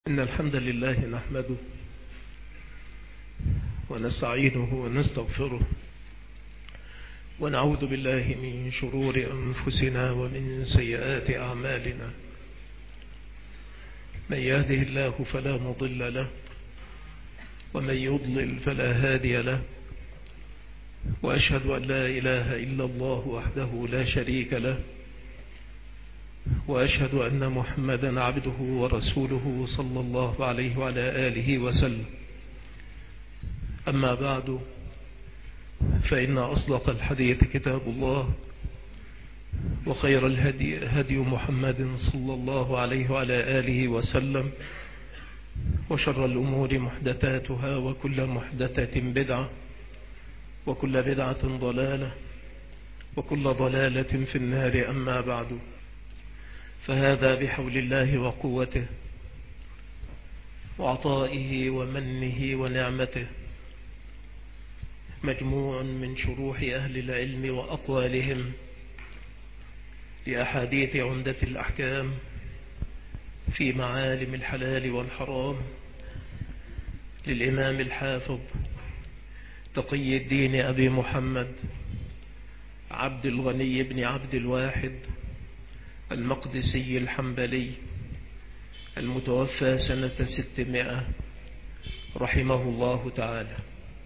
إن الحمد لله نحمده ونستعينه ونستغفره ونعوذ بالله من شرور أنفسنا ومن سيئات أعمالنا. من يهده الله فلا مضل له ومن يضلل فلا هادي له، وأشهد أن لا إله إلا الله وحده لا شريك له، وأشهد أن محمدا عبده ورسوله صلى الله عليه وعلى آله وسلم. أما بعد، فإن أصدق الحديث كتاب الله، وخير الهدي هدي محمد صلى الله عليه وعلى آله وسلم، وشر الأمور محدثاتها، وكل محدثة بدعة، وكل بدعة ضلالة، وكل ضلالة في النار. أما بعد، فهذا بحول الله وقوته وعطائه ومنه ونعمته مجموع من شروح أهل العلم وأقوالهم لأحاديث عمدة الأحكام في معالم الحلال والحرام للإمام الحافظ تقي الدين أبي محمد عبد الغني بن عبد الواحد المقدسي الحنبلي المتوفى سنة 600 رحمه الله تعالى.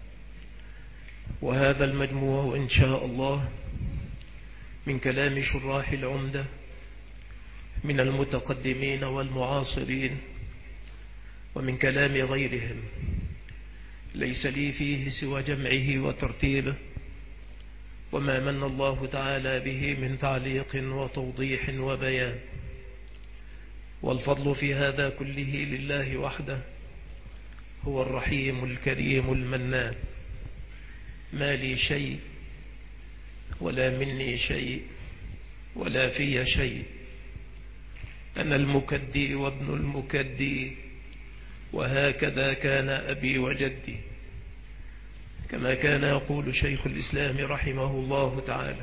وهذا المجموع إن شاء الله من كلام شراح العمدة من المتقدمين والمعاصرين، ومن كلام غيرهم، ليس لي فيه سوى جمعه وترتيبه، وما من الله تعالى به من تعليق وتوضيح وبيان. والفضل في هذا كله لله وحده، هو الرحيم الكريم المنان. ما لي شيء ولا مني شيء ولا في شيء، أنا المكدي وابن المكدي، وهكذا كان أبي وجدي، كما كان يقول شيخ الإسلام رحمه الله تعالى: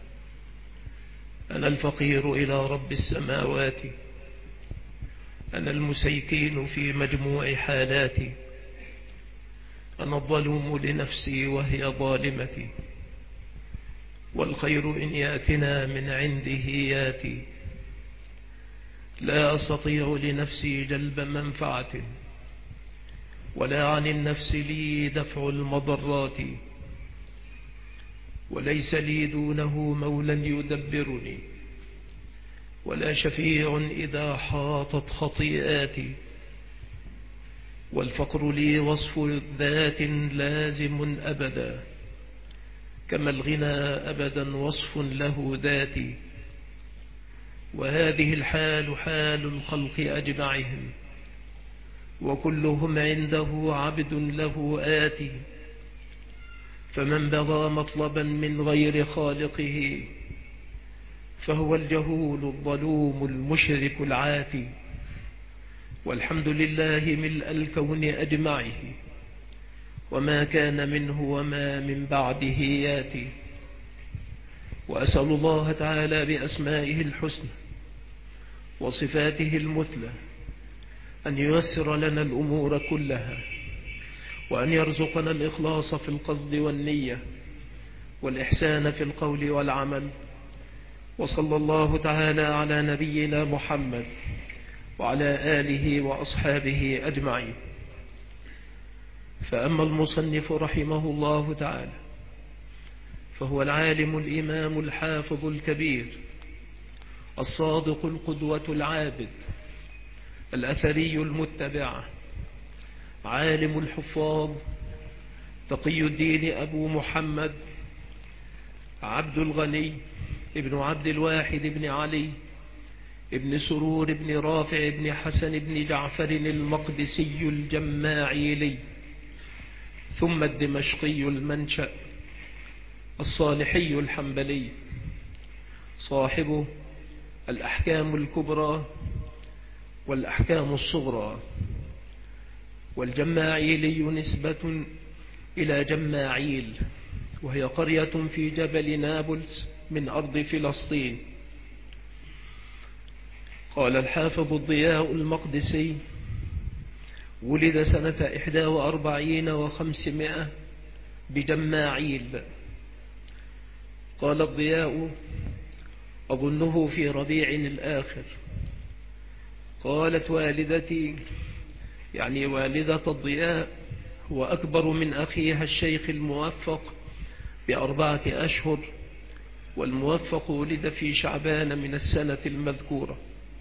أنا الفقير إلى رب السماوات، أنا المسيكين في مجموع حالاتي، أنا الظلوم لنفسي وهي ظالمتي، والخير إن ياتنا من عنده ياتي، لا أستطيع لنفسي جلب منفعة، ولا عن النفس لي دفع المضرات، وليس لي دونه مولى يدبرني، ولا شفيع إذا حاطت خطيئاتي، والفقر لي وصف ذات لازم أبدا، كما الغنى أبدا وصف له ذاتي، وهذه الحال حال الخلق أجمعهم، وكلهم عنده عبد له آتي، فمن بغى مطلبا من غير خالقه فهو الجهول الظلوم المشرك العاتي. والحمد لله ملء الكون أجمعه، وما كان منه وما من بعده ياتي. وأسأل الله تعالى بأسمائه الحسنى وصفاته المثلى أن ييسر لنا الأمور كلها، وأن يرزقنا الإخلاص في القصد والنية، والإحسان في القول والعمل. وصلى الله تعالى على نبينا محمد وعلى آله وأصحابه أجمعين. فأما المصنف رحمه الله تعالى، فهو العالم الإمام الحافظ الكبير الصادق القدوة العابد الأثري المتبع، عالم الحفاظ تقي الدين أبو محمد عبد الغني ابن عبد الواحد بن علي ابن سرور بن رافع بن حسن بن جعفر المقدسي الجماعيلي، ثم الدمشقي المنشأ الصالحي الحنبلي، صاحب الأحكام الكبرى والأحكام الصغرى. والجماعيلي نسبة إلى جماعيل، وهي قرية في جبل نابلس من أرض فلسطين. قال الحافظ الضياء المقدسي: ولد سنة 41 و500 بجماعيل. قال الضياء: أظنه في ربيع الآخر. قالت والدتي، يعني والدة الضياء، هو أكبر من أخيها الشيخ الموفق ب4 أشهر، والموفق ولد في شعبان من السنة المذكورة.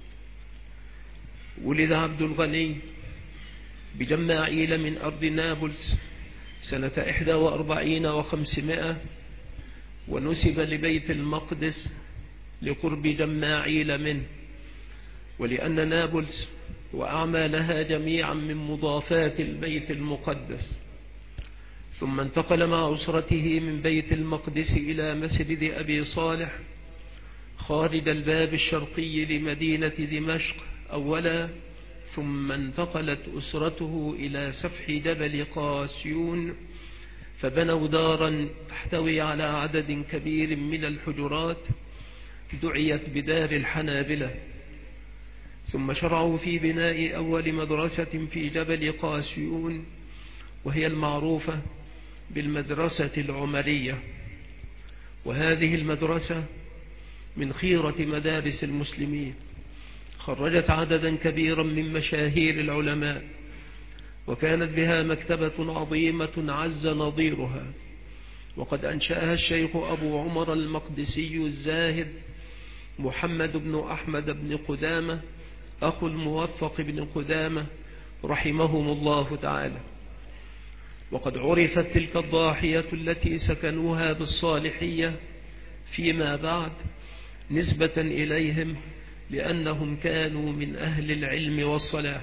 ولد عبد الغني بجماعيل من أرض نابلس سنة 41 و500، ونسب لبيت المقدس لقرب جماعيل منه، ولأن نابلس وأعمالها جميعا من مضافات البيت المقدس. ثم انتقل مع أسرته من بيت المقدس إلى مسجد أبي صالح خارج الباب الشرقي لمدينة دمشق أولا، ثم انتقلت أسرته إلى سفح جبل قاسيون، فبنوا دارا تحتوي على عدد كبير من الحجرات دعيت بدار الحنابلة. ثم شرعوا في بناء أول مدرسة في جبل قاسيون، وهي المعروفة بالمدرسة العمرية. وهذه المدرسة من خيرة مدارس المسلمين، خرجت عددا كبيرا من مشاهير العلماء، وكانت بها مكتبة عظيمة عز نظيرها. وقد أنشأها الشيخ أبو عمر المقدسي الزاهد محمد بن أحمد بن قدامة أخو الموفق بن قدامة رحمهم الله تعالى. وقد عرفت تلك الضاحية التي سكنوها بالصالحية فيما بعد نسبة إليهم، لأنهم كانوا من أهل العلم والصلاح.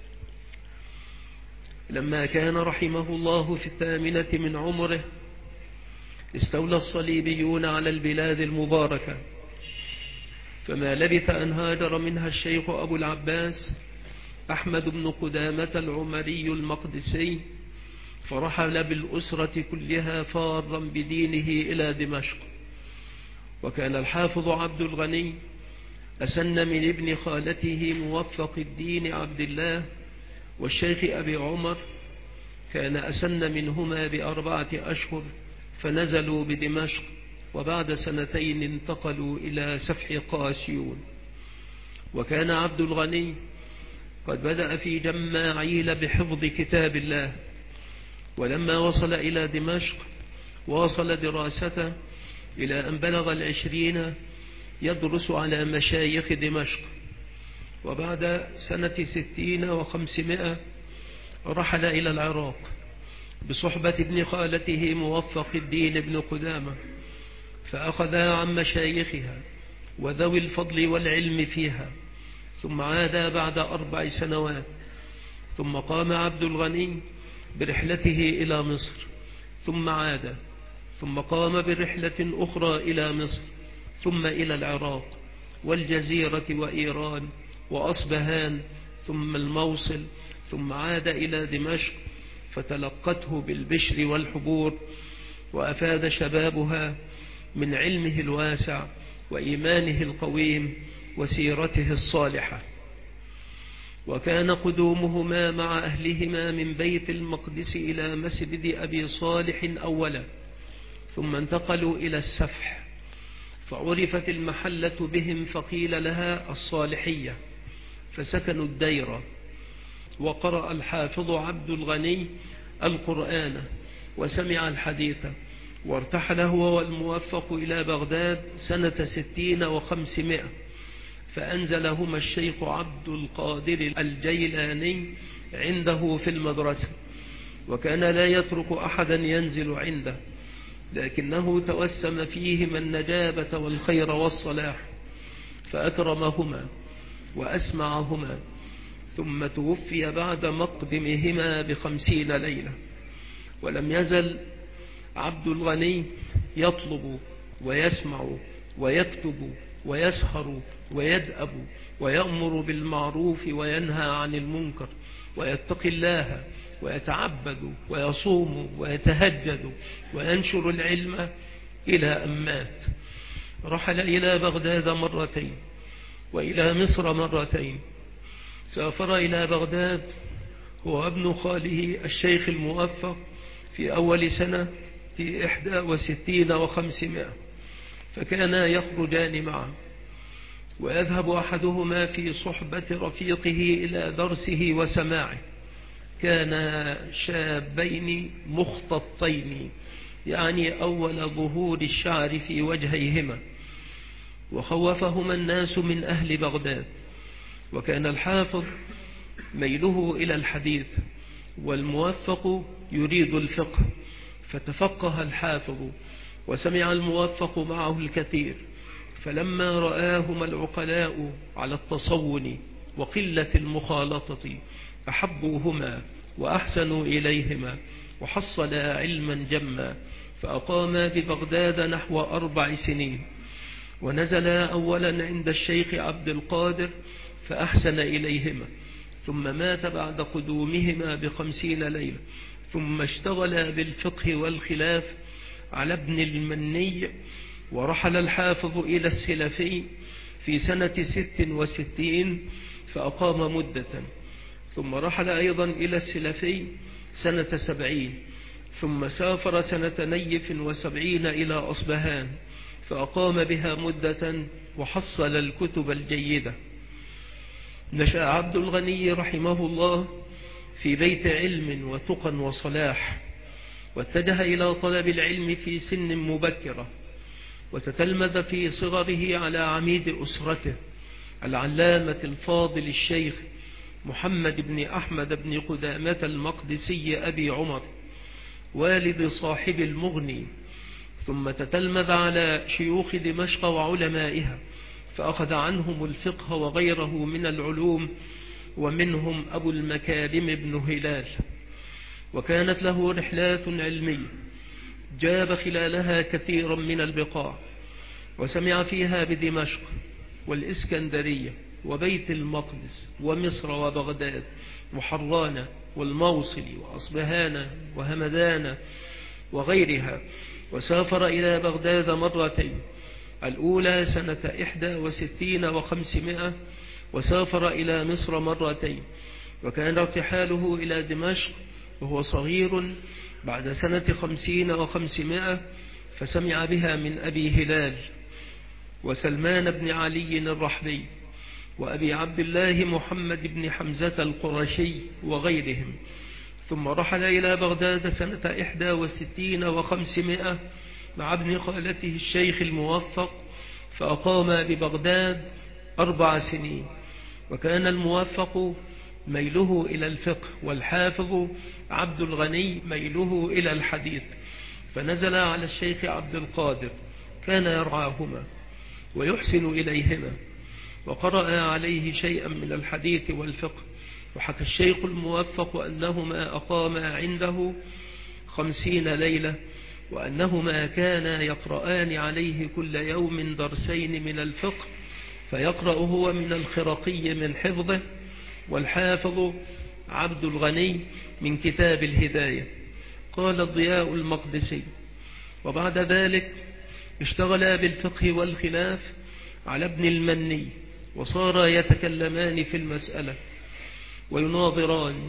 لما كان رحمه الله في 8 من عمره استولى الصليبيون على البلاد المباركة، فما لبث أن هاجر منها الشيخ أبو العباس أحمد بن قدامة العمري المقدسي، فرحل بالأسرة كلها فارا بدينه إلى دمشق. وكان الحافظ عبد الغني أسن من ابن خالته موفق الدين عبد الله، والشيخ أبي عمر كان أسن منهما ب4 أشهر، فنزلوا بدمشق، وبعد 2 انتقلوا إلى سفح قاسيون. وكان عبد الغني قد بدأ في جماعيل بحفظ كتاب الله، ولما وصل إلى دمشق واصل دراسته إلى أن بلغ 20 يدرس على مشايخ دمشق. وبعد سنة 60 و500 رحل إلى العراق بصحبة ابن خالته موفق الدين بن قدامة، فأخذا عن مشايخها وذوي الفضل والعلم فيها، ثم عادا بعد 4 سنوات. ثم قام عبد الغني برحلته إلى مصر، ثم عاد، ثم قام برحلة أخرى إلى مصر، ثم إلى العراق والجزيرة وإيران وأصبهان، ثم الموصل، ثم عاد إلى دمشق، فتلقته بالبشر والحبور، وأفاد شبابها من علمه الواسع وإيمانه القويم وسيرته الصالحة. وكان قدومهما مع أهلهما من بيت المقدس إلى مسجد أبي صالح أولا، ثم انتقلوا إلى السفح، فعرفت المحلة بهم فقيل لها الصالحية، فسكنوا الديرة. وقرأ الحافظ عبد الغني القرآن وسمع الحديث، وارتحل هو والموفق إلى بغداد سنة 60 و500، فأنزلهما الشيخ عبد القادر الجيلاني عنده في المدرسة، وكان لا يترك أحدا ينزل عنده، لكنه توسم فيهما النجابة والخير والصلاح، فأكرمهما وأسمعهما، ثم توفي بعد مقدمهما ب50 ليلة. ولم يزل عبد الغني يطلب ويسمع ويكتب ويسهر ويدأب ويأمر بالمعروف وينهى عن المنكر، ويتقي الله ويتعبد ويصوم ويتهجد وينشر العلم إلى أن مات. رحل إلى بغداد 2 مرات وإلى مصر 2 مرات. سافر إلى بغداد هو ابن خاله الشيخ الموفق في أول سنة في 61 و500، فكانا يخرجان معا، ويذهب أحدهما في صحبة رفيقه إلى درسه وسماعه. كانا شابين مختطين، يعني أول ظهور الشعر في وجهيهما، وخوفهما الناس من أهل بغداد. وكان الحافظ ميله إلى الحديث، والموفق يريد الفقه، فتفقه الحافظ وسمع الموفق معه الكثير. فلما رآهما العقلاء على التصون وقلة المخالطة أحبوهما وأحسنوا إليهما، وحصلا علما جما، فأقاما ببغداد نحو 4 سنين، ونزلا أولا عند الشيخ عبد القادر فأحسن إليهما، ثم مات بعد قدومهما ب50 ليلة. ثم اشتغلا بالفقه والخلاف على ابن المني، ورحل الحافظ إلى السلفي في سنة 66 فأقام مدة، ثم رحل أيضا إلى السلفي سنة 70، ثم سافر سنة 72 إلى أصبهان فأقام بها مدة وحصل الكتب الجيدة. نشأ عبد الغني رحمه الله في بيت علم وتقى وصلاح، واتجه إلى طلب العلم في سن مبكرة، وتتلمذ في صغره على عميد أسرته العلامة الفاضل الشيخ محمد بن أحمد بن قدامة المقدسي أبي عمر والد صاحب المغني، ثم تتلمذ على شيوخ دمشق وعلمائها، فأخذ عنهم الفقه وغيره من العلوم، ومنهم أبو المكارم بن هلال. وكانت له رحلات علمية جاب خلالها كثيرا من البقاع، وسمع فيها بدمشق والإسكندرية وبيت المقدس ومصر وبغداد وحران والموصل وأصبهان وهمدان وغيرها. وسافر إلى بغداد مرتين، الأولى سنة 61 و500، وسافر إلى مصر مرتين. وكان ارتحاله إلى دمشق وهو صغير بعد سنة 50 و500، فسمع بها من أبي هلال وسلمان بن علي الرحبي وأبي عبد الله محمد بن حمزة القرشي وغيرهم. ثم رحل إلى بغداد سنة 61 و500 مع ابن خالته الشيخ الموفق، فأقام ببغداد 4 سنين. وكان الموفق ميله إلى الفقه، والحافظ عبد الغني ميله إلى الحديث، فنزل على الشيخ عبد القادر، كان يرعاهما ويحسن إليهما، وقرأ عليه شيئا من الحديث والفقه. وحكى الشيخ الموفق أنهما أقاما عنده 50 ليلة، وأنهما كانا يقرآن عليه كل يوم درسين من الفقه، فيقرأ هو من الخرقي من حفظه، والحافظ عبد الغني من كتاب الهداية. قال الضياء المقدسي: وبعد ذلك اشتغلا بالفقه والخلاف على ابن المني، وصار يتكلمان في المسألة ويناظران.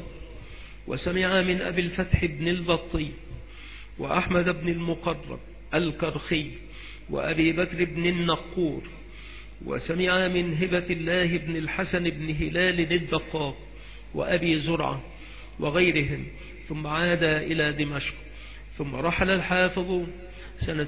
وسمع من أبي الفتح بن البطي وأحمد بن المقرب الكرخي وأبي بكر بن النقور، وسمع من هبة الله بن الحسن بن هلال الدقاق وأبي زرعة وغيرهم، ثم عاد إلى دمشق. ثم رحل الحافظ سنة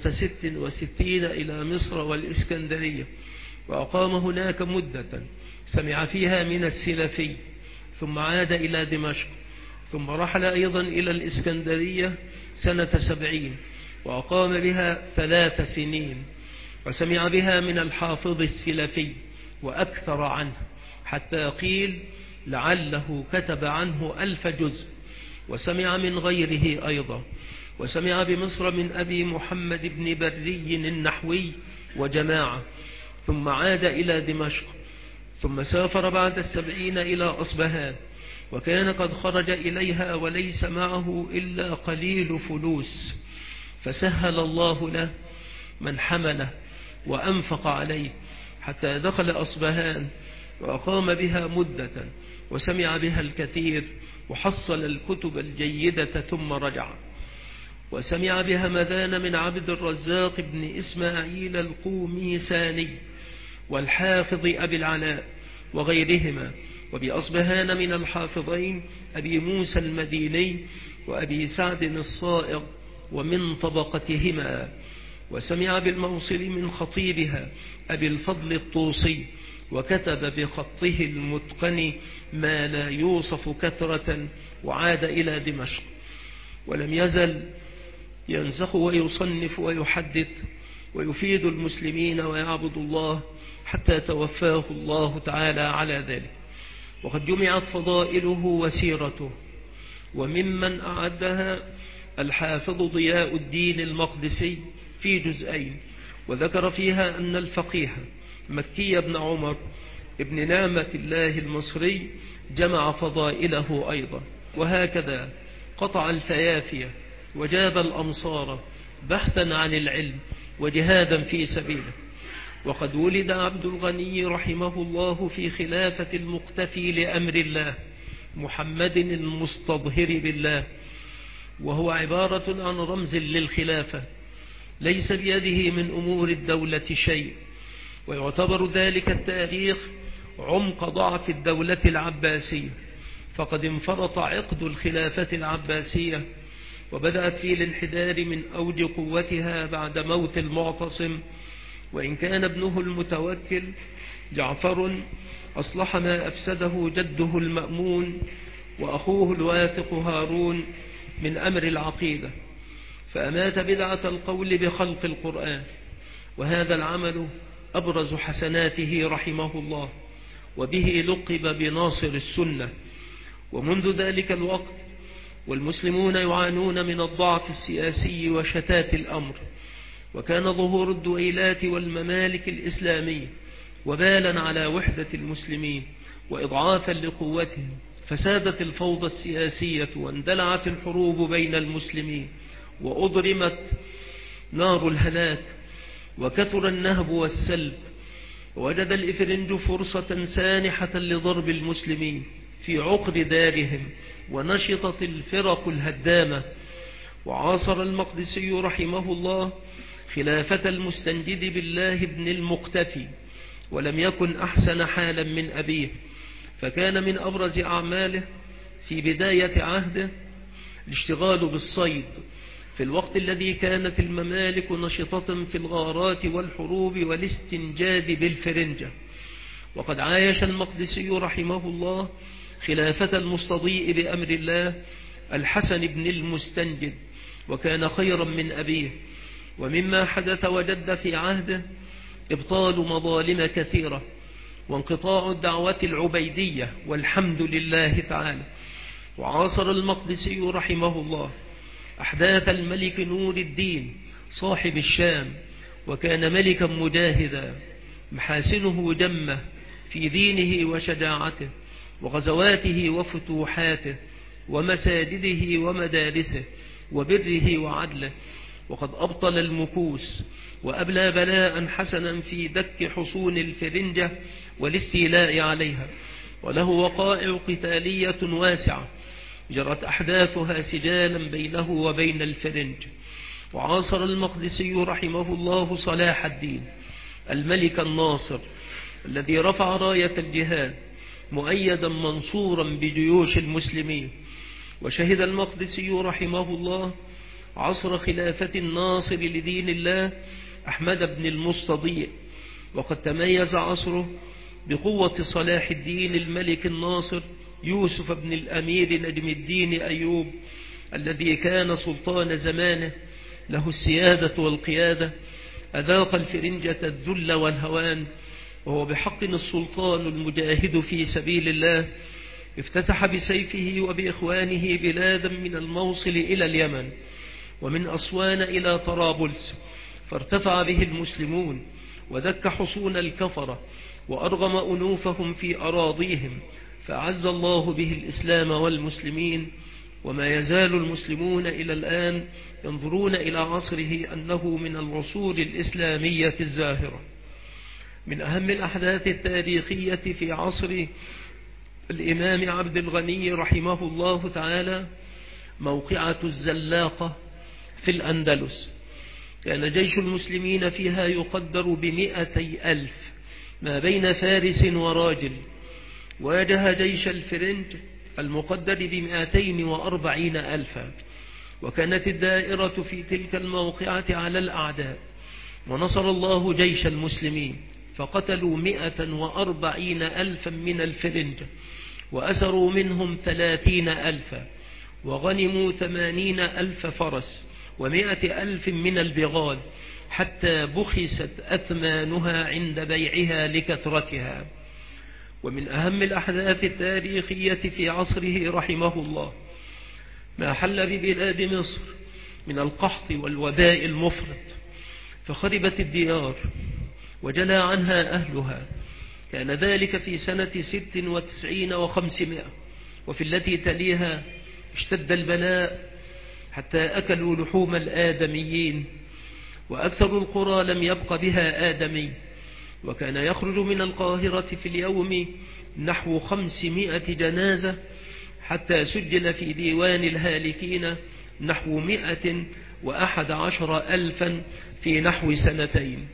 66 إلى مصر والإسكندرية، وأقام هناك مدة سمع فيها من السلفي، ثم عاد إلى دمشق. ثم رحل أيضا إلى الإسكندرية سنة 70، وأقام بها 3 سنين، وسمع بها من الحافظ السلفي وأكثر عنه، حتى قيل لعله كتب عنه 1000 جزء. وسمع من غيره أيضا. وسمع بمصر من أبي محمد بن بري النحوي وجماعة، ثم عاد إلى دمشق. ثم سافر بعد 70 إلى أصبهان، وكان قد خرج إليها وليس معه إلا قليل فلوس، فسهل الله له من حمله وأنفق عليه، حتى دخل أصبهان وأقام بها مدة وسمع بها الكثير وحصل الكتب الجيدة ثم رجع. وسمع بها مذان من عبد الرزاق بن إسماعيل القوميساني والحافظ أبي العلاء وغيرهما، وبأصبهان من الحافظين أبي موسى المديني وأبي سعد الصائغ ومن طبقتهما. وسمع بالموصل من خطيبها أبي الفضل الطوسي، وكتب بخطه المتقن ما لا يوصف كثرة، وعاد إلى دمشق، ولم يزل ينسخ ويصنف ويحدث ويفيد المسلمين ويعبد الله حتى توفاه الله تعالى على ذلك. وقد جمعت فضائله وسيرته، وممن أعدها الحافظ ضياء الدين المقدسي في جزئين، وذكر فيها أن الفقيه مكي بن عمر ابن نعمة الله المصري جمع فضائله أيضا. وهكذا قطع الفيافية وجاب الأمصار بحثا عن العلم وجهادا في سبيله. وقد ولد عبد الغني رحمه الله في خلافة المقتفي لأمر الله محمد المستظهر بالله، وهو عبارة عن رمز للخلافة، ليس بيده من أمور الدولة شيء. ويعتبر ذلك التاريخ عمق ضعف الدولة العباسية، فقد انفرط عقد الخلافة العباسية، وبدأت في الانحدار من أوج قوتها بعد موت المعتصم. وإن كان ابنه المتوكل جعفر أصلح ما أفسده جده المأمون وأخوه الواثق هارون من أمر العقيدة، فأمات بدعة القول بخلق القرآن، وهذا العمل أبرز حسناته رحمه الله، وبه لقب بناصر السنة. ومنذ ذلك الوقت والمسلمون يعانون من الضعف السياسي وشتات الأمر، وكان ظهور الدويلات والممالك الإسلامية وبالا على وحدة المسلمين وإضعافا لقوتهم، فسادت الفوضى السياسية واندلعت الحروب بين المسلمين، وأضرمت نار الهلاك، وكثر النهب والسلب. وجد الإفرنج فرصة سانحة لضرب المسلمين في عقر دارهم، ونشطت الفرق الهدامة. وعاصر المقدسي رحمه الله خلافة المستنجد بالله بن المقتفي، ولم يكن أحسن حالا من أبيه، فكان من أبرز أعماله في بداية عهده الاشتغال بالصيد في الوقت الذي كانت الممالك نشطة في الغارات والحروب والاستنجاد بالفرنجة. وقد عايش المقدسي رحمه الله خلافة المستضيء بأمر الله الحسن بن المستنجد، وكان خيرا من أبيه. ومما حدث وجد في عهده إبطال مظالم كثيرة، وانقطاع الدعوة العبيدية، والحمد لله تعالى. وعاصر المقدسي رحمه الله أحداث الملك نور الدين صاحب الشام، وكان ملكا مجاهدا محاسنه جمة في دينه وشجاعته وغزواته وفتوحاته ومساجده ومدارسه وبره وعدله. وقد أبطل المكوس وأبلى بلاء حسنا في دك حصون الفرنجة والاستيلاء عليها، وله وقائع قتالية واسعة جرت أحداثها سجالا بينه وبين الفرنج. وعاصر المقدسي رحمه الله صلاح الدين الملك الناصر الذي رفع راية الجهاد مؤيدا منصورا بجيوش المسلمين. وشهد المقدسي رحمه الله عصر خلافة الناصر لدين الله أحمد بن المستضيء، وقد تميز عصره بقوة صلاح الدين الملك الناصر يوسف بن الأمير نجم الدين أيوب الذي كان سلطان زمانه له السيادة والقيادة، أذاق الفرنجة الذل والهوان، وهو بحق السلطان المجاهد في سبيل الله. افتتح بسيفه وبإخوانه بلادا من الموصل إلى اليمن، ومن أسوان إلى طرابلس، فارتفع به المسلمون ودك حصون الكفرة وأرغم أنوفهم في أراضيهم، فأعز الله به الإسلام والمسلمين. وما يزال المسلمون إلى الآن ينظرون إلى عصره أنه من العصور الإسلامية الزاهرة. من أهم الأحداث التاريخية في عصر الإمام عبد الغني رحمه الله تعالى موقعة الزلاقة في الأندلس. كان جيش المسلمين فيها يقدر ب200 ألف ما بين فارس وراجل، واجه جيش الفرنج المقدر ب240 ألفا، وكانت الدائرة في تلك الموقعة على الأعداء، ونصر الله جيش المسلمين فقتلوا 140 ألفا من الفرنج، وأسروا منهم 30 ألفا، وغنموا 80 ألف فرس و100 ألف من البغال، حتى بخست أثمانها عند بيعها لكثرتها. ومن أهم الأحداث التاريخية في عصره رحمه الله ما حل ببلاد مصر من القحط والوباء المفرط، فخربت الديار وجلى عنها أهلها. كان ذلك في سنة 96 و500، وفي التي تليها اشتد البلاء حتى أكلوا لحوم الآدميين، وأكثر القرى لم يبق بها آدمي، وكان يخرج من القاهرة في اليوم نحو 500 جنازة، حتى سجل في ديوان الهالكين نحو 111 ألفا في نحو سنتين.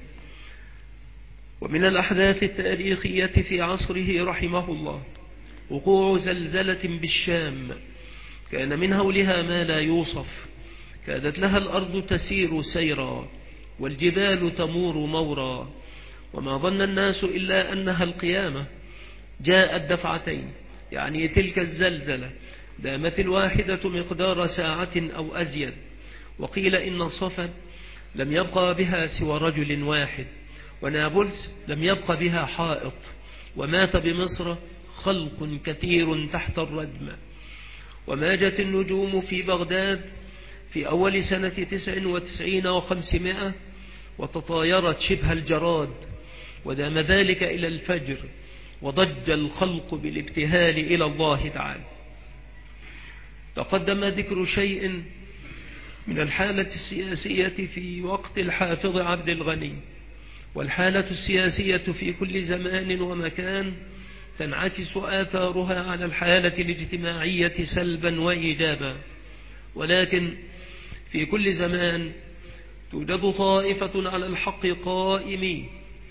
ومن الأحداث التاريخية في عصره رحمه الله وقوع زلزلة بالشام، كان من هولها ما لا يوصف، كادت لها الأرض تسير سيرا والجبال تمور مورا، وما ظن الناس إلا أنها القيامة. جاءت دفعتين، يعني تلك الزلزلة دامت الواحدة مقدار ساعة أو أزيد، وقيل إن صفا لم يبقى بها سوى رجل واحد، ونابلس لم يبق بها حائط، ومات بمصر خلق كثير تحت الردم. وماجت النجوم في بغداد في أول سنة 99 و500، وتطايرت شبه الجراد، ودام ذلك إلى الفجر، وضج الخلق بالابتهال إلى الله تعالى. تقدم ذكر شيء من الحالة السياسية في وقت الحافظ عبد الغني، والحالة السياسية في كل زمان ومكان تنعكس آثارها على الحالة الاجتماعية سلبا وإيجابا، ولكن في كل زمان توجد طائفة على الحق قائمين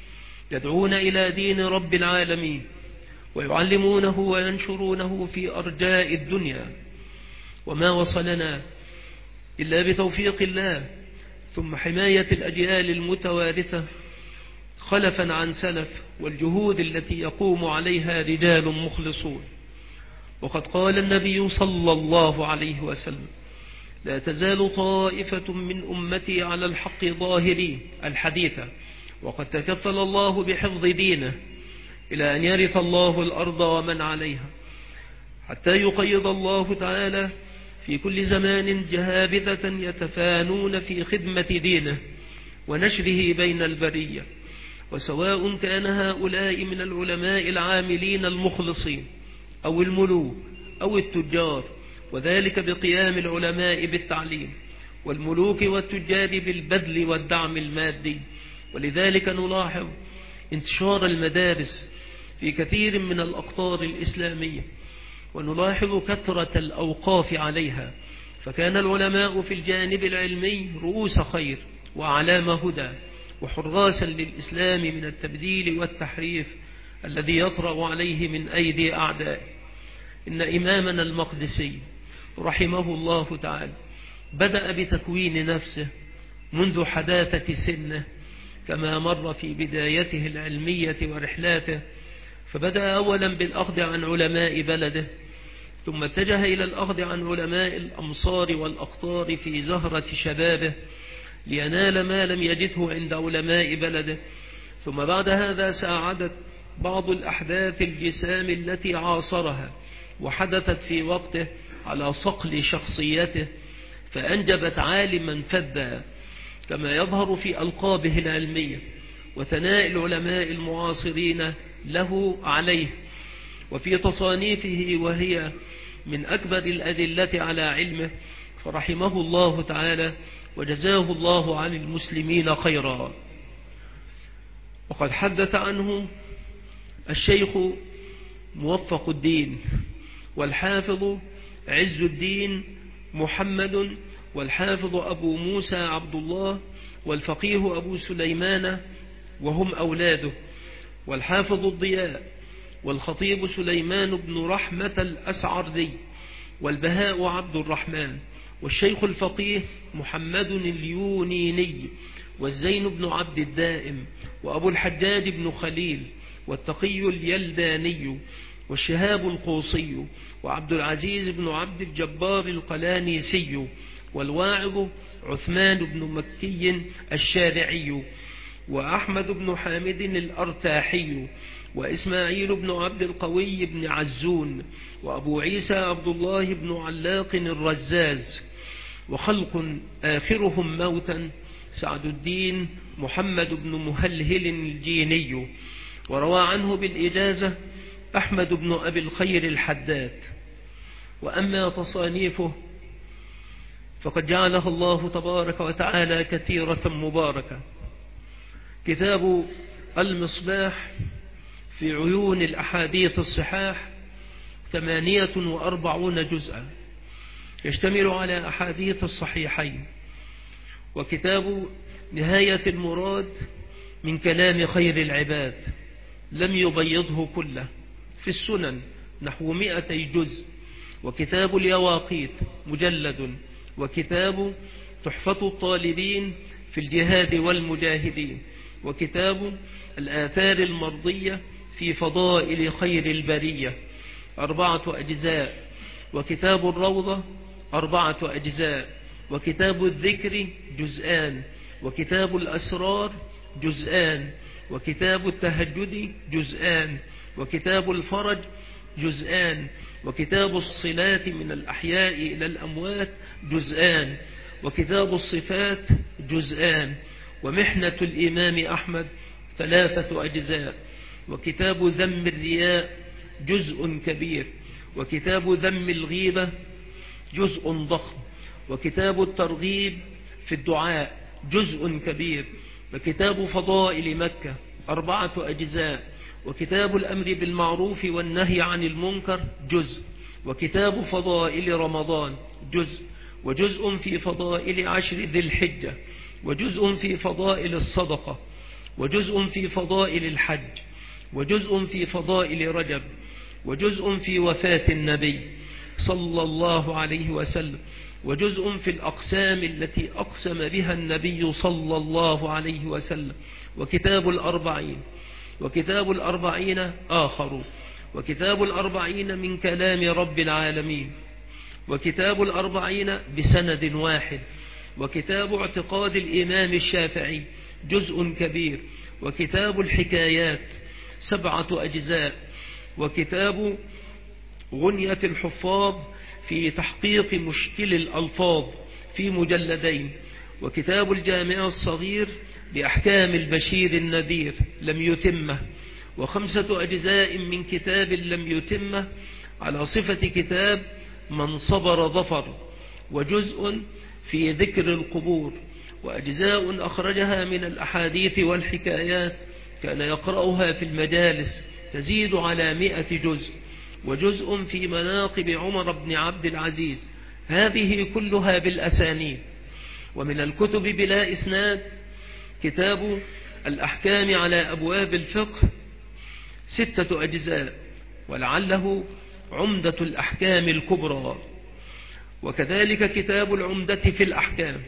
يدعون إلى دين رب العالمين، ويعلمونه وينشرونه في أرجاء الدنيا. وما وصلنا إلا بتوفيق الله ثم حماية الأجيال المتوارثة خلفا عن سلف، والجهود التي يقوم عليها رجال مخلصون. وقد قال النبي صلى الله عليه وسلم: لا تزال طائفة من أمتي على الحق ظاهرين الحديثة، وقد تكفل الله بحفظ دينه إلى أن يرث الله الأرض ومن عليها، حتى يقيض الله تعالى في كل زمان جهابذة يتفانون في خدمة دينه ونشره بين البرية، وسواء كان هؤلاء من العلماء العاملين المخلصين أو الملوك أو التجار، وذلك بقيام العلماء بالتعليم، والملوك والتجار بالبذل والدعم المادي. ولذلك نلاحظ انتشار المدارس في كثير من الأقطار الإسلامية، ونلاحظ كثرة الأوقاف عليها، فكان العلماء في الجانب العلمي رؤوس خير وأعلام هدى وحراسا للإسلام من التبديل والتحريف الذي يطرأ عليه من أيدي أعدائه. إن إمامنا المقدسي رحمه الله تعالى بدأ بتكوين نفسه منذ حداثة سنه، كما مر في بدايته العلمية ورحلاته، فبدأ أولا بالأخذ عن علماء بلده، ثم اتجه إلى الأخذ عن علماء الأمصار والأقطار في زهرة شبابه لينال ما لم يجده عند علماء بلده. ثم بعد هذا ساعدت بعض الأحداث الجسام التي عاصرها وحدثت في وقته على صقل شخصيته، فأنجبت عالما فذا كما يظهر في ألقابه العلمية وثناء العلماء المعاصرين له عليه، وفي تصانيفه وهي من أكبر الأدلة على علمه، فرحمه الله تعالى وجزاه الله عن المسلمين خيرا. وقد حدث عنه الشيخ موفق الدين والحافظ عز الدين محمد والحافظ أبو موسى عبد الله والفقيه أبو سليمان وهم أولاده، والحافظ الضياء والخطيب سليمان بن رحمة الأسعردي والبهاء عبد الرحمن والشيخ الفقيه محمد اليونيني والزين بن عبد الدائم وأبو الحجاج بن خليل والتقي اليلداني والشهاب القوصي وعبد العزيز بن عبد الجبار القلانيسي والواعظ عثمان بن مكي الشارعي وأحمد بن حامد الأرتاحي وإسماعيل بن عبد القوي بن عزون وأبو عيسى عبد الله بن علاق الرزاز، وخلق آخرهم موتا سعد الدين محمد بن مهلهل الجيني، وروى عنه بالإجازة أحمد بن أبي الخير الحداد. وأما تصانيفه فقد جعلها الله تبارك وتعالى كثيرة مباركة. كتاب المصباح في عيون الأحاديث الصحاح 48 جزءا يشتمل على أحاديث الصحيحين. وكتاب نهاية المراد من كلام خير العباد لم يبيضه كله في السنن نحو 200 جزء. وكتاب اليواقيت مجلد. وكتاب تحفة الطالبين في الجهاد والمجاهدين. وكتاب الآثار المرضية في فضائل خير البرية 4 أجزاء. وكتاب الروضة 4 أجزاء. وكتاب الذكر جزءان. وكتاب الأسرار جزءان. وكتاب التهجد جزءان. وكتاب الفرج جزءان. وكتاب الصلات من الأحياء إلى الأموات جزءان. وكتاب الصفات جزءان. ومحنة الإمام أحمد 3 أجزاء. وكتاب ذم الرياء جزء كبير. وكتاب ذم الغيبة جزء ضخم. وكتاب الترغيب في الدعاء جزء كبير. وكتاب فضائل مكة 4 أجزاء. وكتاب الأمر بالمعروف والنهي عن المنكر جزء. وكتاب فضائل رمضان جزء. وجزء في فضائل 10 ذي الحجة. وجزء في فضائل الصدقة. وجزء في فضائل الحج. وجزء في فضائل رجب. وجزء في وفاة النبي صلى الله عليه وسلم. وجزء في الأقسام التي أقسم بها النبي صلى الله عليه وسلم. وكتاب الأربعين. وكتاب الأربعين آخر. وكتاب الأربعين من كلام رب العالمين. وكتاب الأربعين بسند واحد. وكتاب اعتقاد الإمام الشافعي جزء كبير. وكتاب الحكايات 7 أجزاء. وكتاب غنية الحفاظ في تحقيق مشكل الألفاظ في مجلدين. وكتاب الجامع الصغير بأحكام البشير النذير لم يتمه. و5 أجزاء من كتاب لم يتمه على صفة كتاب من صبر ظفر. وجزء في ذكر القبور. وأجزاء أخرجها من الأحاديث والحكايات كان يقرأها في المجالس تزيد على 100 جزء. وجزء في مناقب عمر بن عبد العزيز، هذه كلها بالأسانيد. ومن الكتب بلا إسناد كتاب الأحكام على أبواب الفقه 6 أجزاء، ولعله عمدة الأحكام الكبرى. وكذلك كتاب العمدة في الأحكام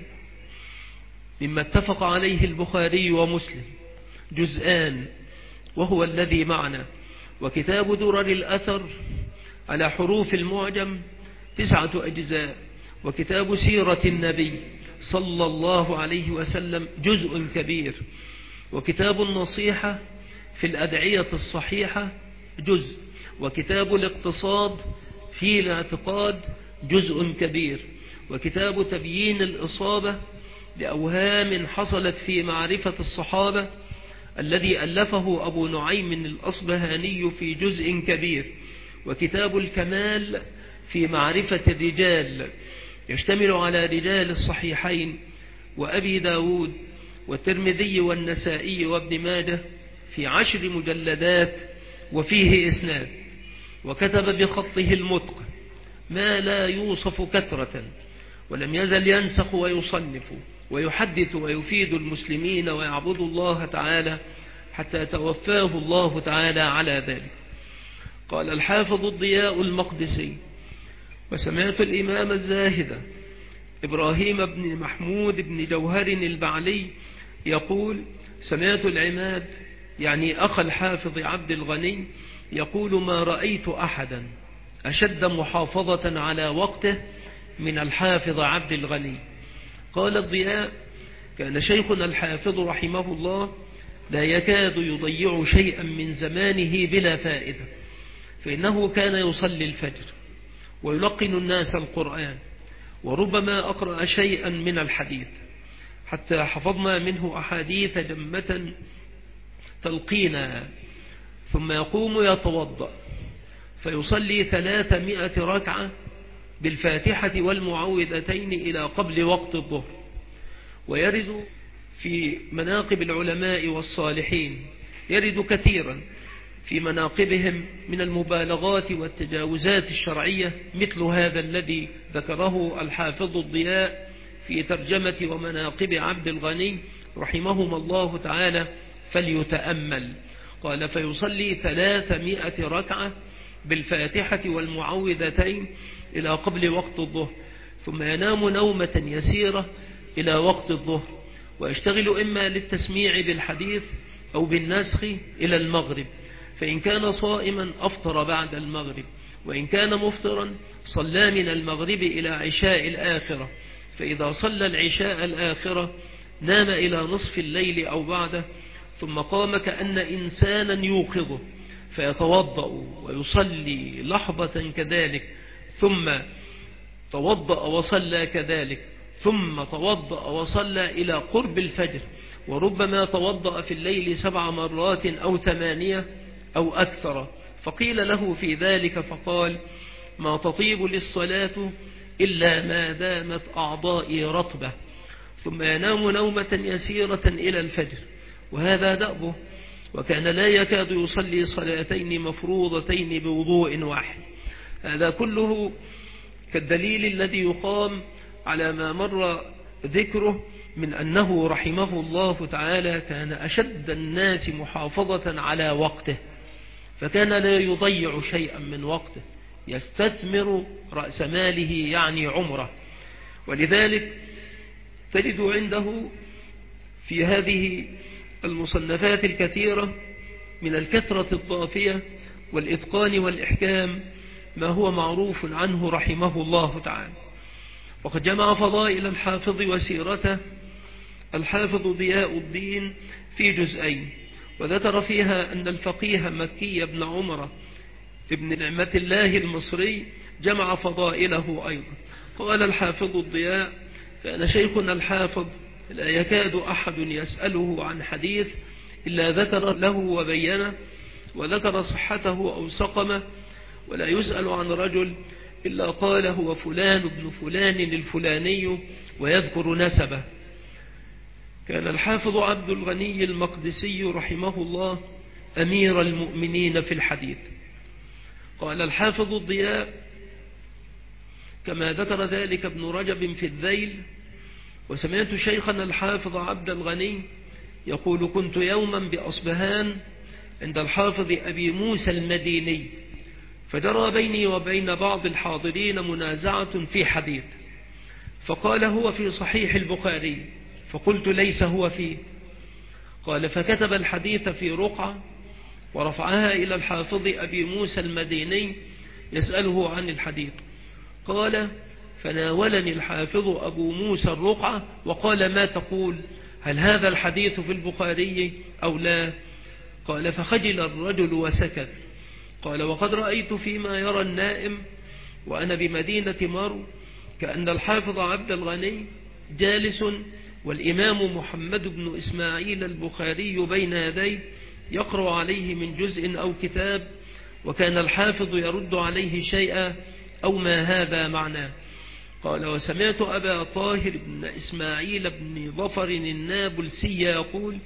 مما اتفق عليه البخاري ومسلم جزءان وهو الذي معنا. وكتاب درر الأثر على حروف المعجم 9 أجزاء. وكتاب سيرة النبي صلى الله عليه وسلم جزء كبير. وكتاب النصيحة في الأدعية الصحيحة جزء. وكتاب الاقتصاد في الاعتقاد جزء كبير. وكتاب تبيين الإصابة لأوهام حصلت في معرفة الصحابة الذي ألفه أبو نعيم الأصبهاني في جزء كبير. وكتاب الكمال في معرفة الرجال يشتمل على رجال الصحيحين وأبي داود والترمذي والنسائي وابن ماجه في 10 مجلدات وفيه إسناد، وكتب بخطه المتقن ما لا يوصف كثرة، ولم يزل ينسخ ويصنف ويحدث ويفيد المسلمين ويعبد الله تعالى حتى توفاه الله تعالى على ذلك. قال الحافظ الضياء المقدسي: وسمعت الإمام الزاهد إبراهيم بن محمود بن جوهر البعلي يقول: سمعت العماد يعني أخ الحافظ عبد الغني يقول: ما رأيت أحدا أشد محافظة على وقته من الحافظ عبد الغني. قال الضياء: كان شيخنا الحافظ رحمه الله لا يكاد يضيع شيئا من زمانه بلا فائدة، فإنه كان يصلي الفجر ويلقن الناس القرآن، وربما أقرأ شيئا من الحديث حتى حفظنا منه أحاديث جمة تلقينا، ثم يقوم يتوضأ فيصلي 300 ركعة بالفاتحة والمعوذتين إلى قبل وقت الظهر. ويرد في مناقب العلماء والصالحين، يرد كثيرا في مناقبهم من المبالغات والتجاوزات الشرعية مثل هذا الذي ذكره الحافظ الضياء في ترجمة ومناقب عبد الغني رحمهما الله تعالى، فليتأمل. قال: فيصلي 300 ركعة بالفاتحة والمعوذتين إلى قبل وقت الظهر، ثم ينام نومة يسيرة إلى وقت الظهر، ويشتغل إما للتسميع بالحديث أو بالنسخ إلى المغرب، فإن كان صائما أفطر بعد المغرب، وإن كان مفطرا صلى من المغرب إلى عشاء الآخرة، فإذا صلى العشاء الآخرة نام إلى نصف الليل أو بعده، ثم قام كأن إنسانا يوقظه فيتوضأ ويصلي لحظة كذلك، ثم توضأ وصلى كذلك، ثم توضأ وصلى إلى قرب الفجر، وربما توضأ في الليل 7 مرات أو 8 أو أكثر. فقيل له في ذلك فقال: ما تطيب للصلاة إلا ما دامت أعضائي رطبة. ثم ينام نومة يسيرة إلى الفجر، وهذا دأبه، وكان لا يكاد يصلي صلاتين مفروضتين بوضوء واحد. هذا كله كالدليل الذي يقام على ما مر ذكره من أنه رحمه الله تعالى كان أشد الناس محافظة على وقته، فكان لا يضيع شيئا من وقته، يستثمر رأس ماله يعني عمره. ولذلك تجد عنده في هذه المصنفات الكثيرة من الكثرة الضافية والإتقان والإحكام ما هو معروف عنه رحمه الله تعالى. وقد جمع فضائل الحافظ وسيرته الحافظ ضياء الدين في جزئين، وذكر فيها أن الفقيه مكي بن عمر ابن نعمة الله المصري جمع فضائله أيضا. قال الحافظ الضياء: كان شيخنا الحافظ لا يكاد أحد يسأله عن حديث إلا ذكر له وبينه، وذكر صحته أو سقمه، ولا يسأل عن رجل إلا قال هو فلان ابن فلان الفلاني ويذكر نسبه. كان الحافظ عبد الغني المقدسي رحمه الله أمير المؤمنين في الحديث. قال الحافظ الضياء كما ذكر ذلك ابن رجب في الذيل: وسمعت شيخنا الحافظ عبد الغني يقول: كنت يوما بأصبهان عند الحافظ أبي موسى المديني، فجرى بيني وبين بعض الحاضرين منازعة في حديث، فقال: هو في صحيح البخاري، فقلت: ليس هو فيه. قال: فكتب الحديث في رقعة ورفعها إلى الحافظ أبي موسى المديني يسأله عن الحديث. قال: فناولني الحافظ أبو موسى الرقعة وقال: ما تقول؟ هل هذا الحديث في البخاري أو لا؟ قال: فخجل الرجل وسكت. قال: وقد رأيت فيما يرى النائم وأنا بمدينة مرو كأن الحافظ عبد الغني جالس والإمام محمد بن إسماعيل البخاري بين يديه يقرأ عليه من جزء أو كتاب، وكان الحافظ يرد عليه شيئا أو ما هذا معناه. قال: وسمعت أبا طاهر بن إسماعيل بن ظفر النابلسي يقول: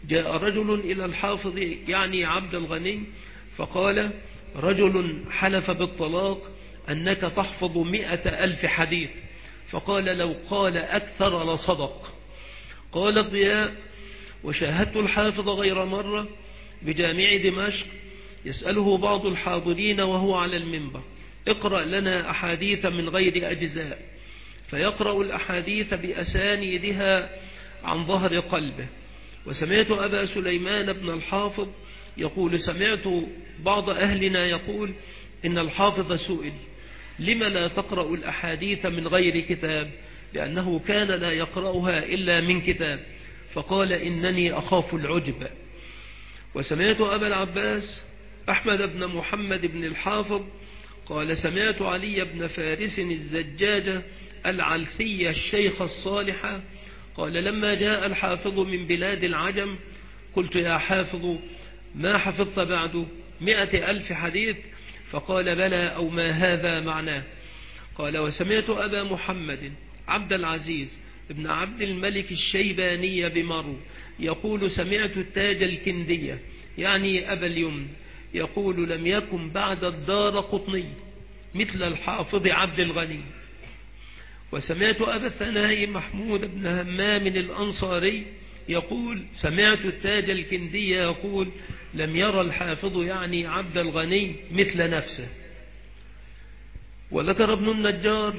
جاء رجل إلى الحافظ يعني عبد الغني فقال: رجل حلف بالطلاق أنك تحفظ 100,000 حديث. فقال: لو قال أكثر لصدق. قال الضياء: وشاهدت الحافظ غير مرة بجامع دمشق يسأله بعض الحاضرين وهو على المنبر: اقرأ لنا أحاديث من غير أجزاء، فيقرأ الأحاديث بأسانيدها عن ظهر قلبه. وسمعت أبا سليمان بن الحافظ يقول: سمعت بعض أهلنا يقول إن الحافظ سئل: لم لا تقرأ الأحاديث من غير كتاب؟ لأنه كان لا يقرأها إلا من كتاب. فقال: إنني أخاف العجب. وسمعت أبا العباس أحمد بن محمد بن الحافظ قال: سمعت علي بن فارس الزجاج العلثي الشيخ الصالح قال: لما جاء الحافظ من بلاد العجم قلت: يا حافظ، ما حفظت بعد 100,000 حديث؟ فقال: بلى، أو ما هذا معناه؟ قال: وسمعت أبا محمد عبد العزيز ابن عبد الملك الشيباني بمرو يقول: سمعت التاج الكندية يعني أبا اليمن يقول: لم يكن بعد الدارقطني مثل الحافظ عبد الغني. وسمعت أبا الثناء محمود بن همام الأنصاري يقول: سمعت التاج الكندية يقول: لم يرى الحافظ يعني عبد الغني مثل نفسه. وذكر ابن النجار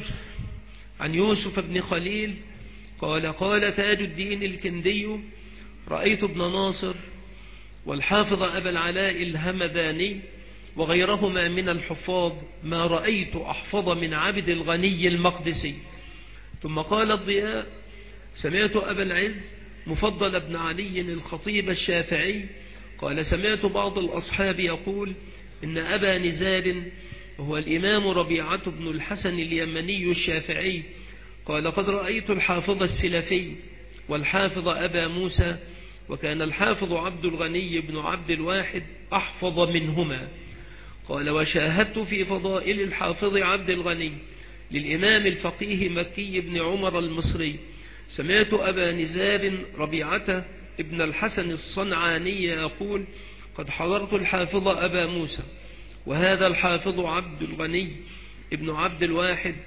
عن يوسف بن خليل قال: قال تاج الدين الكندي: رأيت ابن ناصر والحافظ أبا العلاء الهمداني وغيرهما من الحفاظ ما رأيت أحفظ من عبد الغني المقدسي. ثم قال الضياء: سمعت أبا العز مفضل بن علي الخطيب الشافعي قال: سمعت بعض الأصحاب يقول إن أبا نزار وهو الإمام ربيعة بن الحسن اليمني الشافعي قال: قد رأيت الحافظ السلفي والحافظ أبا موسى، وكان الحافظ عبد الغني بن عبد الواحد أحفظ منهما. قال: وشاهدت في فضائل الحافظ عبد الغني للإمام الفقيه مكي بن عمر المصري. سمعت أبا نزار ربيعة ابن الحسن الصنعاني يقول: قد حضرت الحافظ أبا موسى، وهذا الحافظ عبد الغني ابن عبد الواحد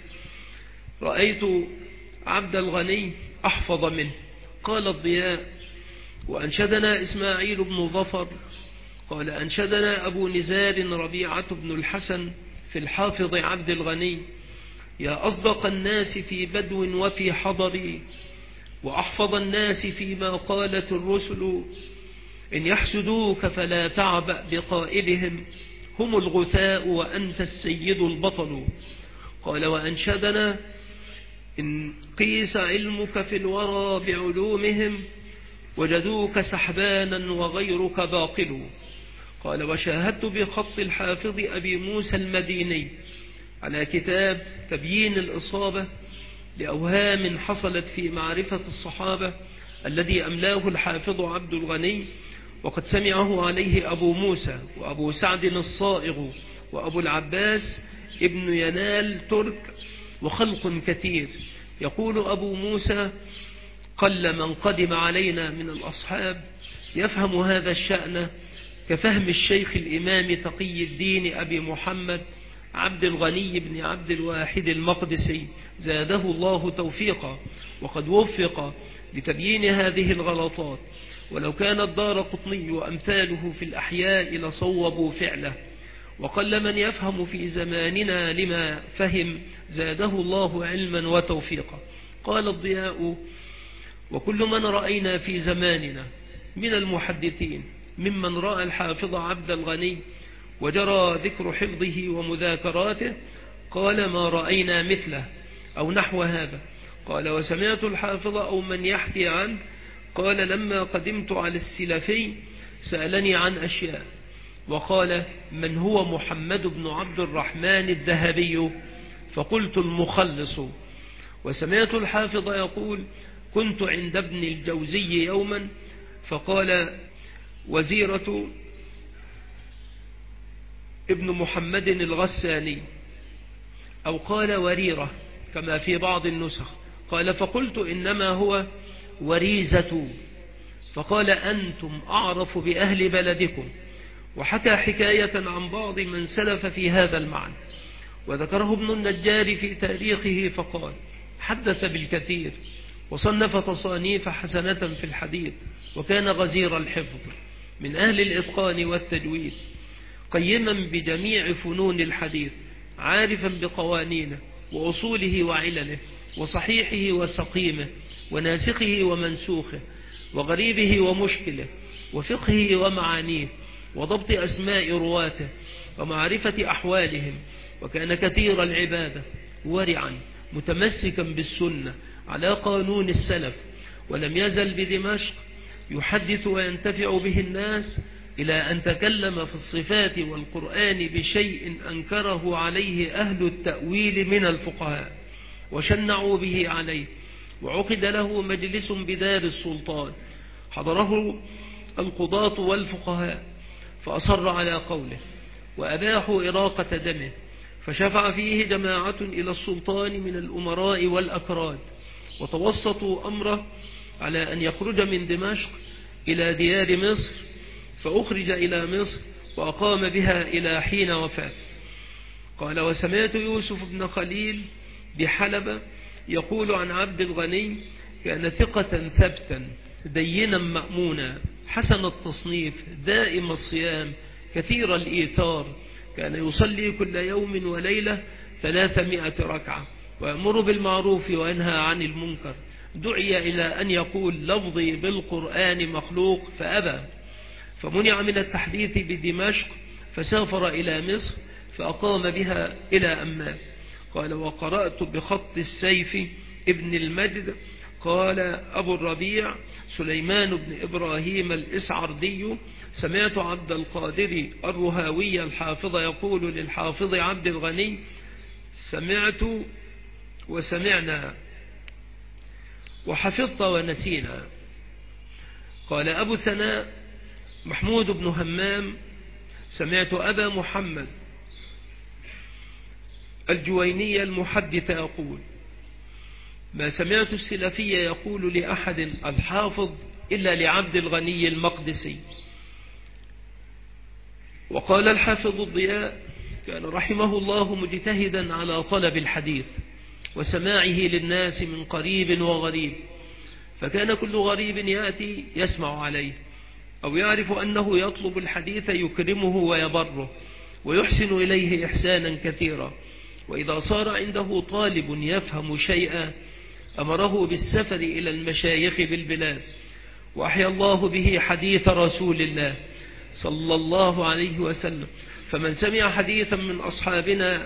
رأيت عبد الغني أحفظ منه. قال الضياء: وأنشدنا إسماعيل بن ظفر قال: أنشدنا أبو نزار ربيعة بن الحسن في الحافظ عبد الغني: يا أصدق الناس في بدو وفي حضر، وأحفظ الناس فيما قالت الرسل، إن يحسدوك فلا تعبأ بقائلهم، هم الغثاء وأنت السيد البطل. قال: وأنشدنا: إن قيس علمك في الورى بعلومهم، وجدوك سحبانا وغيرك باطل. قال: وشاهدت بخط الحافظ أبي موسى المديني على كتاب تبيين الإصابة لأوهام حصلت في معرفة الصحابة الذي أملاه الحافظ عبد الغني، وقد سمعه عليه أبو موسى وأبو سعد الصائغ وأبو العباس ابن ينال ترك وخلق كثير. يقول أبو موسى: قل من قدم علينا من الأصحاب يفهم هذا الشأن كفهم الشيخ الإمام تقي الدين أبي محمد عبد الغني بن عبد الواحد المقدسي زاده الله توفيقا، وقد وفق لتبيين هذه الغلطات. ولو كان الدارقطني وأمثاله في الأحياء لصوبوا فعله، وقل من يفهم في زماننا لما فهم زاده الله علما وتوفيقا. قال الضياء: وكل من رأينا في زماننا من المحدثين ممن رأى الحافظ عبد الغني وجرى ذكر حفظه ومذاكراته قال: ما رأينا مثله أو نحو هذا. قال: وسمعت الحافظ أو من يحكي عنه قال: لما قدمت على السلفي سألني عن أشياء، وقال: من هو محمد بن عبد الرحمن الذهبي؟ فقلت: المخلص. وسمعت الحافظ يقول: كنت عند ابن الجوزي يوما فقال: وزيرة ابن محمد الغساني، أو قال وريرة كما في بعض النسخ. قال: فقلت: إنما هو وريزة. فقال أنتم أعرف بأهل بلدكم، وحكى حكاية عن بعض من سلف في هذا المعنى. وذكره ابن النجار في تاريخه فقال حدث بالكثير وصنف تصانيف حسنة في الحديث، وكان غزير الحفظ من أهل الإتقان والتجويد، قيما بجميع فنون الحديث، عارفا بقوانينه وأصوله وعلله وصحيحه وسقيمه وناسخه ومنسوخه وغريبه ومشكله وفقهه ومعانيه وضبط أسماء رواته ومعرفة أحوالهم. وكان كثير العبادة ورعا متمسكا بالسنة على قانون السلف، ولم يزل بدمشق يحدث وينتفع به الناس، إلى أن تكلم في الصفات والقرآن بشيء أنكره عليه أهل التأويل من الفقهاء وشنعوا به عليه. وعقد له مجلس بدار السلطان حضره القضاة والفقهاء، فأصر على قوله وأباحوا إراقة دمه، فشفع فيه جماعة إلى السلطان من الأمراء والأكراد، وتوسطوا أمره على أن يخرج من دمشق إلى ديار مصر، فأخرج إلى مصر وأقام بها إلى حين وفاته. قال وسمعت يوسف بن خليل بحلب يقول عن عبد الغني كان ثقة ثبتا دينا مأمونا حسن التصنيف دائم الصيام كثير الإيثار، كان يصلي كل يوم وليلة 300 ركعة، ويأمر بالمعروف وينهى عن المنكر. دعي إلى أن يقول لفظي بالقرآن مخلوق فأبى، فمنع من التحديث بدمشق، فسافر إلى مصر فأقام بها إلى أمان. قال وقرأت بخط السيف ابن المجد. قال أبو الربيع سليمان بن إبراهيم الإسعردي سمعت عبد القادر الرهاوي الحافظ يقول للحافظ عبد الغني سمعت وسمعنا وحفظت ونسينا. قال أبو ثناء محمود بن همام سمعت أبا محمد الجويني المحدث يقول ما سمعت السلفي يقول لأحد الحافظ إلا لعبد الغني المقدسي. وقال الحافظ الضياء كان رحمه الله مجتهدا على طلب الحديث وسماعه للناس من قريب وغريب، فكان كل غريب يأتي يسمع عليه أو يعرف أنه يطلب الحديث يكرمه ويبره ويحسن إليه إحسانا كثيرا. وإذا صار عنده طالب يفهم شيئا أمره بالسفر إلى المشايخ بالبلاد، وأحيا الله به حديث رسول الله صلى الله عليه وسلم. فمن سمع حديثا من أصحابنا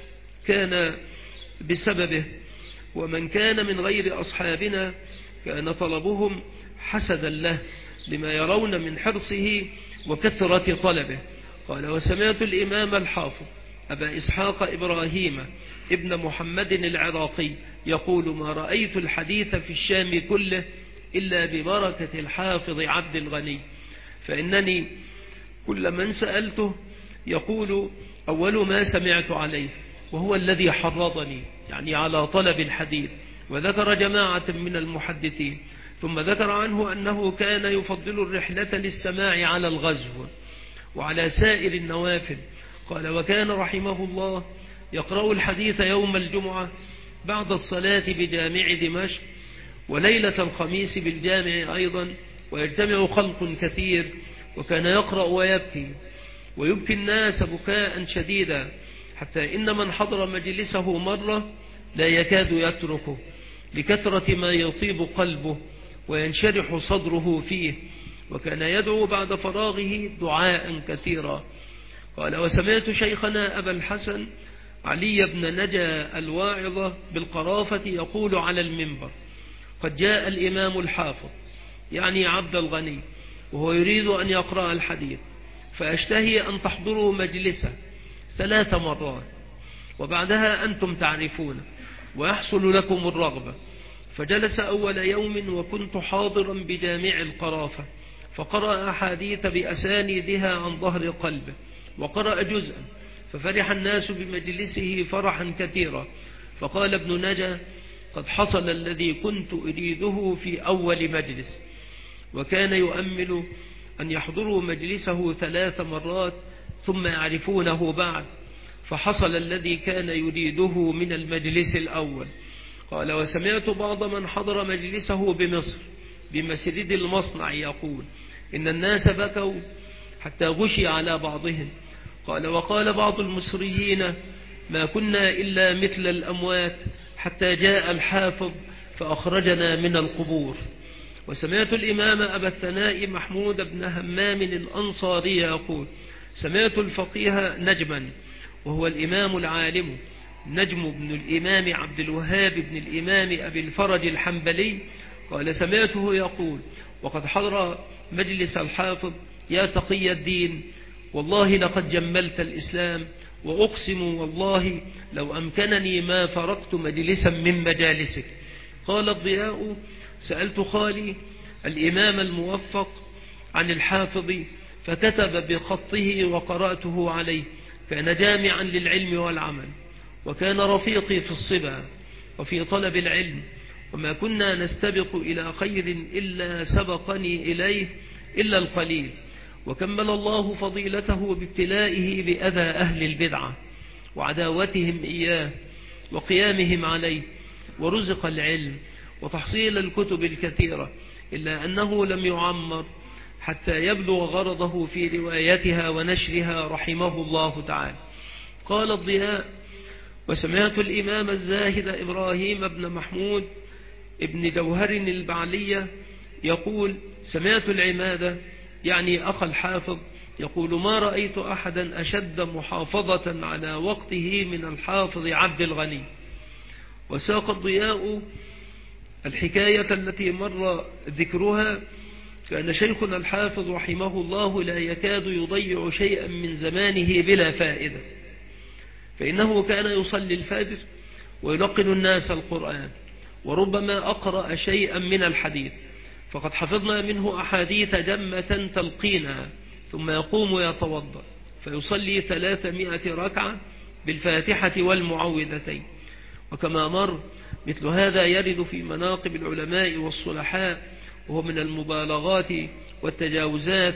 كان بسببه، ومن كان من غير أصحابنا كان طلبهم حسدا له لما يرون من حرصه وكثرة طلبه. قال وسمعت الإمام الحافظ أبا إسحاق إبراهيم ابن محمد العراقي يقول ما رأيت الحديث في الشام كله إلا ببركة الحافظ عبد الغني، فإنني كل من سألته يقول أول ما سمعت عليه، وهو الذي حرضني يعني على طلب الحديث. وذكر جماعة من المحدثين، ثم ذكر عنه أنه كان يفضل الرحلة للسماع على الغزو وعلى سائر النوافل. قال وكان رحمه الله يقرأ الحديث يوم الجمعة بعد الصلاة بجامع دمشق، وليلة الخميس بالجامع أيضا، ويجتمع خلق كثير، وكان يقرأ ويبكي ويبكي الناس بكاء شديدا، حتى إن من حضر مجلسه مرة لا يكاد يتركه لكثرة ما يطيب قلبه وينشرح صدره فيه، وكان يدعو بعد فراغه دعاء كثيرا. قال وسمعت شيخنا أبا الحسن علي بن نجا الواعظة بالقرافة يقول على المنبر قد جاء الإمام الحافظ يعني عبد الغني وهو يريد أن يقرأ الحديث، فأشتهي أن تحضروا مجلسه 3 مرات وبعدها أنتم تعرفون ويحصل لكم الرغبة. فجلس أول يوم وكنت حاضرا بجامع القرافة، فقرأ أحاديث بأسانيدها عن ظهر قلبه، وقرأ جزءا، ففرح الناس بمجلسه فرحا كثيرا. فقال ابن نجا قد حصل الذي كنت أريده في أول مجلس، وكان يؤمل أن يحضروا مجلسه 3 مرات ثم يعرفونه بعد، فحصل الذي كان يريده من المجلس الأول. قال: وسمعت بعض من حضر مجلسه بمصر بمسجد المصنع يقول: إن الناس بكوا حتى غشي على بعضهم. قال: وقال بعض المصريين: ما كنا إلا مثل الأموات حتى جاء الحافظ فأخرجنا من القبور. وسمعت الإمام أبا الثناء محمود بن همام الأنصاري يقول: سمعت الفقيه نجما، وهو الإمام العالم نجم بن الإمام عبد الوهاب بن الإمام أبي الفرج الحنبلي، قال: سمعته يقول: وقد حضر مجلس الحافظ يا تقي الدين، والله لقد جملت الإسلام، وأقسم والله لو أمكنني ما فرقت مجلسا من مجالسك. قال الضياء: سألت خالي الإمام الموفق عن الحافظ فكتب بخطه وقرأته عليه، كان جامعا للعلم والعمل، وكان رفيقي في الصبا وفي طلب العلم، وما كنا نستبق إلى خير إلا سبقني إليه إلا القليل. وكمل الله فضيلته بابتلائه بأذى أهل البدعة وعداوتهم إياه وقيامهم عليه، ورزق العلم وتحصيل الكتب الكثيرة، إلا أنه لم يعمر حتى يبلغ غرضه في روايتها ونشرها رحمه الله تعالى. قال الضياء: وسمعت الإمام الزاهد إبراهيم بن محمود ابن جوهر البعلية يقول: سمعت العمادة يعني أخ الحافظ يقول: ما رأيت أحدا أشد محافظة على وقته من الحافظ عبد الغني. وساق الضياء الحكاية التي مر ذكرها: كان شيخنا الحافظ رحمه الله لا يكاد يضيع شيئا من زمانه بلا فائدة، فإنه كان يصلي الفجر ويلقن الناس القرآن، وربما أقرأ شيئا من الحديث، فقد حفظنا منه أحاديث جمة تلقينا، ثم يقوم يتوضأ فيصلي 300 ركعة بالفاتحة والمعوذتين. وكما مر مثل هذا يرد في مناقب العلماء والصلحاء، وهو من المبالغات والتجاوزات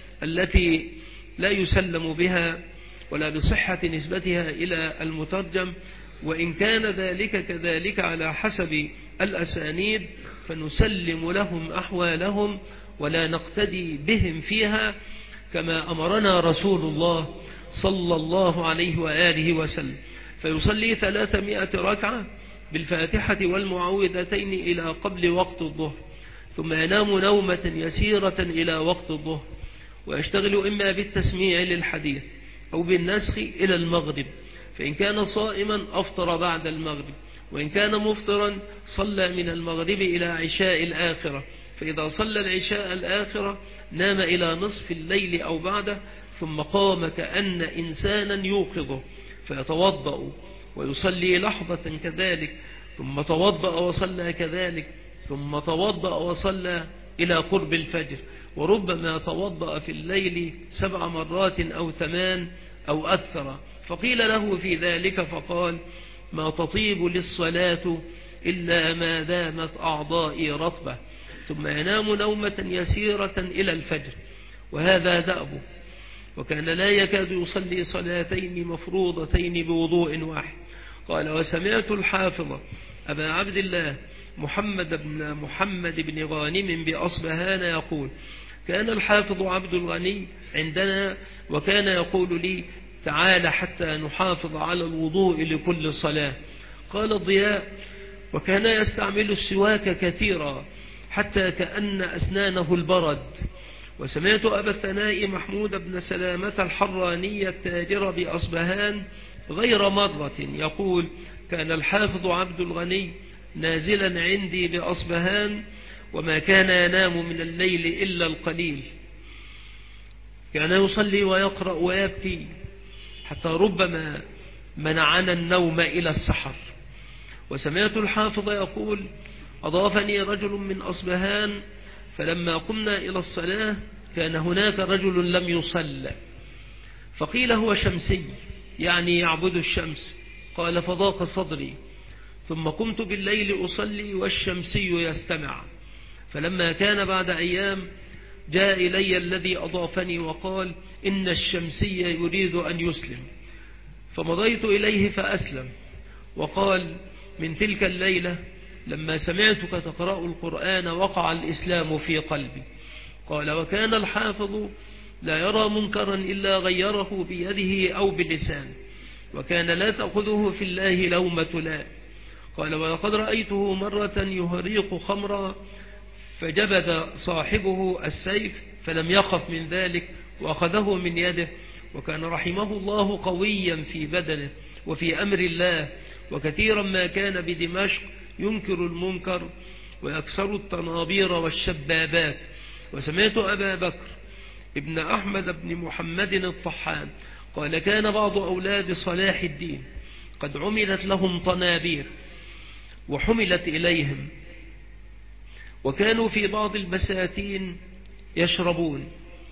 التي لا يسلم بها ولا بصحة نسبتها إلى المترجم، وإن كان ذلك كذلك على حسب الأسانيد، فنسلم لهم أحوالهم ولا نقتدي بهم فيها، كما أمرنا رسول الله صلى الله عليه وآله وسلم. فيصلي 300 ركعة بالفاتحة والمعوذتين إلى قبل وقت الظهر، ثم ينام نومة يسيرة إلى وقت الظهر، ويشتغل إما بالتسميع للحديث أو بالنسخ إلى المغرب، فإن كان صائما أفطر بعد المغرب، وإن كان مفطرا صلى من المغرب إلى عشاء الآخرة، فإذا صلى العشاء الآخرة نام إلى نصف الليل أو بعده، ثم قام كأن إنسانا يوقظه فيتوضأ ويصلي لحظة كذلك، ثم توضأ وصلى كذلك، ثم توضأ وصلى إلى قرب الفجر، وربما توضأ في الليل 7 مرات أو 8 أو أكثر. فقيل له في ذلك فقال: ما تطيب للصلاة إلا ما دامت أعضائي رطبة، ثم ينام نومة يسيرة إلى الفجر، وهذا دأبه، وكان لا يكاد يصلي صلاتين مفروضتين بوضوء واحد. قال: وسمعت الحافظ أبا عبد الله محمد بن غانم بأصبهان يقول: كان الحافظ عبد الغني عندنا، وكان يقول لي: تعال حتى نحافظ على الوضوء لكل صلاة. قال الضياء: وكان يستعمل السواك كثيرا حتى كأن أسنانه البرد. وسمعت أبا الثناء محمود بن سلامة الحراني التاجر بأصبهان غير مرة يقول: كان الحافظ عبد الغني نازلا عندي بأصبهان، وما كان ينام من الليل إلا القليل، كان يصلي ويقرأ ويبكي، حتى ربما منعنا النوم إلى السحر. وسمعت الحافظ يقول: أضافني رجل من أصبهان، فلما قمنا إلى الصلاة كان هناك رجل لم يصلى، فقيل هو شمسي، يعني يعبد الشمس. قال: فضاق صدري، ثم قمت بالليل أصلي والشمسي يستمع، فلما كان بعد أيام جاء إلي الذي أضافني وقال إن الشمسي يريد أن يسلم، فمضيت إليه فأسلم. وقال من تلك الليلة لما سمعتك تقرأ القرآن وقع الإسلام في قلبي. قال وكان الحافظ لا يرى منكرا إلا غيره بيده أو بلسان، وكان لا تأخذه في الله لومة لائم. قال ولقد رأيته مرة يهريق خمرا فجبد صاحبه السيف فلم يخف من ذلك وأخذه من يده، وكان رحمه الله قويا في بدنه وفي أمر الله، وكثيرا ما كان بدمشق ينكر المنكر ويكسر الطنابير والشبابات. وسمعت أبا بكر ابن أحمد بن محمد الطحان قال كان بعض أولاد صلاح الدين قد عملت لهم طنابير وحملت إليهم، وكانوا في بعض البساتين يشربون،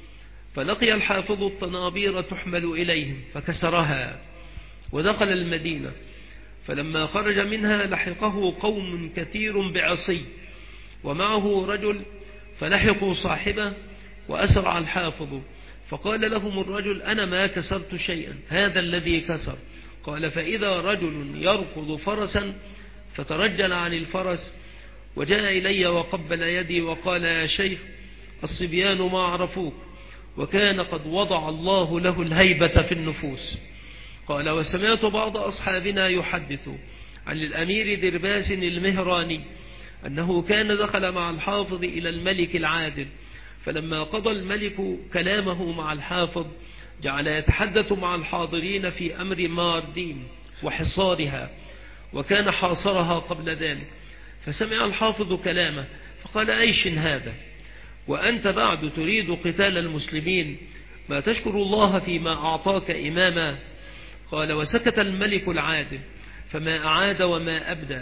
فلقي الحافظ الطنابير تحمل إليهم فكسرها ودخل المدينة، فلما خرج منها لحقه قوم كثير بعصي ومعه رجل، فلحقوا صاحبه وأسرع الحافظ، فقال لهم الرجل أنا ما كسرت شيئا، هذا الذي كسر. قال فإذا رجل يركض فرسا فترجل عن الفرس وجاء إلي وقبل يدي وقال يا شيخ الصبيان ما عرفوك، وكان قد وضع الله له الهيبة في النفوس. قال وسمعت بعض أصحابنا يحدث عن الأمير درباس المهراني أنه كان دخل مع الحافظ إلى الملك العادل، فلما قضى الملك كلامه مع الحافظ جعل يتحدث مع الحاضرين في أمر ماردين وحصارها، وكان حاصرها قبل ذلك، فسمع الحافظ كلامه فقال أيش هذا وأنت بعد تريد قتال المسلمين، ما تشكر الله فيما أعطاك إماما. قال وسكت الملك العادل فما أعاد وما أبدى،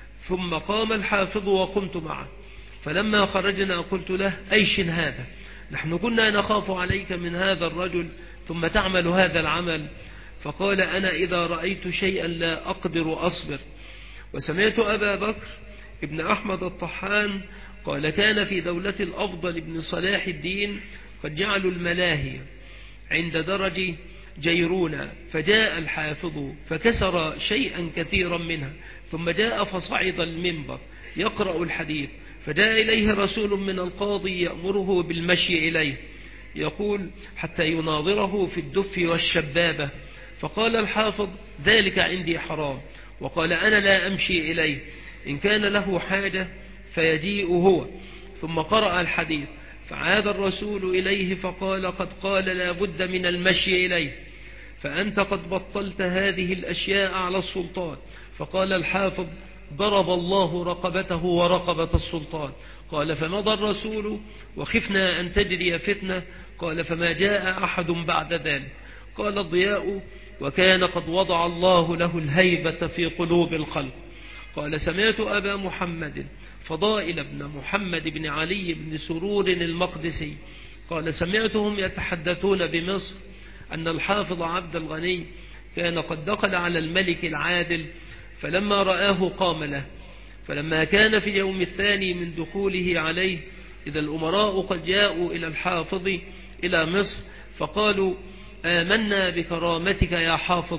ثم قام الحافظ وقمت معه، فلما خرجنا قلت له أيش هذا، نحن كنا نخاف عليك من هذا الرجل ثم تعمل هذا العمل. فقال أنا إذا رأيت شيئا لا أقدر أصبر. وسمعت أبا بكر ابن أحمد الطحان قال كان في دولة الأفضل ابن صلاح الدين قد جعلوا الملاهي عند درج جيرونا، فجاء الحافظ فكسر شيئا كثيرا منها، ثم جاء فصعد المنبر يقرأ الحديث، فجاء إليه رسول من القاضي يأمره بالمشي إليه، يقول حتى يناظره في الدف والشبابة. فقال الحافظ ذلك عندي حرام، وقال أنا لا أمشي إليه، إن كان له حاجة فيجيء هو. ثم قرأ الحديث، فعاد الرسول إليه فقال قد قال لا بد من المشي إليه، فأنت قد بطلت هذه الأشياء على السلطان. فقال الحافظ ضرب الله رقبته ورقبة السلطان. قال فمضى الرسول وخفنا أن تجري فتنة. قال فما جاء أحد بعد ذلك. قال الضياء وكان قد وضع الله له الهيبة في قلوب الخلق. قال سمعت أبا محمد فضائل بن محمد بن علي بن سرور المقدسي قال سمعتهم يتحدثون بمصر أن الحافظ عبد الغني كان قد دخل على الملك العادل، فلما رآه قام له، فلما كان في اليوم الثاني من دخوله عليه إذا الأمراء قد جاءوا إلى الحافظ إلى مصر فقالوا آمنا بكرامتك يا حافظ،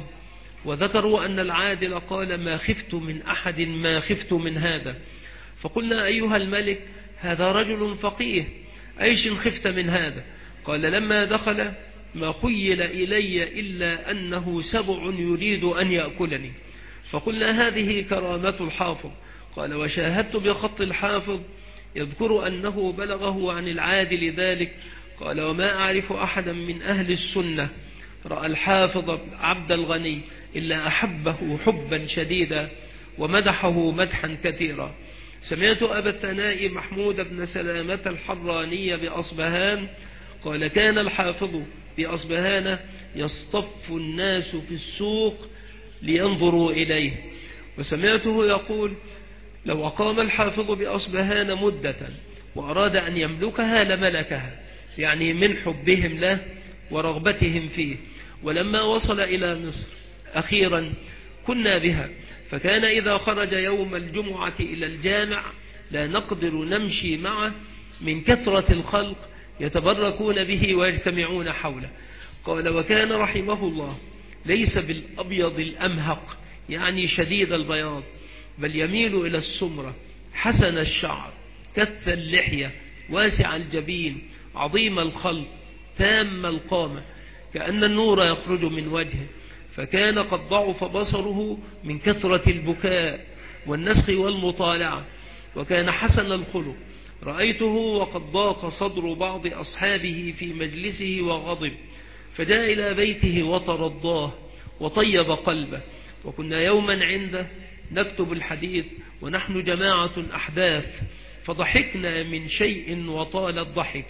وذكروا أن العادل قال ما خفت من أحد ما خفت من هذا. فقلنا أيها الملك هذا رجل فقيه، أيش خفت من هذا؟ قال لما دخل ما خيل إلي إلا أنه سبع يريد أن يأكلني. فقلنا هذه كرامة الحافظ. قال وشاهدت بخط الحافظ يذكر أنه بلغه عن العادل ذلك. قال وما أعرف أحدا من أهل السنة رأى الحافظ عبد الغني إلا أحبه حبا شديدا ومدحه مدحا كثيرا. سمعت أبا الثناء محمود بن سلامة الحراني بأصبهان قال كان الحافظ بأصبهان يصطف الناس في السوق لينظروا إليه. وسمعته يقول لو أقام الحافظ بأصبهان مدة وأراد أن يملكها لملكها، يعني من حبهم له ورغبتهم فيه. ولما وصل إلى مصر أخيرا كنا بها، فكان إذا خرج يوم الجمعة إلى الجامع لا نقدر نمشي معه من كثرة الخلق يتبركون به ويجتمعون حوله. قال وكان رحمه الله ليس بالأبيض الأمهق يعني شديد البياض، بل يميل إلى السمرة، حسن الشعر، كث اللحية، واسع الجبين، عظيم الخلق، تام القامة، كأن النور يخرج من وجهه، فكان قد ضعف بصره من كثرة البكاء والنسخ والمطالعة، وكان حسن الخلق. رأيته وقد ضاق صدر بعض أصحابه في مجلسه وغضب، فجاء إلى بيته وترضاه وطيب قلبه. وكنا يوما عنده نكتب الحديث ونحن جماعة أحداث، فضحكنا من شيء وطال الضحك.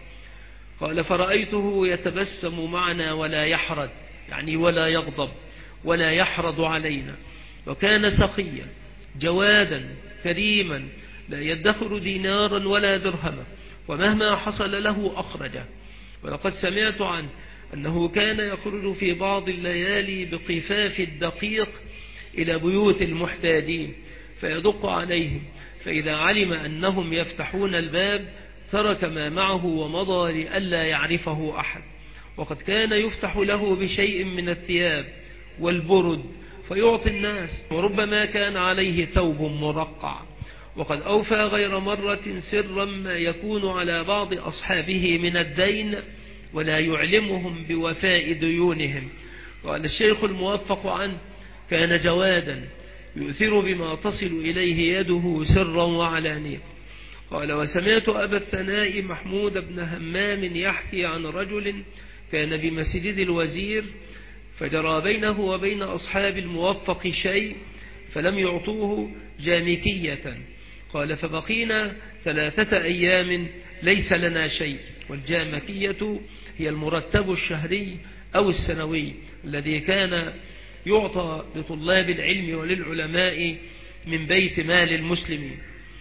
قال فرأيته يتبسم معنا ولا يحرد، يعني ولا يغضب ولا يحرض علينا، وكان سخيا جوادا كريما لا يدخر دينارا ولا درهما، ومهما حصل له أخرجه. ولقد سمعت عنه أنه كان يخرج في بعض الليالي بقفاف الدقيق إلى بيوت المحتاجين فيدق عليهم، فإذا علم أنهم يفتحون الباب ترك ما معه ومضى لئلا يعرفه أحد. وقد كان يفتح له بشيء من الثياب والبرد فيعطي الناس، وربما كان عليه ثوب مرقع. وقد أوفى غير مرة سرا ما يكون على بعض أصحابه من الدين ولا يعلمهم بوفاء ديونهم. قال الشيخ الموفق عنه كان جوادا يؤثر بما تصل إليه يده سرا وعلانية. قال وسمعت أبا الثناء محمود بن همام يحكي عن رجل كان بمسجد الوزير، فجرى بينه وبين أصحاب الموفق شيء فلم يعطوه جامكية. قال فبقينا 3 أيام ليس لنا شيء، والجامكية هي المرتب الشهري أو السنوي الذي كان يعطى لطلاب العلم وللعلماء من بيت مال المسلمين.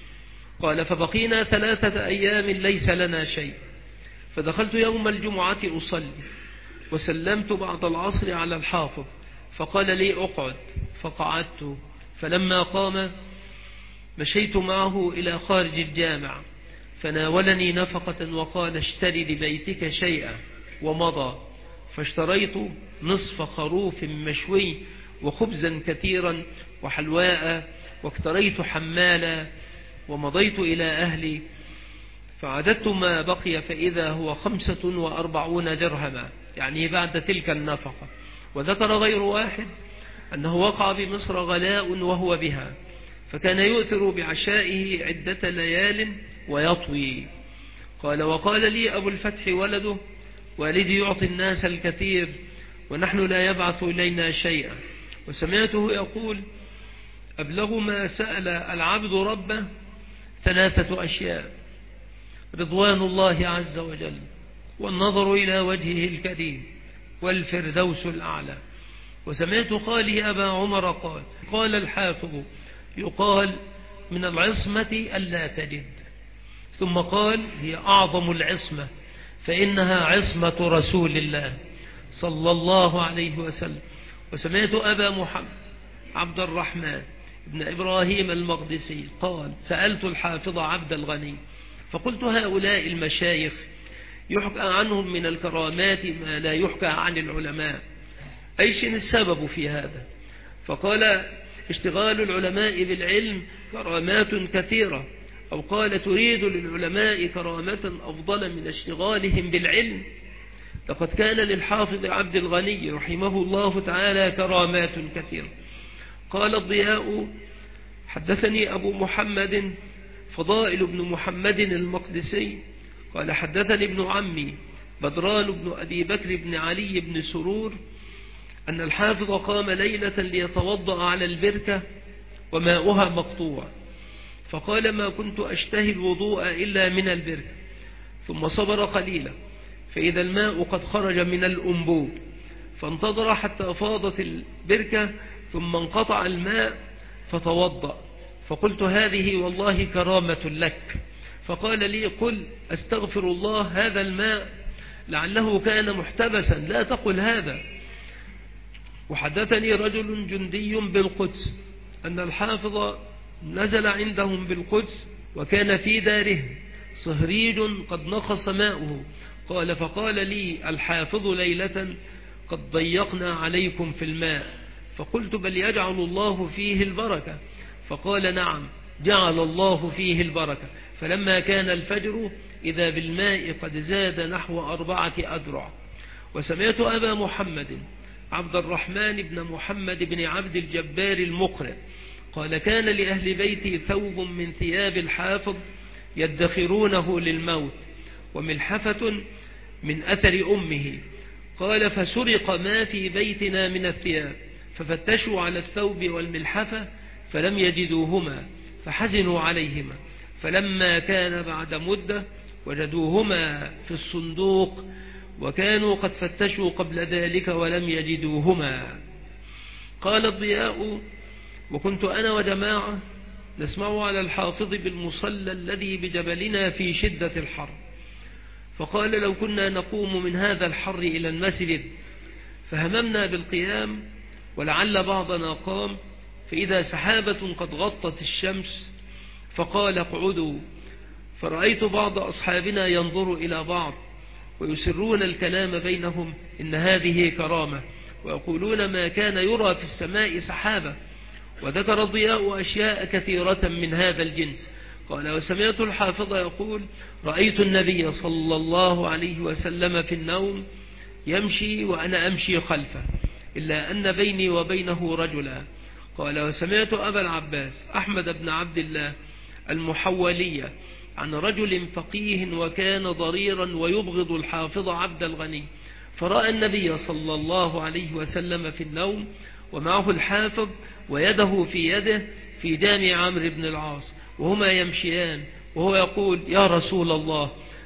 قال فبقينا 3 أيام ليس لنا شيء، فدخلت يوم الجمعة أصلي وسلمت بعد العصر على الحافظ، فقال لي أقعد، فقعدت، فلما قام مشيت معه إلى خارج الجامع فناولني نفقة وقال اشتري لبيتك شيئا، ومضى، فاشتريت نصف خروف مشوي وخبزا كثيرا وحلواء، واكتريت حمالا، ومضيت إلى أهلي فعددت ما بقي فإذا هو 45 درهما، يعني بعد تلك النفقة. وذكر غير واحد أنه وقع بمصر غلاء وهو بها، فكان يؤثر بعشائه عدة ليال ويطوي. قال وقال لي أبو الفتح ولده والدي يعطي الناس الكثير ونحن لا يبعث إلينا شيئا. وسمعته يقول أبلغ ما سأل العبد ربه 3 أشياء: رضوان الله عز وجل، والنظر إلى وجهه الكريم، والفردوس الأعلى. وسمعت خالي أبا عمر قال قال الحافظ يقال من العصمة ألا تجد، ثم قال هي أعظم العصمة فإنها عصمة رسول الله صلى الله عليه وسلم. وسمعت أبا محمد عبد الرحمن ابن إبراهيم المقدسي قال سألت الحافظ عبد الغني فقلت هؤلاء المشايخ يحكى عنهم من الكرامات ما لا يحكى عن العلماء، أيش السبب في هذا؟ فقال اشتغال العلماء بالعلم كرامات كثيرة، أو قال تريد للعلماء كرامة أفضل من اشتغالهم بالعلم؟ لقد كان للحافظ عبد الغني رحمه الله تعالى كرامات كثيرة. قال الضياء حدثني أبو محمد فضائل بن محمد المقدسي قال حدثني ابن عمي بدران بن أبي بكر بن علي بن سرور أن الحافظ قام ليلة ليتوضأ على البركة وماؤها مقطوع، فقال ما كنت أشتهي الوضوء إلا من البركة، ثم صبر قليلا فإذا الماء قد خرج من الأنبوب، فانتظر حتى فاضت البركة ثم انقطع الماء فتوضأ، فقلت هذه والله كرامة لك. فقال لي قل أستغفر الله هذا الماء لعله كان محتبسا، لا تقل هذا. وحدثني رجل جندي بالقدس أن الحافظ نزل عندهم بالقدس وكان في داره صهريج قد نقص ماؤه. قال فقال لي الحافظ ليلة قد ضيقنا عليكم في الماء، فقلت بل يجعل الله فيه البركة؟ فقال نعم جعل الله فيه البركة. فلما كان الفجر إذا بالماء قد زاد نحو 4 أذرع. وسمعت أبا محمد عبد الرحمن بن محمد بن عبد الجبار المقرئ قال كان لأهل بيتي ثوب من ثياب الحافظ يدخرونه للموت، وملحفة من أثر أمه. قال فسرق ما في بيتنا من الثياب، ففتشوا على الثوب والملحفة فلم يجدوهما، فحزنوا عليهما. فلما كان بعد مدة وجدوهما في الصندوق، وكانوا قد فتشوا قبل ذلك ولم يجدوهما. قال الضياء وكنت أنا وجماعة نسمع على الحافظ بالمصلى الذي بجبلنا في شدة الحر، فقال لو كنا نقوم من هذا الحر إلى المسجد فهممنا بالقيام ولعل بعضنا قام، فإذا سحابة قد غطت الشمس، فقال اقعدوا. فرأيت بعض أصحابنا ينظر إلى بعض ويسرون الكلام بينهم إن هذه كرامة، ويقولون ما كان يرى في السماء سحابة. وذكر الضياء أشياء كثيرة من هذا الجنس. قال وسمعت الحافظ يقول رأيت النبي صلى الله عليه وسلم في النوم يمشي وأنا أمشي خلفه، إلا أن بيني وبينه رجلا. قال وسمعت أبا العباس أحمد بن عبد الله المحولية عن رجل فقيه وكان ضريرا ويبغض الحافظ عبد الغني، فرأى النبي صلى الله عليه وسلم في النوم ومعه الحافظ ويده في يده في جامع عمرو بن العاص وهما يمشيان، وهو يقول يا رسول الله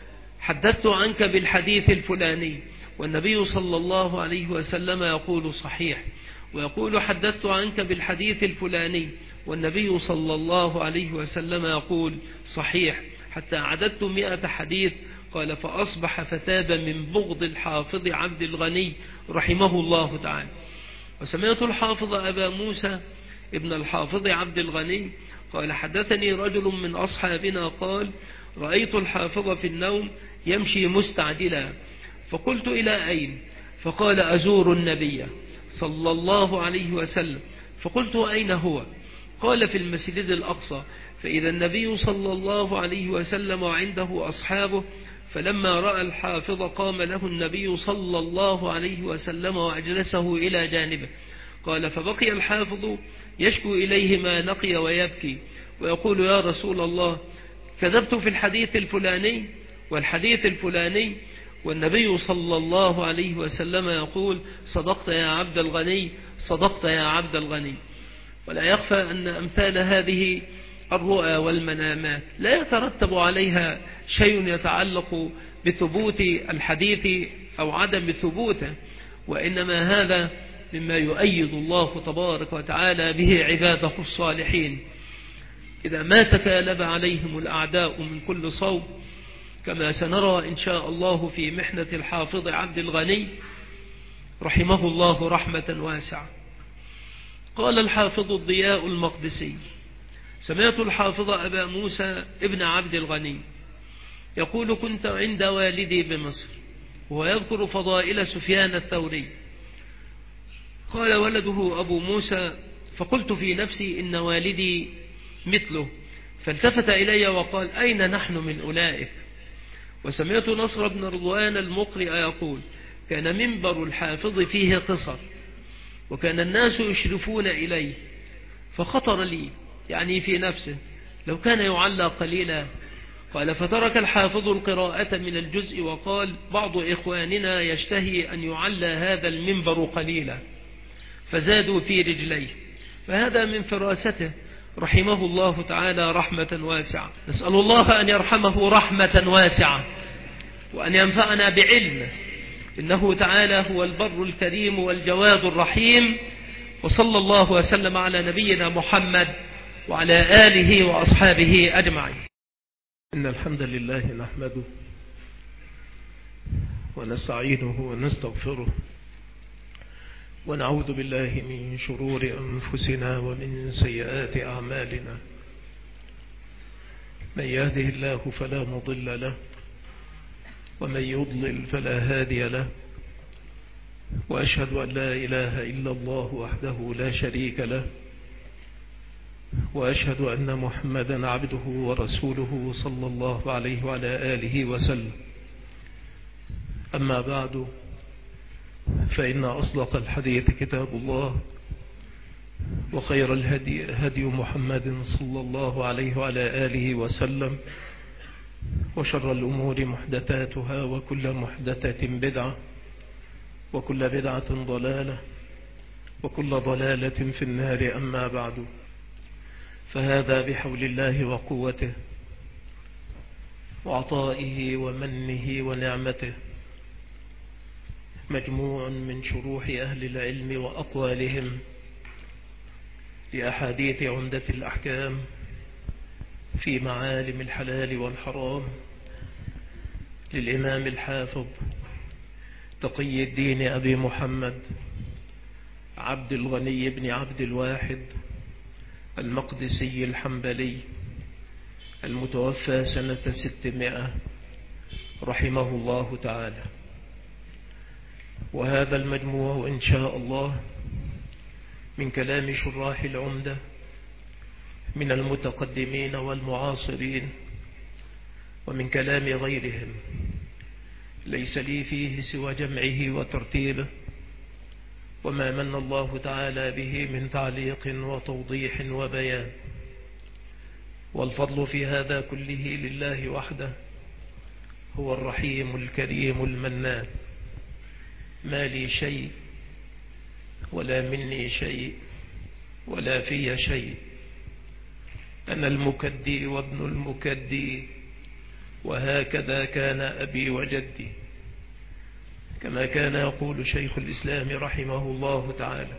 حدثت عنك بالحديث الفلاني، والنبي صلى الله عليه وسلم يقول صحيح، ويقول حدثت عنك بالحديث الفلاني والنبي صلى الله عليه وسلم يقول صحيح، حتى عددت 100 حديث. قال فأصبح فتاب من بغض الحافظ عبد الغني رحمه الله تعالى. وسمعت الحافظ أبا موسى ابن الحافظ عبد الغني قال حدثني رجل من أصحابنا قال رأيت الحافظ في النوم يمشي مستعجلا، فقلت إلى أين؟ فقال أزور النبي صلى الله عليه وسلم. فقلت أين هو؟ قال في المسجد الأقصى. فإذا النبي صلى الله عليه وسلم وعنده أصحابه، فلما رأى الحافظ قام له النبي صلى الله عليه وسلم وأجلسه إلى جانبه. قال فبقي الحافظ يشكو إليه ما نقي ويبكي ويقول يا رسول الله كذبت في الحديث الفلاني والحديث الفلاني، والنبي صلى الله عليه وسلم يقول صدقت يا عبد الغني صدقت يا عبد الغني. ولا يخفى أن أمثال هذه الرؤى والمنامات لا يترتب عليها شيء يتعلق بثبوت الحديث أو عدم ثبوته، وإنما هذا مما يؤيد الله تبارك وتعالى به عباده الصالحين إذا ما تكالب عليهم الأعداء من كل صوب، كما سنرى إن شاء الله في محنة الحافظ عبد الغني رحمه الله رحمة واسعة. قال الحافظ الضياء المقدسي سمعت الحافظ أبا موسى ابن عبد الغني يقول كنت عند والدي بمصر، ويذكر فضائل سفيان الثوري. قال ولده أبو موسى فقلت في نفسي إن والدي مثله، فالتفت إلي وقال أين نحن من أولئك؟ وسمعت نصر بن رضوان المقرئ يقول كان منبر الحافظ فيه قصر، وكان الناس يشرفون إليه، فخطر لي يعني في نفسه لو كان يعلى قليلا. قال فترك الحافظ القراءة من الجزء وقال بعض إخواننا يشتهي أن يعلى هذا المنبر قليلا، فزادوا في رجليه، فهذا من فراسته رحمه الله تعالى رحمة واسعة. نسأل الله أن يرحمه رحمة واسعة وأن ينفعنا بعلمه، إنه تعالى هو البر الكريم والجواد الرحيم. وصلى الله وسلم على نبينا محمد وعلى آله وأصحابه أجمعين. إن الحمد لله نحمده ونستعينه ونستغفره ونعوذ بالله من شرور أنفسنا ومن سيئات أعمالنا، من يهده الله فلا مضل له ومن يضلل فلا هادي له، وأشهد أن لا إله إلا الله وحده لا شريك له، وأشهد أن محمدا عبده ورسوله صلى الله عليه وعلى آله وسلم. أما بعد، فإن أصدق الحديث كتاب الله، وخير الهدي هدي محمد صلى الله عليه وعلى آله وسلم، وشر الأمور محدثاتها، وكل محدثة بدعة، وكل بدعة ضلالة، وكل ضلالة في النار. أما بعد، فهذا بحول الله وقوته وعطائه ومنه ونعمته مجموع من شروح أهل العلم وأقوالهم لأحاديث عمدة الأحكام في معالم الحلال والحرام للإمام الحافظ تقي الدين أبي محمد عبد الغني بن عبد الواحد المقدسي الحنبلي المتوفى سنة 600 رحمه الله تعالى. وهذا المجموع إن شاء الله من كلام شراح العمدة من المتقدمين والمعاصرين، ومن كلام غيرهم، ليس لي فيه سوى جمعه وترتيبه، وما من الله تعالى به من تعليق وتوضيح وبيان، والفضل في هذا كله لله وحده، هو الرحيم الكريم المنان. ما لي شيء ولا مني شيء ولا في شيء، أنا المكدي وابن المكدي، وهكذا كان أبي وجدي، كما كان يقول شيخ الإسلام رحمه الله تعالى: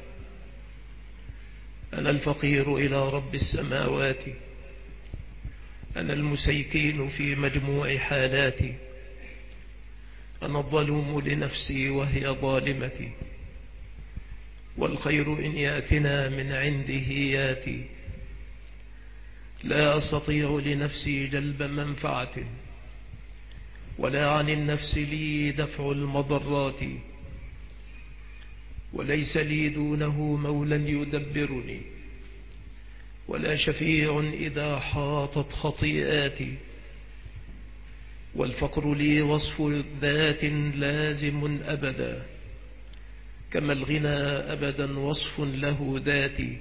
أنا الفقير إلى رب السماوات، أنا المسيكين في مجموع حالاتي، أنا الظلوم لنفسي وهي ظالمتي، والخير إن ياتنا من عنده ياتي، لا أستطيع لنفسي جلب منفعة، ولا عن النفس لي دفع المضرات، وليس لي دونه مولا يدبرني، ولا شفيع إذا حاطت خطيئاتي، والفقر لي وصف ذات لازم أبدا، كما الغنى أبدا وصف له ذاتي،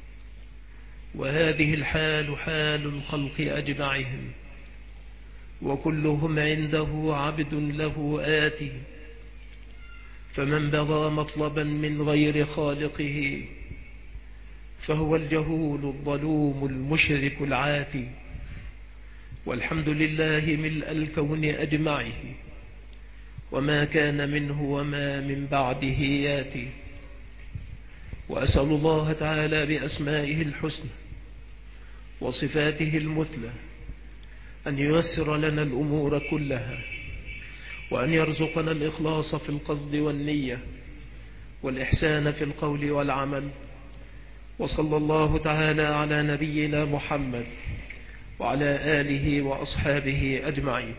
وهذه الحال حال الخلق أجمعهم، وكلهم عنده عبد له آتي، فمن بغى مطلبا من غير خالقه فهو الجهول الظلوم المشرك العاتي، والحمد لله ملء الكون أجمعه، وما كان منه وما من بعده ياتي. وأسأل الله تعالى بأسمائه الحسنى وصفاته المثلى أن ييسر لنا الأمور كلها، وأن يرزقنا الإخلاص في القصد والنية، والإحسان في القول والعمل. وصلى الله تعالى على نبينا محمد وعلى آله وأصحابه أجمعين.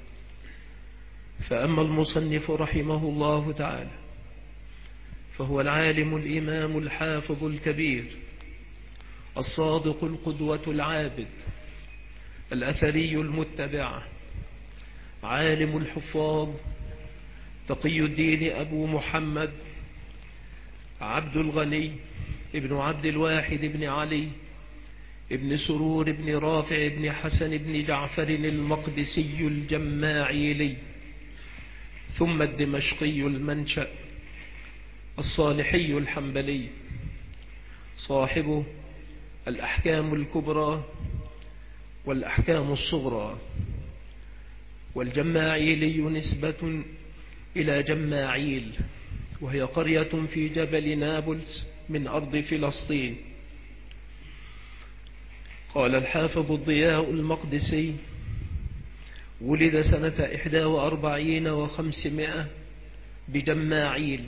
فأما المصنف رحمه الله تعالى فهو العالم الإمام الحافظ الكبير الصادق القدوة العابد الأثري المتبع، عالم الحفاظ تقي الدين أبو محمد عبد الغني ابن عبد الواحد بن علي ابن سرور بن رافع بن حسن بن جعفر المقدسي الجماعيلي، ثم الدمشقي المنشأ، الصالحي الحنبلي، صاحب الأحكام الكبرى والأحكام الصغرى. والجماعيلي نسبة إلى جماعيل، وهي قرية في جبل نابلس من أرض فلسطين. قال الحافظ الضياء المقدسي: ولد سنة 41 و500 بجماعيل.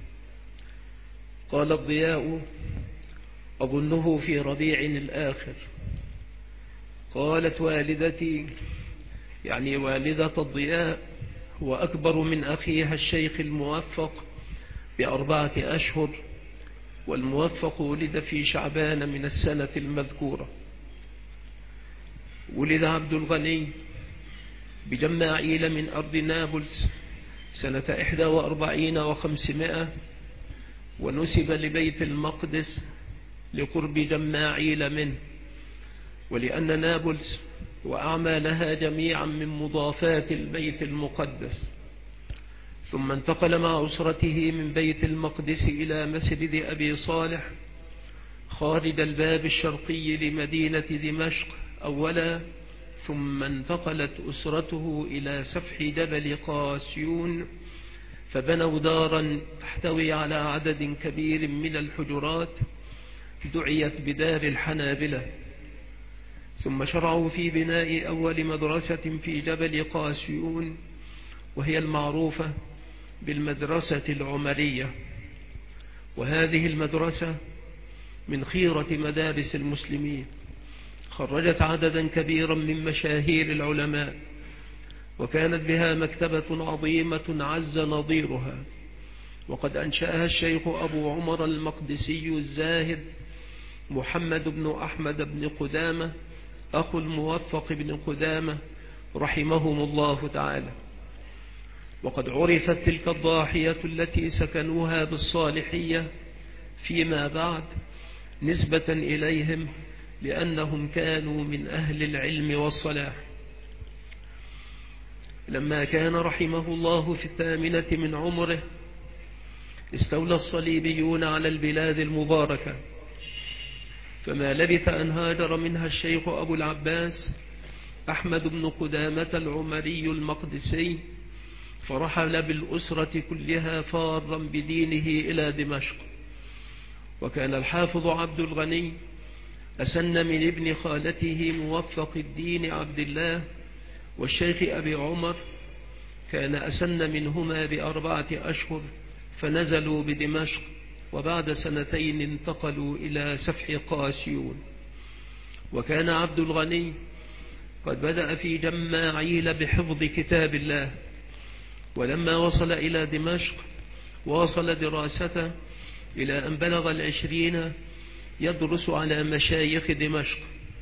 قال الضياء: أظنه في ربيع الآخر. قالت والدتي يعني والدة الضياء هو أكبر من أخيها الشيخ الموفق ب4 أشهر، والموفق ولد في شعبان من السنة المذكورة. ولد عبد الغني بجماعيل من أرض نابلس سنة 41 و500، ونسب لبيت المقدس لقرب جماعيل منه، ولأن نابلس وأعمالها جميعا من مضافات البيت المقدس. ثم انتقل مع أسرته من بيت المقدس إلى مسجد أبي صالح خارج الباب الشرقي لمدينة دمشق أولا، ثم انتقلت أسرته إلى سفح جبل قاسيون، فبنوا دارا تحتوي على عدد كبير من الحجرات دعيت بدار الحنابلة. ثم شرعوا في بناء أول مدرسة في جبل قاسيون، وهي المعروفة بالمدرسة العمرية، وهذه المدرسة من خيرة مدارس المسلمين، خرجت عددا كبيرا من مشاهير العلماء، وكانت بها مكتبة عظيمة عز نظيرها، وقد أنشأها الشيخ أبو عمر المقدسي الزاهد محمد بن أحمد بن قدامة أخو الموفق بن قدامة رحمهم الله تعالى. وقد عرفت تلك الضاحية التي سكنوها بالصالحية فيما بعد نسبة إليهم لأنهم كانوا من أهل العلم والصلاح. لما كان رحمه الله في 8 من عمره استولى الصليبيون على البلاد المباركة، فما لبث أن هاجر منها الشيخ أبو العباس أحمد بن قدامة العمري المقدسي، فرحل بالأسرة كلها فارا بدينه إلى دمشق. وكان الحافظ عبد الغني أسن من ابن خالته موفق الدين عبد الله، والشيخ أبي عمر كان أسن منهما ب4 أشهر، فنزلوا بدمشق، وبعد 2 انتقلوا إلى سفح قاسيون. وكان عبد الغني قد بدأ في جماعيل بحفظ كتاب الله، ولما وصل إلى دمشق واصل دراسته إلى أن بلغ 20 يدرس على مشايخ دمشق.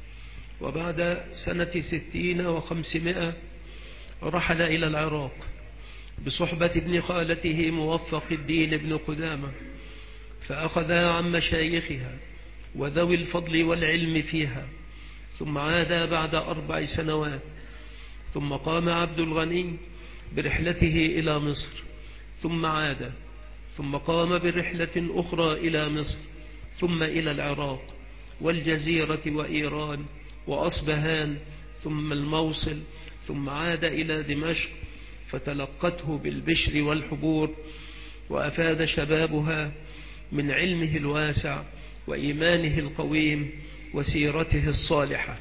وبعد سنة 60 و500 رحل إلى العراق بصحبة ابن خالته موفق الدين بن قدامة، فأخذا عن مشايخها وذوي الفضل والعلم فيها، ثم عاد بعد 4 سنوات. ثم قام عبد الغني برحلته إلى مصر، ثم عاد، ثم قام برحلة أخرى إلى مصر، ثم إلى العراق والجزيرة وإيران وأصبهان، ثم الموصل، ثم عاد إلى دمشق، فتلقته بالبشر والحبور، وأفاد شبابها من علمه الواسع وإيمانه القويم وسيرته الصالحة.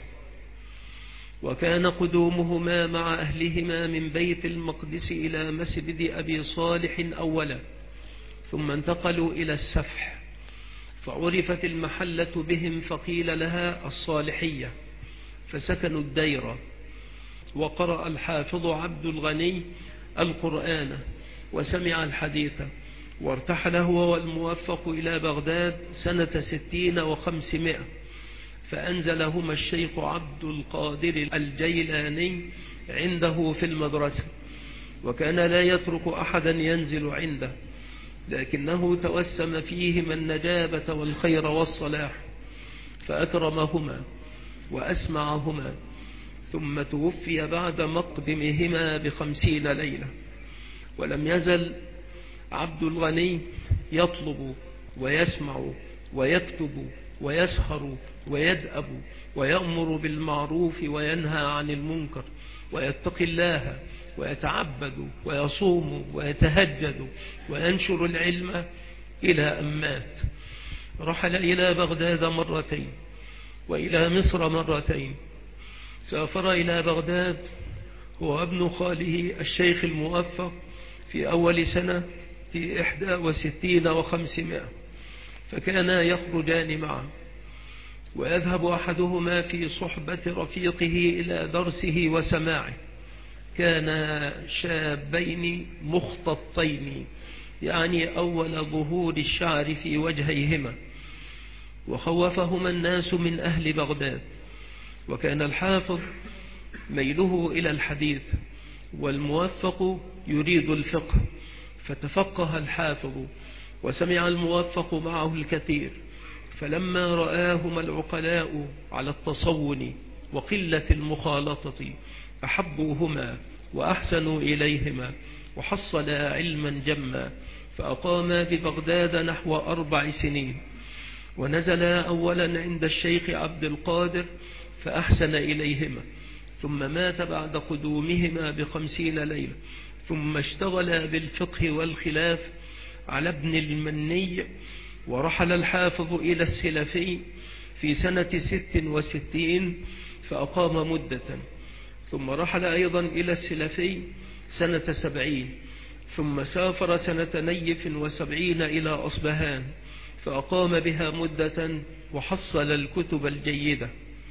وكان قدومهما مع أهلهما من بيت المقدس إلى مسجد أبي صالح أولا، ثم انتقلوا إلى السفح، فعرفت المحلة بهم فقيل لها الصالحية، فسكنوا الديرة. وقرأ الحافظ عبد الغني القرآن وسمع الحديث، وارتحل هو والموفق إلى بغداد سنة 60 و500، فأنزلهما الشيخ عبد القادر الجيلاني عنده في المدرسة، وكان لا يترك أحدا ينزل عنده، لكنه توسم فيهما النجابة والخير والصلاح، فأكرمهما وأسمعهما، ثم توفي بعد مقدمهما ب50 ليلة. ولم يزل عبد الغني يطلب ويسمع ويكتب ويسهر ويدأب ويأمر بالمعروف وينهى عن المنكر، ويتقي الله ويتعبد ويصوم ويتهجد وينشر العلم إلى أن مات. رحل إلى بغداد 2 مرات وإلى مصر 2 مرات. سافر إلى بغداد هو ابن خاله الشيخ الموفق في أول سنة في 61 و500، فكانا يخرجان معا. ويذهب أحدهما في صحبة رفيقه إلى درسه وسماعه. كان شابين مختطين، يعني أول ظهور الشعر في وجهيهما، وخوفهما الناس من أهل بغداد. وكان الحافظ ميله إلى الحديث، والموفق يريد الفقه، فتفقه الحافظ وسمع الموفق معه الكثير. فلما رآهما العقلاء على التصون وقلة المخالطة أحبوهما وأحسنوا إليهما، وحصلا علما جما، فأقاما ببغداد نحو 4 سنين. ونزلا أولا عند الشيخ عبد القادر فأحسن إليهما، ثم مات بعد قدومهما ب50 ليلة. ثم اشتغلا بالفقه والخلاف على ابن المني. ورحل الحافظ إلى السلفي في سنة 66 فأقام مدة، ثم رحل أيضا إلى السلفي سنة 70، ثم سافر سنة 72 إلى أصبهان فأقام بها مدة وحصل الكتب الجيدة.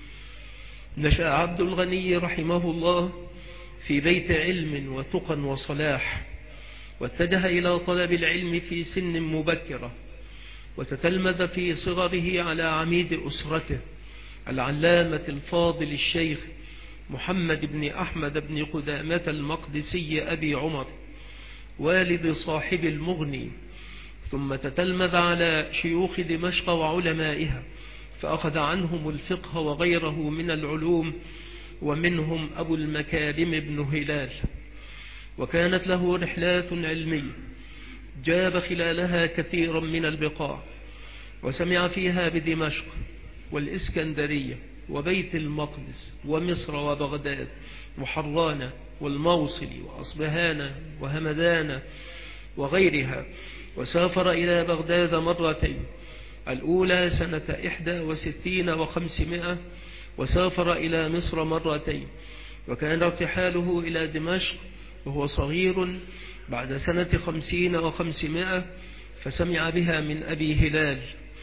نشأ عبد الغني رحمه الله في بيت علم وتقى وصلاح، واتجه إلى طلب العلم في سن مبكرة، وتتلمذ في صغره على عميد أسرته العلامة الفاضل الشيخ محمد بن أحمد بن قدامة المقدسي أبي عمر والد صاحب المغني. ثم تتلمذ على شيوخ دمشق وعلمائها، فأخذ عنهم الفقه وغيره من العلوم، ومنهم أبو المكارم بن هلال. وكانت له رحلات علمية جاب خلالها كثيرا من البقاع، وسمع فيها بدمشق والإسكندرية وبيت المقدس ومصر وبغداد وحران والموصل وأصبهان وهمدان وغيرها. وسافر إلى بغداد مرتين، الأولى سنة 61 و500، وسافر إلى مصر مرتين. وكان ارتحاله إلى دمشق وهو صغير بعد سنة 50 و500، فسمع بها من أبي هلال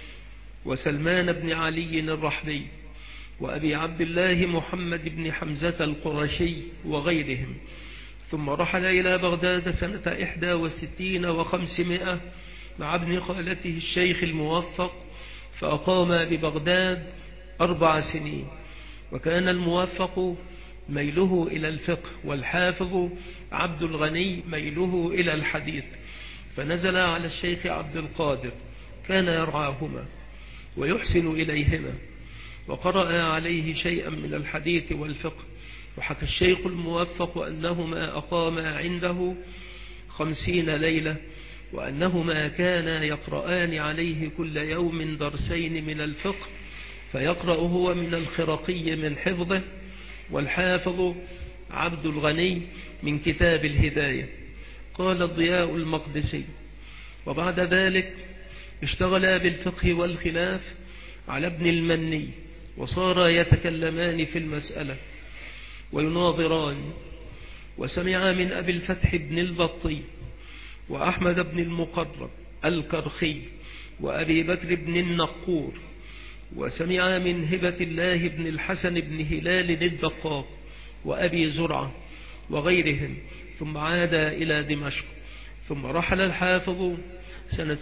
وسلمان بن علي الرحبي وأبي عبد الله محمد بن حمزة القرشي وغيرهم. ثم رحل إلى بغداد سنة 61 و500 مع ابن خالته الشيخ الموفق، فأقام ببغداد 4 سنين. وكان الموفق ميله إلى الفقه، والحافظ عبد الغني ميله إلى الحديث، فنزل على الشيخ عبد القادر، كان يرعاهما ويحسن إليهما، وقرأ عليه شيئا من الحديث والفقه. وحكى الشيخ الموفق أنهما أقاما عنده 50 ليلة، وأنهما كانا يقرآن عليه كل يوم درسين من الفقه، فيقرأ هو من الخرقي من حفظه، والحافظ عبد الغني من كتاب الهداية. قال الضياء المقدسي: وبعد ذلك اشتغلا بالفقه والخلاف على ابن المني، وصارا يتكلمان في المسألة ويناظران. وسمع من أبي الفتح بن البطي وأحمد بن المقرب الكرخي وأبي بكر بن النقور، وسمع من هبة الله بن الحسن بن هلال الدقاق وأبي زرعة وغيرهم، ثم عاد إلى دمشق. ثم رحل الحافظ سنة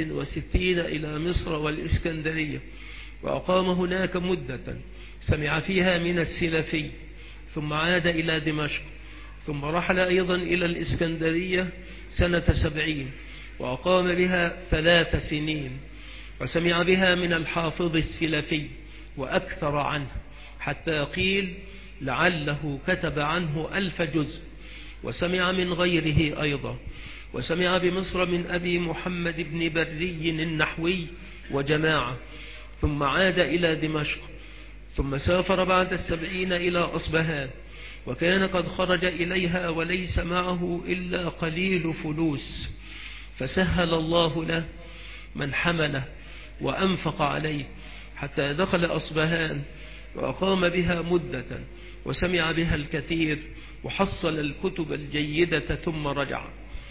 66 إلى مصر والإسكندرية، وأقام هناك مدة سمع فيها من السلفي، ثم عاد إلى دمشق. ثم رحل أيضا إلى الإسكندرية سنة 70 وأقام بها 3 سنين، وسمع بها من الحافظ السلفي وأكثر عنه، حتى قيل لعله كتب عنه 1000 جزء. وسمع من غيره أيضا. وسمع بمصر من أبي محمد بن بري النحوي وجماعة، ثم عاد إلى دمشق. ثم سافر بعد 70 إلى أصبهان، وكان قد خرج إليها وليس معه إلا قليل فلوس، فسهل الله له من حمله وأنفق عليه حتى دخل أصبهان وأقام بها مدة، وسمع بها الكثير وحصل الكتب الجيدة، ثم رجع.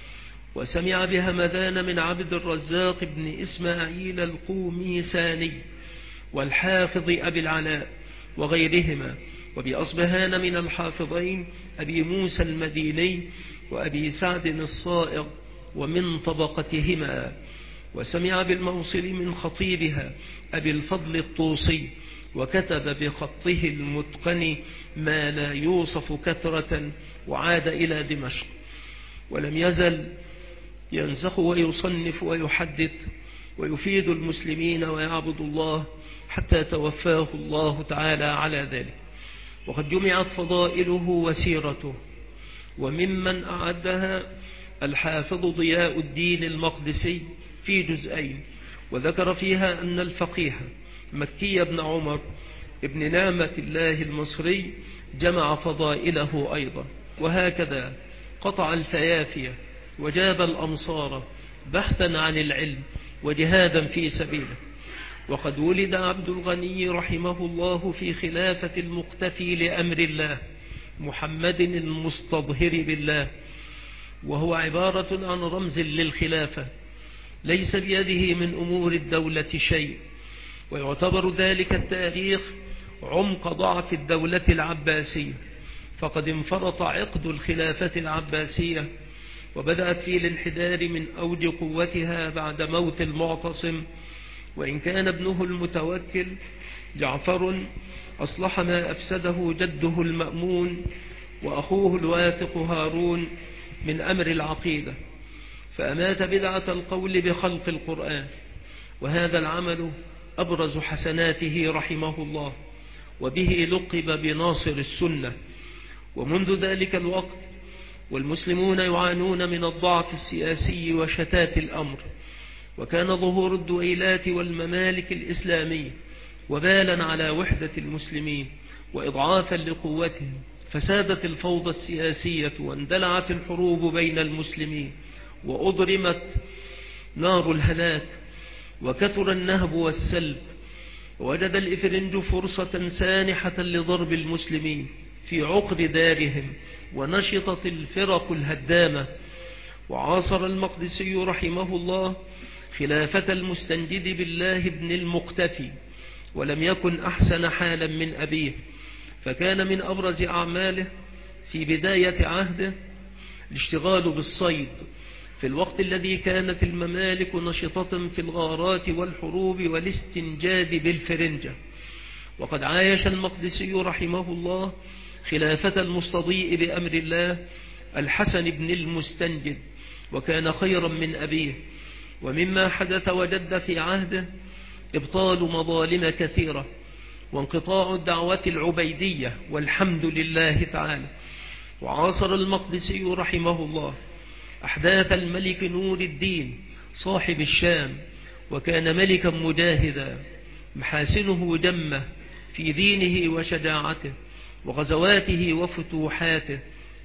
وسمع بهمدان من عبد الرزاق بن إسماعيل القوميساني، والحافظ أبي العلاء وغيرهما، وبأصبهان من الحافظين أبي موسى المديني وأبي سعد الصائغ ومن طبقتهما. وسمع بالموصل من خطيبها أبي الفضل الطوسي، وكتب بخطه المتقن ما لا يوصف كثرة، وعاد إلى دمشق، ولم يزل ينسخ ويصنف ويحدث ويفيد المسلمين ويعبد الله حتى توفاه الله تعالى على ذلك. وقد جمعت فضائله وسيرته، وممن أعدها الحافظ ضياء الدين المقدسي في جزئين، وذكر فيها أن الفقيه مكي بن عمر ابن نعمة الله المصري جمع فضائله أيضا. وهكذا قطع الفيافية وجاب الأمصار بحثا عن العلم وجهادا في سبيله. وقد ولد عبد الغني رحمه الله في خلافة المقتفي لأمر الله محمد المستظهر بالله، وهو عبارة عن رمز للخلافة، ليس بيده من أمور الدولة شيء. ويعتبر ذلك التاريخ عمق ضعف الدولة العباسية، فقد انفرط عقد الخلافة العباسية، وبدأت في الانحدار من أوج قوتها بعد موت المعتصم. وإن كان ابنه المتوكل جعفر أصلح ما أفسده جده المأمون وأخوه الواثق هارون من أمر العقيدة، فأمات بدعة القول بخلق القرآن، وهذا العمل أبرز حسناته رحمه الله، وبه لقب بناصر السنة. ومنذ ذلك الوقت والمسلمون يعانون من الضعف السياسي وشتات الأمر، وكان ظهور الدويلات والممالك الإسلامية وبالا على وحدة المسلمين وإضعافا لقوتهم، فسادت الفوضى السياسية واندلعت الحروب بين المسلمين، وأضرمت نار الهلاك، وكثر النهب والسلب. ووجد الإفرنج فرصة سانحة لضرب المسلمين في عقر دارهم، ونشطت الفرق الهدامة. وعاصر المقدسي رحمه الله خلافة المستنجد بالله ابن المقتفي، ولم يكن أحسن حالا من أبيه، فكان من أبرز أعماله في بداية عهده الاشتغال بالصيد في الوقت الذي كانت الممالك نشطة في الغارات والحروب والاستنجاد بالفرنجة. وقد عايش المقدسي رحمه الله خلافة المستضيء بأمر الله الحسن بن المستنجد، وكان خيرا من أبيه. ومما حدث وجد في عهده إبطال مظالم كثيرة، وانقطاع الدعوة العبيدية، والحمد لله تعالى. وعاصر المقدسي رحمه الله أحداث الملك نور الدين صاحب الشام، وكان ملكا مجاهدا محاسنه جمة في دينه وشجاعته وغزواته وفتوحاته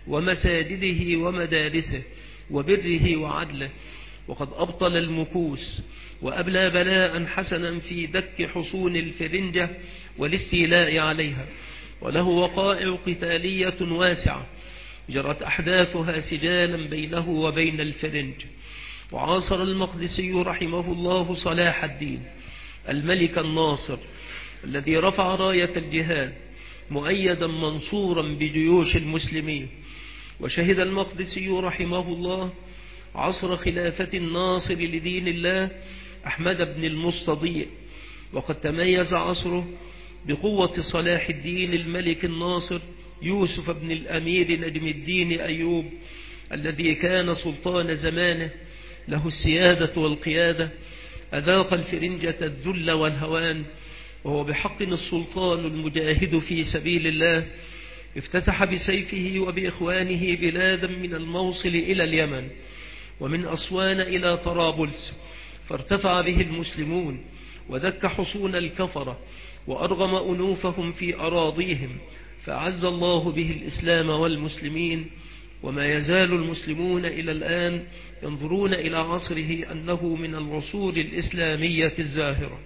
ومساجده ومدارسه وبره وعدله. وقد أبطل المكوس وأبلى بلاء حسنا في دك حصون الفرنجة والاستيلاء عليها، وله وقائع قتالية واسعة جرت أحداثها سجالا بينه وبين الفرنج. وعاصر المقدسي رحمه الله صلاح الدين الملك الناصر الذي رفع راية الجهاد مؤيدا منصورا بجيوش المسلمين. وشهد المقدسي رحمه الله عصر خلافة الناصر لدين الله أحمد بن المستضيء، وقد تميز عصره بقوة صلاح الدين الملك الناصر يوسف بن الأمير نجم الدين أيوب الذي كان سلطان زمانه له السيادة والقيادة، أذاق الفرنجة الذل والهوان، وهو بحق السلطان المجاهد في سبيل الله. افتتح بسيفه وبإخوانه بلادا من الموصل إلى اليمن، ومن أسوان إلى طرابلس، فارتفع به المسلمون ودك حصون الكفرة وأرغم أنوفهم في أراضيهم، فأعز الله به الإسلام والمسلمين. وما يزال المسلمون إلى الآن ينظرون إلى عصره أنه من العصور الإسلامية الزاهرة.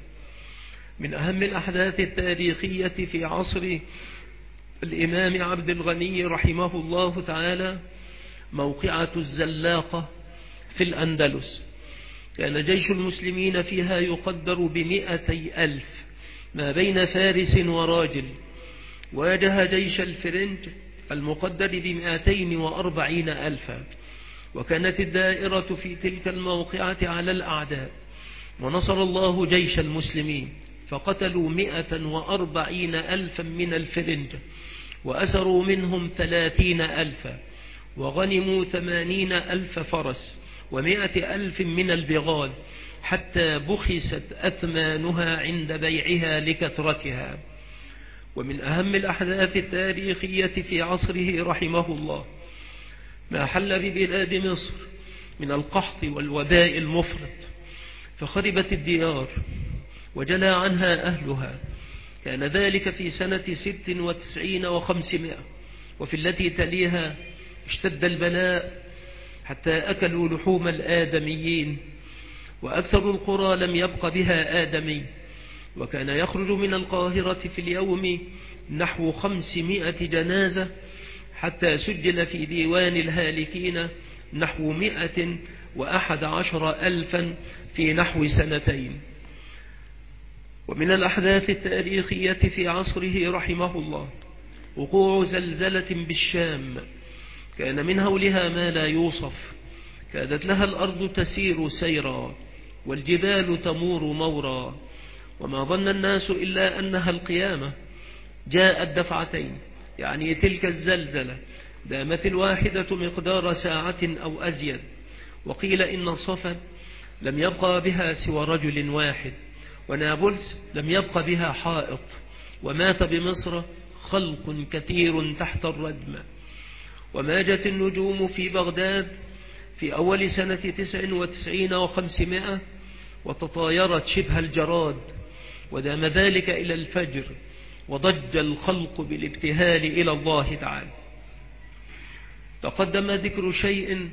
من أهم الأحداث التاريخية في عصر الإمام عبد الغني رحمه الله تعالى موقعة الزلاقة في الأندلس. كان جيش المسلمين فيها يقدر ب200,000، ما بين فارس وراجل، واجه جيش الفرنج المقدر ب240 ألفا، وكانت الدائرة في تلك الموقعة على الأعداء، ونصر الله جيش المسلمين فقتلوا 140 ألفا من الفرنج، وأسروا منهم 30 ألفا، وغنموا 80 ألف فرس و100 ألف من البغال، حتى بخست أثمانها عند بيعها لكثرتها. ومن أهم الأحداث التاريخية في عصره رحمه الله ما حل ببلاد مصر من القحط والوباء المفرط، فخربت الديار وجلى عنها أهلها. كان ذلك في سنة 96 و500، وفي التي تليها اشتد البلاء حتى أكلوا لحوم الآدميين، وأكثر القرى لم يبق بها آدمي، وكان يخرج من القاهرة في اليوم نحو 500 جنازة، حتى سجل في ديوان الهالكين نحو 111 ألفا في نحو سنتين. ومن الأحداث التاريخية في عصره رحمه الله وقوع زلزلة بالشام، كان من هولها ما لا يوصف، كادت لها الأرض تسير سيرا والجبال تمور مورا، وما ظن الناس إلا أنها القيامة. جاءت دفعتين، يعني تلك الزلزلة دامت الواحدة مقدار ساعة أو أزيد، وقيل إن صفا لم يبقى بها سوى رجل واحد، ونابلس لم يبقى بها حائط، ومات بمصر خلق كثير تحت الردم. وماجت النجوم في بغداد في أول سنة 99 و500، وتطايرت شبه الجراد، ودام ذلك إلى الفجر، وضج الخلق بالابتهال إلى الله تعالى. تقدم ذكر شيء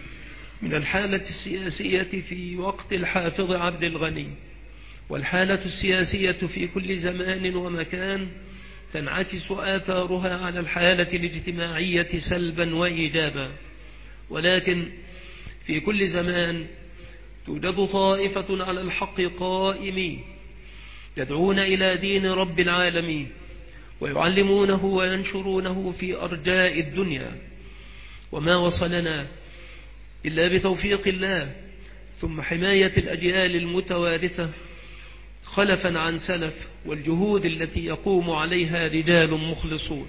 من الحالة السياسية في وقت الحافظ عبد الغني، والحالة السياسية في كل زمان ومكان تنعكس آثارها على الحالة الاجتماعية سلبا وإيجابا، ولكن في كل زمان توجد طائفة على الحق قائمين يدعون إلى دين رب العالمين، ويعلمونه وينشرونه في أرجاء الدنيا. وما وصلنا إلا بتوفيق الله ثم حماية الأجيال المتوارثة خلفا عن سلف، والجهود التي يقوم عليها رجال مخلصون.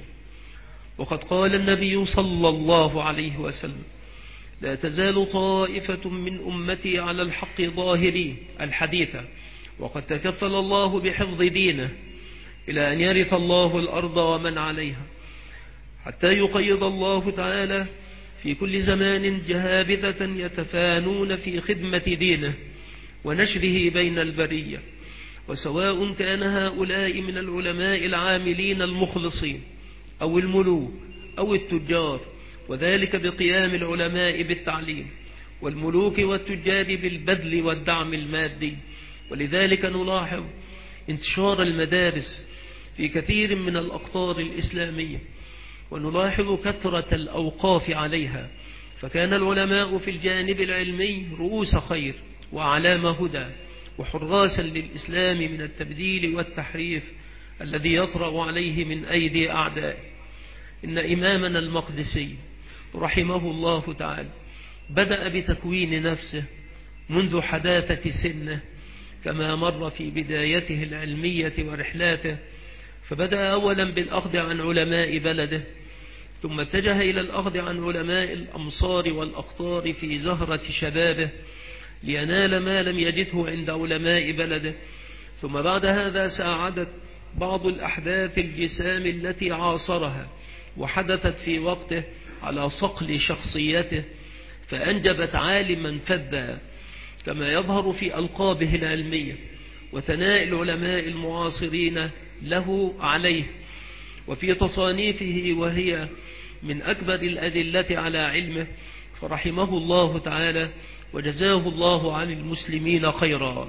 وقد قال النبي صلى الله عليه وسلم: لا تزال طائفة من أمتي على الحق ظاهرين الحديثة، وقد تكفل الله بحفظ دينه إلى أن يرث الله الأرض ومن عليها، حتى يقيض الله تعالى في كل زمان جهابذة يتفانون في خدمة دينه ونشره بين البرية، وسواء كان هؤلاء من العلماء العاملين المخلصين أو الملوك أو التجار، وذلك بقيام العلماء بالتعليم، والملوك والتجار بالبذل والدعم المادي. ولذلك نلاحظ انتشار المدارس في كثير من الأقطار الإسلامية، ونلاحظ كثرة الأوقاف عليها، فكان العلماء في الجانب العلمي رؤوس خير وعلام هدى وحراسا للإسلام من التبديل والتحريف الذي يطرأ عليه من أيدي أعدائه. إن إمامنا المقدسي رحمه الله تعالى بدأ بتكوين نفسه منذ حداثة سنه، كما مر في بدايته العلمية ورحلاته، فبدأ أولا بالأخذ عن علماء بلده، ثم اتجه إلى الأخذ عن علماء الأمصار والأقطار في زهرة شبابه لينال ما لم يجده عند علماء بلده. ثم بعد هذا ساعدت بعض الأحداث الجسام التي عاصرها وحدثت في وقته على صقل شخصيته، فأنجبت عالما فذا كما يظهر في ألقابه العلمية وثناء العلماء المعاصرين له عليه، وفي تصانيفه وهي من أكبر الأدلة على علمه، فرحمه الله تعالى وجزاه الله عن المسلمين خيرا.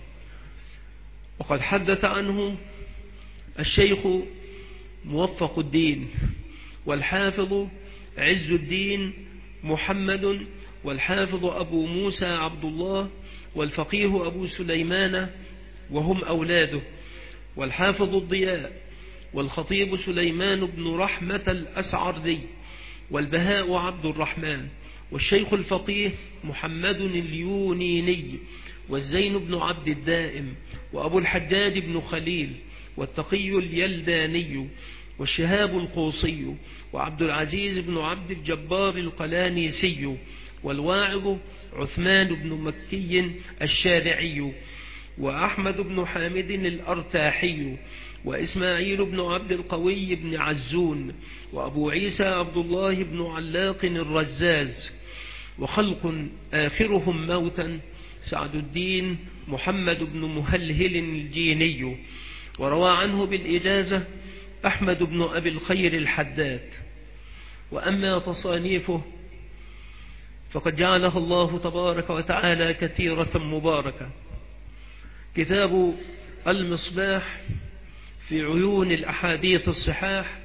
وقد حدث عنه الشيخ موفق الدين والحافظ عز الدين محمد والحافظ أبو موسى عبد الله والفقيه أبو سليمان وهم أولاده، والحافظ الضياء، والخطيب سليمان بن رحمة الأسعردي، والبهاء عبد الرحمن، والشيخ الفقيه محمد اليونيني، والزين بن عبد الدائم، وأبو الحجاج بن خليل، والتقي اليلداني، والشهاب القوصي، وعبد العزيز بن عبد الجبار القلانيسي، والواعظ عثمان بن مكي الشارعي، وأحمد بن حامد الأرتاحي، وإسماعيل بن عبد القوي بن عزون، وأبو عيسى عبد الله بن علاق الرزاز، وخلق آخرهم موتا سعد الدين محمد بن مهلهل الجيني، وروى عنه بالإجازة أحمد بن أبي الخير الحداد. وأما تصانيفه فقد جعلها الله تبارك وتعالى كثيرة مباركة. كتاب المصباح في عيون الأحاديث الصحاح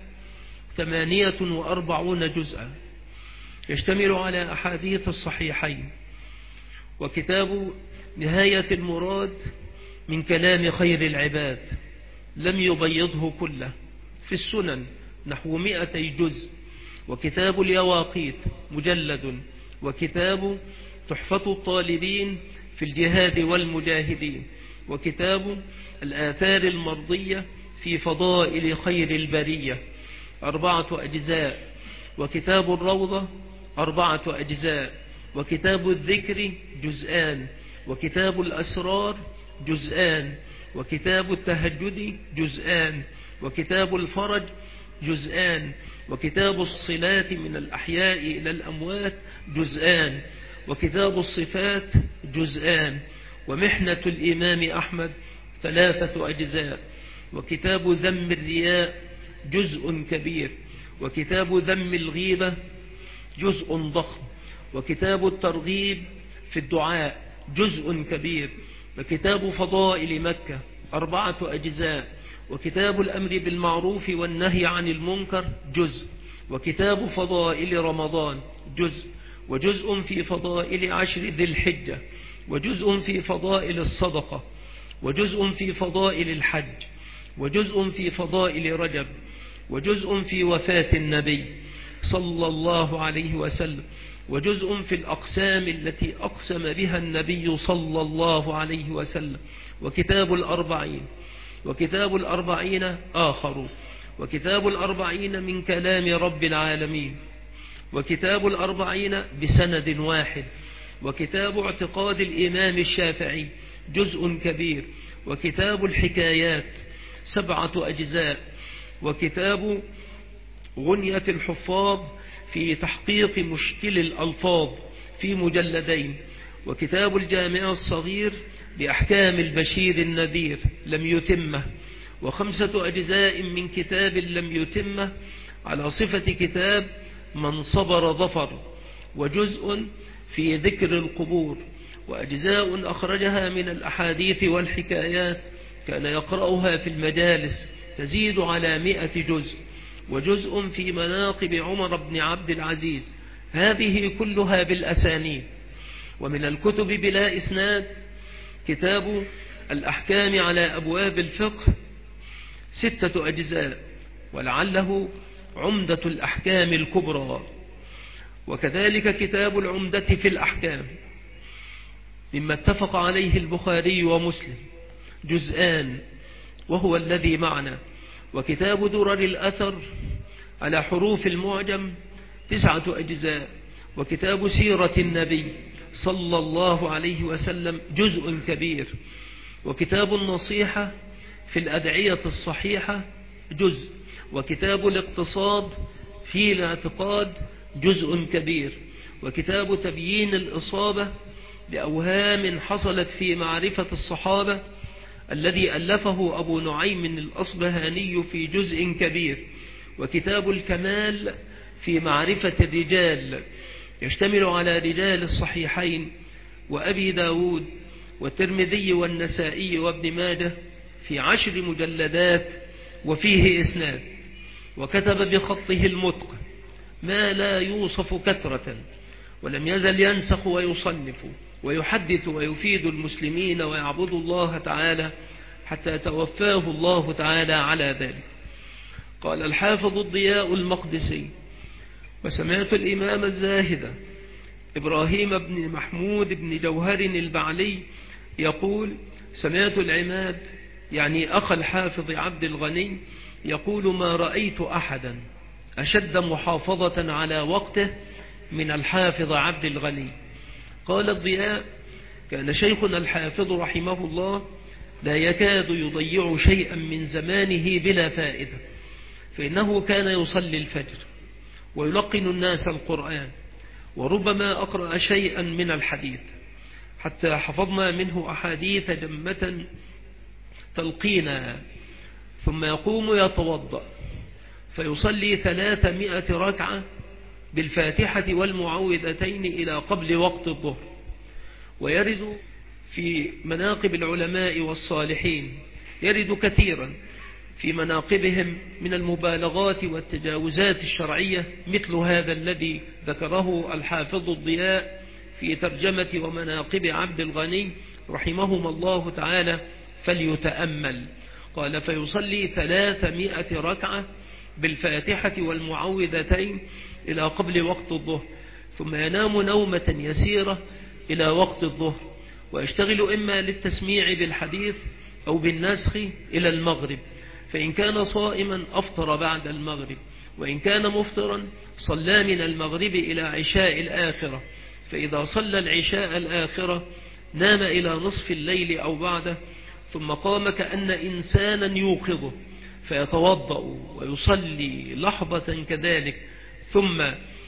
48 جزءا، يشتمل على أحاديث الصحيحين. وكتاب نهاية المراد من كلام خير العباد لم يبيضه كله في السنن نحو 200 جزء. وكتاب اليواقيت مجلد. وكتاب تحفة الطالبين في الجهاد والمجاهدين. وكتاب الآثار المرضية في فضائل خير البرية 4 أجزاء. وكتاب الروضة 4 أجزاء. وكتاب الذكر جزءان. وكتاب الأسرار جزءان. وكتاب التهجد جزءان. وكتاب الفرج جزءان. وكتاب الصلات من الأحياء إلى الأموات جزءان. وكتاب الصفات جزءان. ومحنة الإمام أحمد 3 أجزاء. وكتاب ذم الرياء جزء كبير. وكتاب ذم الغيبة جزء ضخم. وكتاب الترغيب في الدعاء جزء كبير. وكتاب فضائل مكة 4 أجزاء. وكتاب الأمر بالمعروف والنهي عن المنكر جزء. وكتاب فضائل رمضان جزء. وجزء في فضائل 10 ذي الحجة. وجزء في فضائل الصدقة. وجزء في فضائل الحج. وجزء في فضائل رجب. وجزء في وفاة النبي صلى الله عليه وسلم. وجزء في الأقسام التي أقسم بها النبي صلى الله عليه وسلم. وكتاب الأربعين. وكتاب الأربعين آخر. وكتاب الأربعين من كلام رب العالمين. وكتاب الأربعين بسند واحد. وكتاب اعتقاد الإمام الشافعي جزء كبير. وكتاب الحكايات 7 أجزاء. وكتاب غنية الحفاظ في تحقيق مشكل الألفاظ في مجلدين. وكتاب الجامع الصغير بأحكام البشير النذير لم يتمه. 5 أجزاء من كتاب لم يتمه على صفة كتاب من صبر ظفر. وجزء في ذكر القبور. وأجزاء أخرجها من الأحاديث والحكايات كان يقرأها في المجالس تزيد على 100 جزء. وجزء في مناقب عمر بن عبد العزيز، هذه كلها بالأسانيد. ومن الكتب بلا إسناد كتاب الأحكام على أبواب الفقه 6 أجزاء، ولعله عمدة الأحكام الكبرى. وكذلك كتاب العمدة في الأحكام مما اتفق عليه البخاري ومسلم جزءان وهو الذي معنا. وكتاب درر الأثر على حروف المعجم 9 أجزاء. وكتاب سيرة النبي صلى الله عليه وسلم جزء كبير. وكتاب النصيحة في الأدعية الصحيحة جزء. وكتاب الاقتصاد في الاعتقاد جزء كبير. وكتاب تبيين الإصابة لأوهام حصلت في معرفة الصحابة الذي ألفه أبو نعيم الأصبهاني في جزء كبير. وكتاب الكمال في معرفة الرجال يشتمل على رجال الصحيحين وأبي داود والترمذي والنسائي وابن ماجه في 10 مجلدات وفيه إسناد. وكتب بخطه المتقن ما لا يوصف كثرة، ولم يزل ينسخ ويصنف ويحدث ويفيد المسلمين ويعبد الله تعالى حتى توفاه الله تعالى على ذلك. قال الحافظ الضياء المقدسي: وسمعت الإمام الزاهد إبراهيم بن محمود بن جوهر البعلي يقول: سمعت العماد يعني أخ الحافظ عبد الغني يقول: ما رأيت أحدا أشد محافظة على وقته من الحافظ عبد الغني. قال الضياء: كان شيخنا الحافظ رحمه الله لا يكاد يضيع شيئا من زمانه بلا فائدة، فإنه كان يصلي الفجر ويلقن الناس القرآن، وربما أقرأ شيئا من الحديث حتى حفظنا منه أحاديث جمة تلقينا، ثم يقوم يتوضأ فيصلي 300 ركعة بالفاتحة والمعوذتين إلى قبل وقت الظهر. ويرد في مناقب العلماء والصالحين، يرد كثيرا في مناقبهم من المبالغات والتجاوزات الشرعية مثل هذا الذي ذكره الحافظ الضياء في ترجمة ومناقب عبد الغني رحمهم الله تعالى، فليتأمل. قال: فيصلي 300 ركعة بالفاتحة والمعوذتين إلى قبل وقت الظهر، ثم ينام نومة يسيرة إلى وقت الظهر، ويشتغل إما للتسميع بالحديث أو بالنسخ إلى المغرب، فإن كان صائما أفطر بعد المغرب، وإن كان مفطرا صلى من المغرب إلى عشاء الآخرة، فإذا صلى العشاء الآخرة نام إلى نصف الليل أو بعده، ثم قام كأن إنسانا يوقظه فيتوضأ ويصلي لحظة كذلك، ثم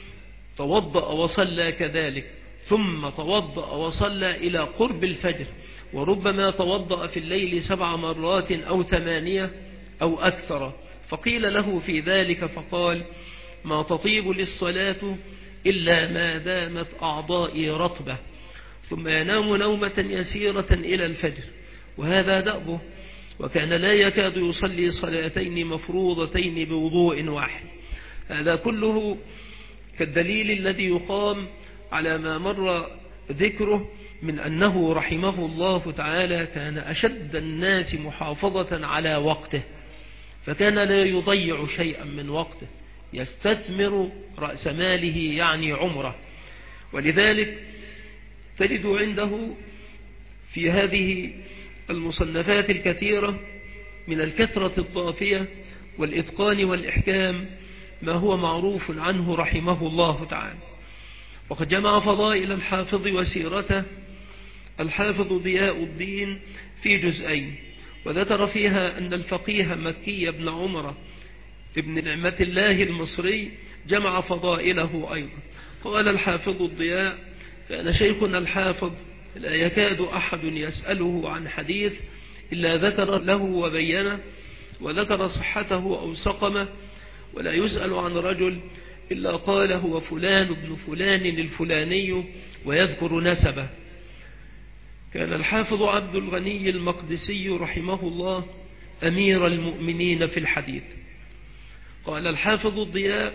توضأ وصلى كذلك، ثم توضأ وصلى إلى قرب الفجر، وربما توضأ في الليل 7 مرات أو 8 أو أكثر. فقيل له في ذلك فقال: ما تطيب للصلاة إلا ما دامت أعضائي رطبة. ثم ينام نومة يسيرة إلى الفجر، وهذا دأبه، وكان لا يكاد يصلي صلاتين مفروضتين بوضوء واحد. هذا كله كالدليل الذي يقام على ما مر ذكره من أنه رحمه الله تعالى كان أشد الناس محافظة على وقته، فكان لا يضيع شيئا من وقته، يستثمر رأس ماله يعني عمره. ولذلك تجد عنده في هذه المصنفات الكثيرة من الكثرة الطافية والإتقان والإحكام ما هو معروف عنه رحمه الله تعالى. وقد جمع فضائل الحافظ وسيرته الحافظ ضياء الدين في جزئين، وذكر فيها أن الفقيه مكي بن عمر ابن نعمة الله المصري جمع فضائله أيضا. قال الحافظ الضياء: كان شيخنا الحافظ لا يكاد أحد يسأله عن حديث إلا ذكر له وبينه وذكر صحته أو سقمه، ولا يسأل عن رجل إلا قال هو فلان ابن فلان الفلاني ويذكر نسبه. كان الحافظ عبد الغني المقدسي رحمه الله أمير المؤمنين في الحديث. قال الحافظ الضياء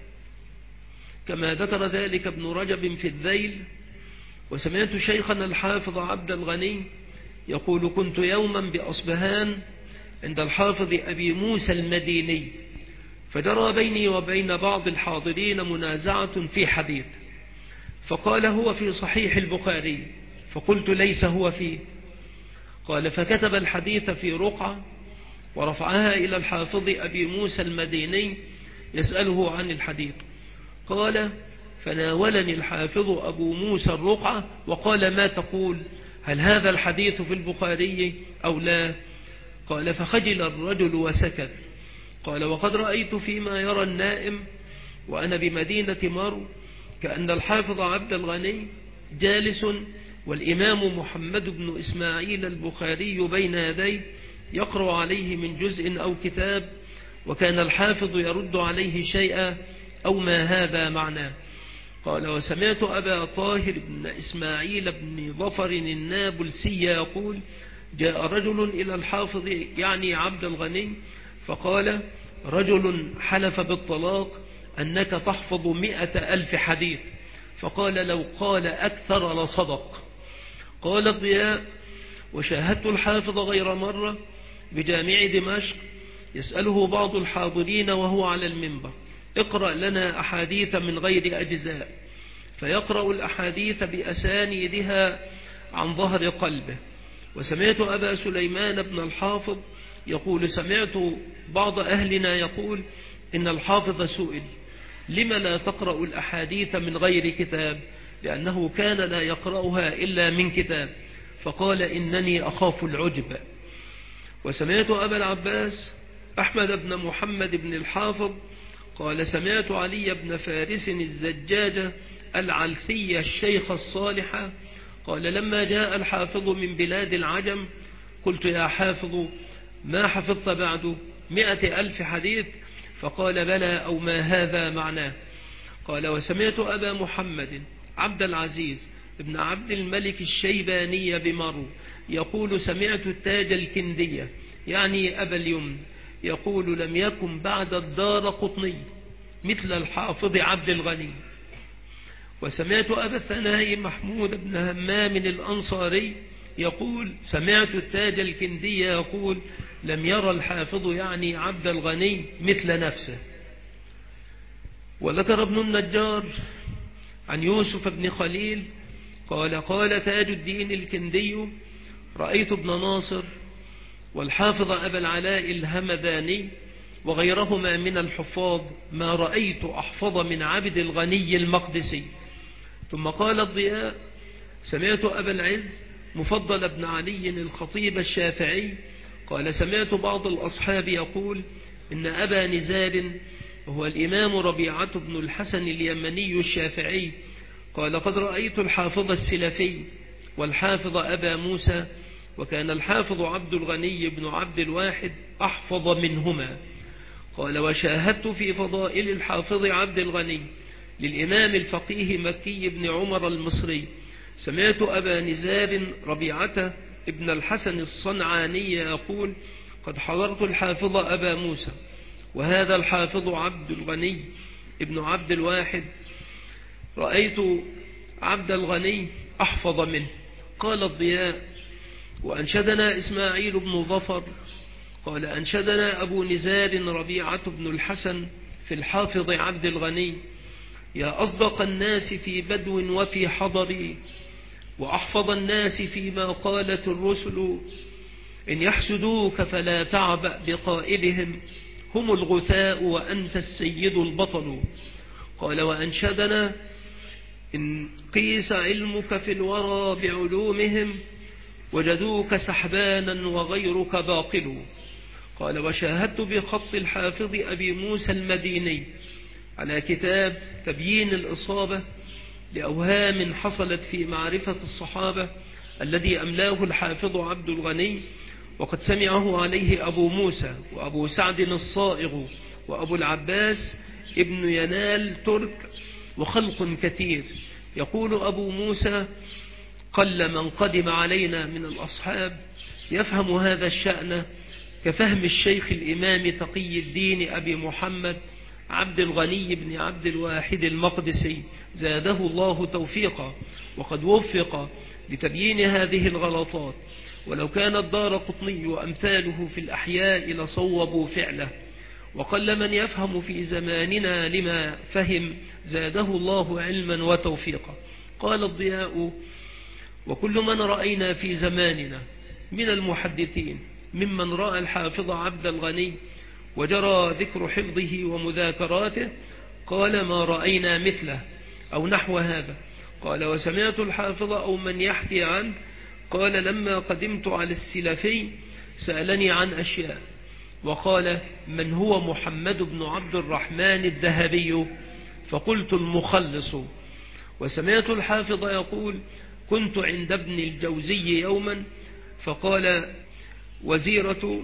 كما ذكر ذلك ابن رجب في الذيل: وسمعت شيخنا الحافظ عبد الغني يقول: كنت يوما بأصبهان عند الحافظ أبي موسى المديني، فجرى بيني وبين بعض الحاضرين منازعة في حديث، فقال: هو في صحيح البخاري، فقلت: ليس هو فيه. قال: فكتب الحديث في رقعة ورفعها إلى الحافظ أبي موسى المديني يسأله عن الحديث. قال: فناولني الحافظ أبو موسى الرقعة وقال: ما تقول؟ هل هذا الحديث في البخاري أو لا؟ قال: فخجل الرجل وسكت. قال: وقد رأيت فيما يرى النائم وأنا بمدينة مرو كأن الحافظ عبد الغني جالس والإمام محمد بن إسماعيل البخاري بين يديه يقرأ عليه من جزء أو كتاب، وكان الحافظ يرد عليه شيئا أو ما هذا معناه. قال: وسمعت أبا طاهر بن إسماعيل بن ظفر النابلسي يقول: جاء رجل إلى الحافظ يعني عبد الغني فقال: رجل حلف بالطلاق أنك تحفظ 100,000 حديث، فقال: لو قال أكثر لصدق. قال الضياء: وشاهدت الحافظ غير مرة بجامع دمشق يسأله بعض الحاضرين وهو على المنبر: اقرأ لنا أحاديث من غير أجزاء، فيقرأ الأحاديث بأسانيدها عن ظهر قلبه. وسمعت أبا سليمان بن الحافظ يقول: سمعت بعض أهلنا يقول إن الحافظ سئل: لم لا تقرأ الأحاديث من غير كتاب؟ لأنه كان لا يقرأها إلا من كتاب، فقال: إنني أخاف العجب. وسمعت أبا العباس أحمد بن محمد بن الحافظ قال: سمعت علي بن فارس الزجاج العلثي الشيخ الصالح قال: لما جاء الحافظ من بلاد العجم قلت: يا حافظ، ما حفظت بعد 100,000 حديث؟ فقال: بلى، أو ما هذا معناه؟ قال: وسمعت أبا محمد عبد العزيز ابن عبد الملك الشيباني بمرو يقول: سمعت التاج الكندية يعني أبا اليمن يقول: لم يكن بعد الدارقطني مثل الحافظ عبد الغني. وسمعت أبا الثناء محمود بن همام الأنصاري يقول: سمعت التاج الكندي يقول: لم يرى الحافظ يعني عبد الغني مثل نفسه. وذكر ابن النجار عن يوسف بن خليل قال: قال تاج الدين الكندي: رأيت ابن ناصر والحافظ أبا العلاء الهمداني وغيرهما من الحفاظ ما رأيت أحفظ من عبد الغني المقدسي. ثم قال الضياء: سمعت أبا العز مفضل بن علي الخطيب الشافعي قال: سمعت بعض الأصحاب يقول إن أبا نزار وهو الإمام ربيعة بن الحسن اليمني الشافعي قال: قد رأيت الحافظ السلفي والحافظ أبا موسى، وكان الحافظ عبد الغني بن عبد الواحد أحفظ منهما. قال: وشاهدت في فضائل الحافظ عبد الغني للإمام الفقيه مكي بن عمر المصري. سمعت أبا نزار ربيعة ابن الحسن الصنعاني يقول: قد حضرت الحافظ أبا موسى، وهذا الحافظ عبد الغني ابن عبد الواحد رأيت عبد الغني أحفظ منه. قال الضياء: وأنشدنا إسماعيل بن ظفر قال: أنشدنا أبو نزار ربيعة بن الحسن في الحافظ عبد الغني: يا أصدق الناس في بدو وفي حضر، وأحفظ الناس فيما قالت الرسل، إن يحسدوك فلا تعبأ بقائلهم، هم الغثاء وأنت السيد البطل. قال: وأنشدنا: إن قيس علمك في الورى بعلومهم، وجدوك سحبانا وغيرك باطل. قال: وشاهدت بخط الحافظ أبي موسى المديني على كتاب تبيين الإصابة لأوهام حصلت في معرفة الصحابة الذي أملاه الحافظ عبد الغني، وقد سمعه عليه أبو موسى وأبو سعد الصائغ وأبو العباس ابن ينال ترك وخلق كثير. يقول أبو موسى: قل من قدم علينا من الأصحاب يفهم هذا الشأن كفهم الشيخ الإمام تقي الدين أبي محمد عبد الغني بن عبد الواحد المقدسي زاده الله توفيقا، وقد وفق لتبيين هذه الغلطات. ولو كان الدارقطني وأمثاله في الأحياء لصوبوا فعله، وقل من يفهم في زماننا لما فهم زاده الله علما وتوفيقا. قال الضياء: وكل من رأينا في زماننا من المحدثين ممن رأى الحافظ عبد الغني وجرى ذكر حفظه ومذاكراته قال: ما رأينا مثله أو نحو هذا. قال: وسمعت الحافظ أو من يحكي عنه قال: لما قدمت على السلفي سألني عن أشياء، وقال: من هو محمد بن عبد الرحمن الذهبي؟ فقلت: المخلص. وسمعت الحافظ يقول: كنت عند ابن الجوزي يوما فقال: وزيرة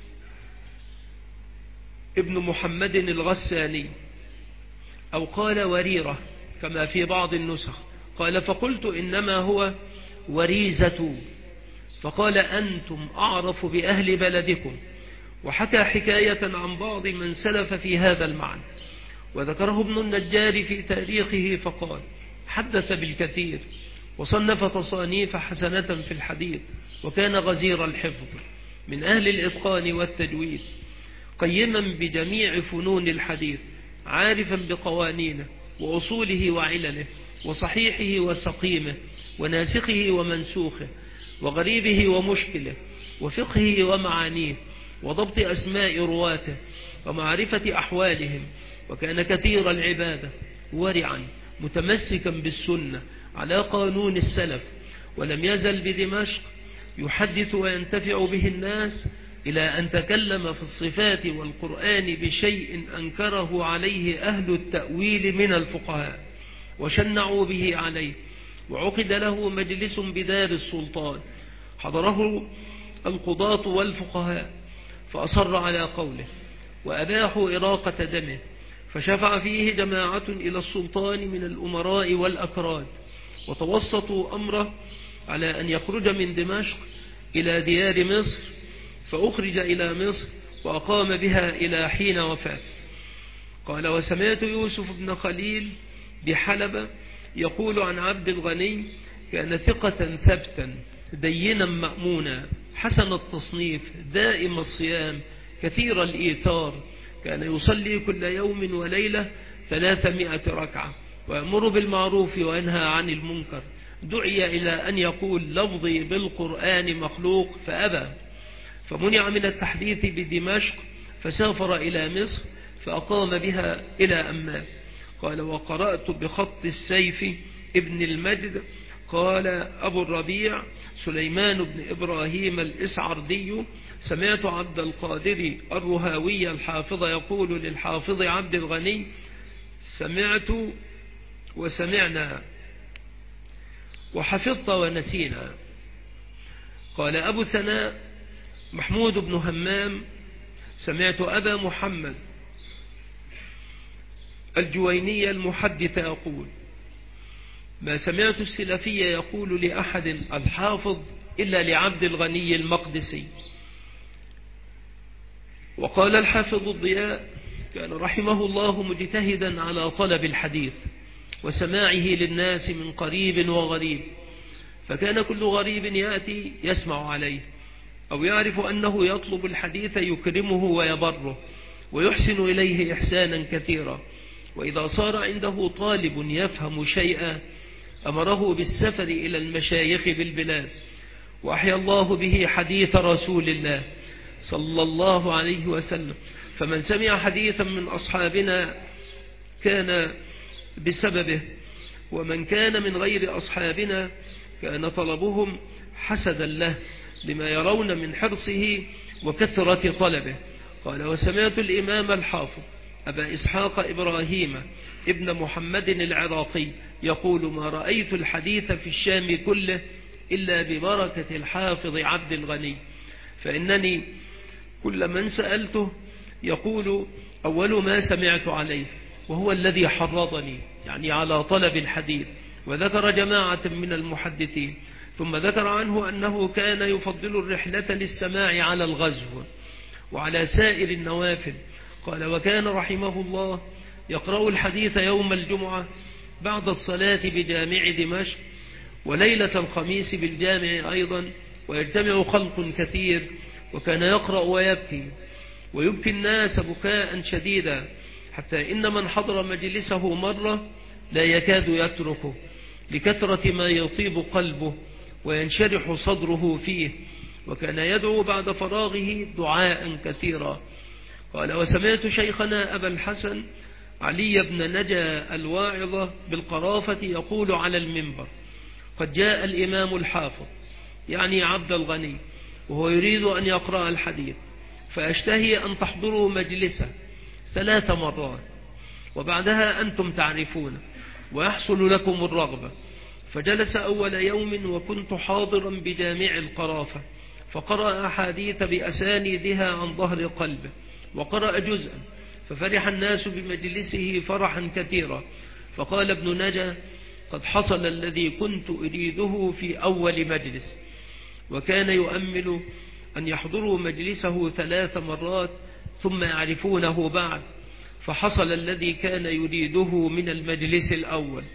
ابن محمد الغساني، أو قال وريرة كما في بعض النسخ. قال: فقلت: إنما هو وريزة. فقال: أنتم أعرف بأهل بلدكم. وحكى حكاية عن بعض من سلف في هذا المعنى، وذكره ابن النجار في تاريخه فقال: حدث بالكثير وصنف تصانيف حسنة في الحديث، وكان غزير الحفظ من أهل الإتقان والتجويد، قيما بجميع فنون الحديث، عارفا بقوانينه وأصوله وعلله وصحيحه وسقيمه وناسخه ومنسوخه وغريبه ومشكله وفقهه ومعانيه وضبط أسماء رواته ومعرفة أحوالهم. وكان كثير العبادة ورعا متمسكا بالسنة على قانون السلف، ولم يزل بدمشق يحدث وينتفع به الناس إلى أن تكلم في الصفات والقرآن بشيء أنكره عليه أهل التأويل من الفقهاء وشنعوا به عليه، وعقد له مجلس بدار السلطان حضره القضاة والفقهاء، فأصر على قوله وأباحوا إراقة دمه، فشفع فيه جماعة إلى السلطان من الأمراء والأكراد، وتوسطوا أمره على أن يخرج من دمشق إلى ديار مصر، فأخرج إلى مصر وأقام بها إلى حين وفاته. قال وسمعت يوسف بن خليل بحلب يقول عن عبد الغني كان ثقة ثبتا دينا مأمونا حسن التصنيف دائم الصيام كثير الإيثار، كان يصلي كل يوم وليلة 300 ركعة ويأمر بالمعروف وينهى عن المنكر، دعي إلى أن يقول لفظي بالقرآن مخلوق فأبى، فمنع من التحديث بدمشق فسافر إلى مصر فأقام بها إلى أمان. قال وقرأت بخط السيف ابن المجد. قال أبو الربيع سليمان بن إبراهيم الإسعردي سمعت عبد القادر الرهاوي الحافظ يقول للحافظ عبد الغني سمعت وسمعنا وحفظت ونسينا. قال أبو ثناء محمود بن همام سمعت أبا محمد الجويني المحدث يقول ما سمعت السلفي يقول لأحد الحافظ إلا لعبد الغني المقدسي. وقال الحافظ الضياء كان رحمه الله مجتهدا على طلب الحديث وسماعه للناس من قريب وغريب، فكان كل غريب يأتي يسمع عليه أو يعرف أنه يطلب الحديث يكرمه ويبره ويحسن إليه إحسانا كثيرا، وإذا صار عنده طالب يفهم شيئا أمره بالسفر إلى المشايخ بالبلاد، وأحيا الله به حديث رسول الله صلى الله عليه وسلم، فمن سمع حديثا من أصحابنا كان بسببه، ومن كان من غير أصحابنا كان طلبهم حسدا له لما يرون من حرصه وكثرة طلبه. قال وسمعت الإمام الحافظ أبا إسحاق إبراهيم ابن محمد العراقي يقول ما رأيت الحديث في الشام كله إلا ببركة الحافظ عبد الغني، فإنني كل من سألته يقول أول ما سمعت عليه وهو الذي حرضني يعني على طلب الحديث. وذكر جماعة من المحدثين، ثم ذكر عنه أنه كان يفضل الرحلة للسماع على الغزو وعلى سائر النوافل. قال وكان رحمه الله يقرأ الحديث يوم الجمعة بعد الصلاة بجامع دمشق، وليلة الخميس بالجامع أيضا، ويجتمع خلق كثير، وكان يقرأ ويبكي الناس بكاء شديدا، حتى إن من حضر مجلسه مرة لا يكاد يتركه لكثرة ما يطيب قلبه وينشرح صدره فيه، وكان يدعو بعد فراغه دعاء كثيرا. قال وسمعت شيخنا أبا الحسن علي بن نجا الواعظة بالقرافة يقول على المنبر قد جاء الإمام الحافظ يعني عبد الغني وهو يريد أن يقرأ الحديث، فأشتهي أن تحضروا مجلسه 3 مرات وبعدها أنتم تعرفون ويحصل لكم الرغبة. فجلس أول يوم وكنت حاضرا بجامع القرافة، فقرأ أحاديث بأسانيدها عن ظهر قلبه، وقرأ جزءا، ففرح الناس بمجلسه فرحا كثيرا. فقال ابن نجا قد حصل الذي كنت أريده في أول مجلس، وكان يؤمل أن يحضروا مجلسه 3 مرات ثم يعرفونه بعد، فحصل الذي كان يريده من المجلس الأول.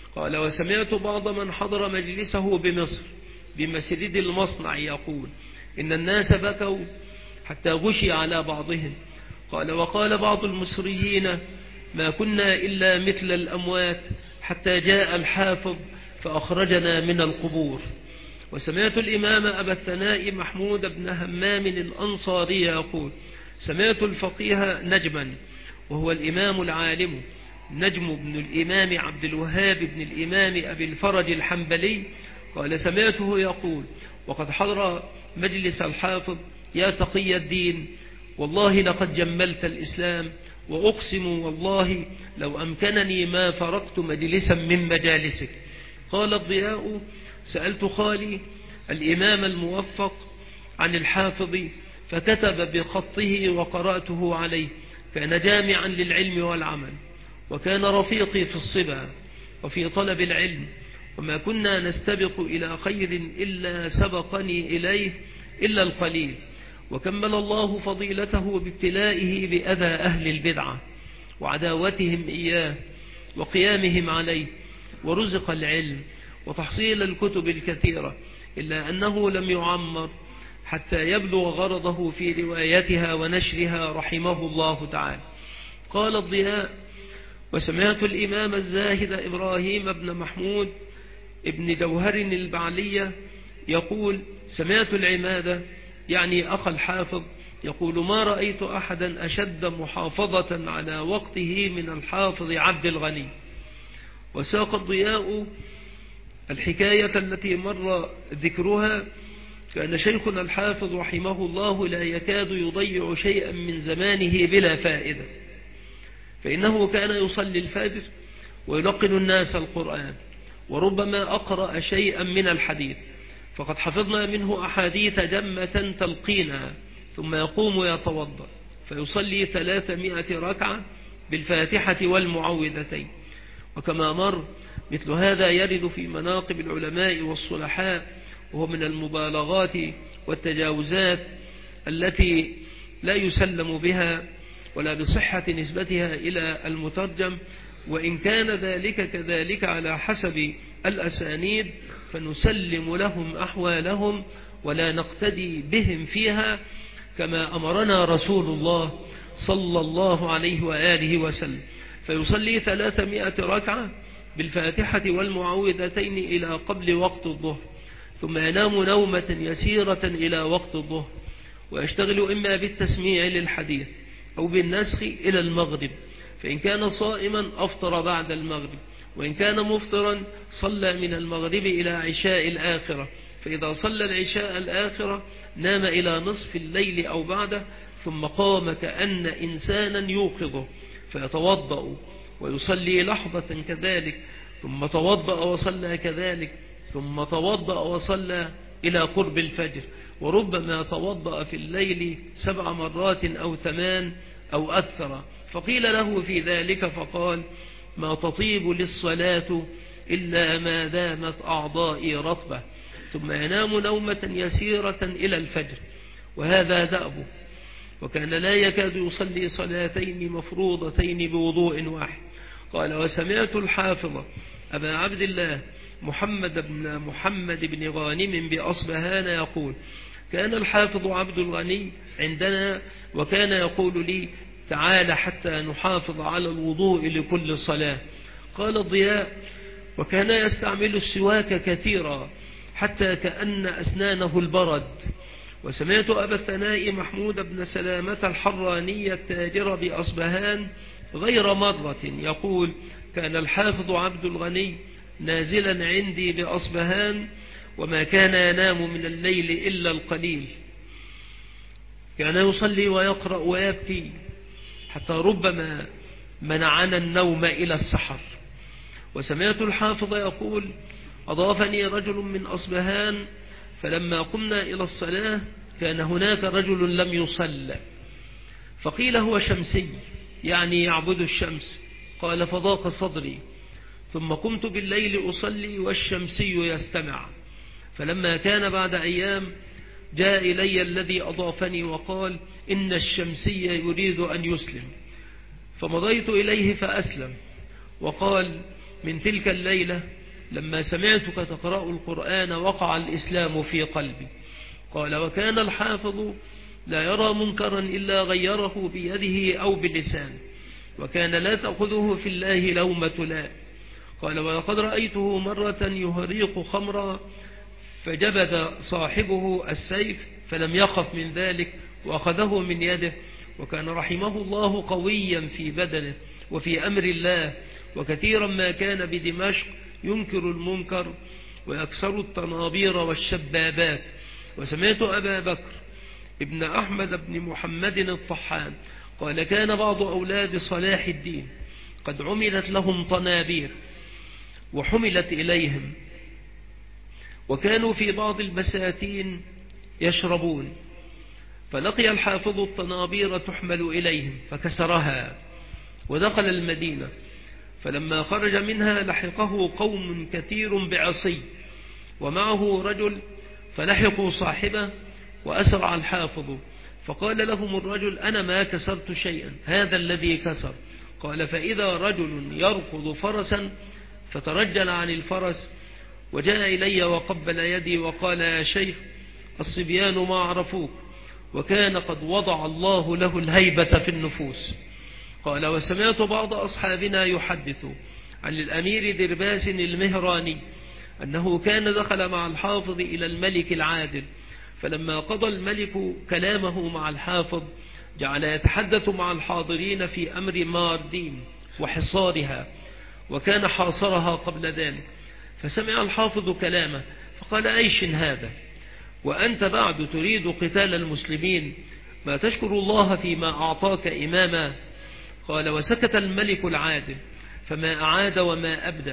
قال وسمعت بعض من حضر مجلسه بمصر بمسجد المصنع يقول إن الناس بكوا حتى غشي على بعضهم. قال وقال بعض المصريين ما كنا إلا مثل الأموات حتى جاء الحافظ فأخرجنا من القبور. وسمعت الإمام أبا الثناء محمود بن همام الأنصاري يقول سمعت الفقيه نجما وهو الإمام العالم نجم بن الإمام عبد الوهاب بن الإمام أبي الفرج الحنبلي قال سمعته يقول وقد حضر مجلس الحافظ يا تقي الدين والله لقد جملت الإسلام وأقسم والله لو أمكنني ما فرقت مجلسا من مجالسك. قال الضياء سألت خالي الإمام الموفق عن الحافظ فكتب بخطه وقرأته عليه. كان جامعا للعلم والعمل وكان رفيقي في الصبا وفي طلب العلم وما كنا نستبق إلى خير إلا سبقني إليه إلا القليل. وكمل الله فضيلته بابتلائه بأذى أهل البدعة وعداوتهم إياه وقيامهم عليه ورزق العلم وتحصيل الكتب الكثيرة إلا أنه لم يعمر حتى يبلغ غرضه في روايتها ونشرها رحمه الله تعالى. قال الضياء وسمعت الإمام الزاهد إبراهيم بن محمود ابن جوهر البعلية يقول سمعت العمادة يعني أخ الحافظ يقول ما رأيت أحدا أشد محافظة على وقته من الحافظ عبد الغني. وساق الضياء الحكاية التي مر ذكرها. كان شيخنا الحافظ رحمه الله لا يكاد يضيع شيئا من زمانه بلا فائدة، فإنه كان يصلي الفجر ويلقن الناس القرآن وربما أقرأ شيئا من الحديث، فقد حفظنا منه أحاديث جمة تلقينها ثم يقوم يتوضأ فيصلي 300 ركعة بالفاتحة والمعوذتين. وكما مر مثل هذا يرد في مناقب العلماء والصلحاء، وهو من المبالغات والتجاوزات التي لا يسلم بها ولا بصحة نسبتها إلى المترجم، وإن كان ذلك كذلك على حسب الأسانيد فنسلم لهم أحوالهم ولا نقتدي بهم فيها كما أمرنا رسول الله صلى الله عليه وآله وسلم. فيصلي 300 ركعة بالفاتحة والمعوذتين إلى قبل وقت الظهر، ثم ينام نومة يسيرة إلى وقت الظهر، ويشتغل إما بالتسميع للحديث أو بالنسخ إلى المغرب، فإن كان صائما أفطر بعد المغرب، وإن كان مفطرا صلى من المغرب إلى عشاء الآخرة، فإذا صلى العشاء الآخرة نام إلى نصف الليل أو بعده، ثم قام كأن إنسانا يوقظه فيتوضأ ويصلي لحظة كذلك، ثم توضأ وصلى كذلك، ثم توضأ وصلى إلى قرب الفجر، وربما توضأ في الليل 7 مرات أو 8 أو أكثر. فقيل له في ذلك فقال ما تطيب للصلاة إلا ما دامت أعضائي رطبة، ثم ينام نومة يسيرة إلى الفجر، وهذا دأبه. وكان لا يكاد يصلي صلاتين مفروضتين بوضوء واحد. قال وسمعت الحافظ أبا عبد الله محمد بن غانم بأصبهان يقول كان الحافظ عبد الغني عندنا وكان يقول لي تعال حتى نحافظ على الوضوء لكل صلاة. قال الضياء وكان يستعمل السواك كثيرا حتى كأن أسنانه البرد. وسمعت أبا الثناء محمود بن سلامة الحراني التاجر بأصبهان غير مرة يقول كان الحافظ عبد الغني نازلا عندي بأصبهان وما كان ينام من الليل إلا القليل، كان يصلي ويقرأ ويبكي حتى ربما منعنا النوم إلى السحر. وسمعت الحافظ يقول أضافني رجل من أصبهان فلما قمنا إلى الصلاة كان هناك رجل لم يصلى، فقيل هو شمسي يعني يعبد الشمس. قال فضاق صدري، ثم قمت بالليل أصلي والشمسي يستمع. فلما كان بعد أيام جاء إلي الذي أضافني وقال إن الشمسي يريد أن يسلم، فمضيت إليه فأسلم، وقال من تلك الليلة لما سمعتك تقرأ القرآن وقع الإسلام في قلبي. قال وكان الحافظ لا يرى منكرا إلا غيره بيده أو بلسانه، وكان لا تأخذه في الله لومة لائم. قال ولقد رأيته مرة يهريق خمرا فجبد صاحبه السيف فلم يخف من ذلك وأخذه من يده، وكان رحمه الله قويا في بدنه وفي أمر الله، وكثيرا ما كان بدمشق ينكر المنكر ويكسر الطنابير والشبابات. وسمعت أبا بكر ابن أحمد بن محمد الطحان قال كان بعض أولاد صلاح الدين قد عملت لهم طنابير وحملت إليهم، وكانوا في بعض البساتين يشربون، فلقي الحافظ الطنابير تحمل إليهم فكسرها ودخل المدينة، فلما خرج منها لحقه قوم كثير بعصي ومعه رجل، فلحقوا صاحبه وأسرع الحافظ، فقال لهم الرجل أنا ما كسرت شيئا، هذا الذي كسر. قال فإذا رجل يركض فرسا فترجل عن الفرس وجاء إلي وقبل يدي وقال يا شيخ الصبيان ما عرفوك، وكان قد وضع الله له الهيبة في النفوس. قال وسمعت بعض أصحابنا يحدث عن الأمير درباس المهراني أنه كان دخل مع الحافظ إلى الملك العادل، فلما قضى الملك كلامه مع الحافظ جعل يتحدث مع الحاضرين في أمر ماردين وحصارها، وكان حاصرها قبل ذلك، فسمع الحافظ كلامه فقال أيش هذا وأنت بعد تريد قتال المسلمين، ما تشكر الله فيما أعطاك إماما. قال وسكت الملك العادل فما أعاد وما أبدى،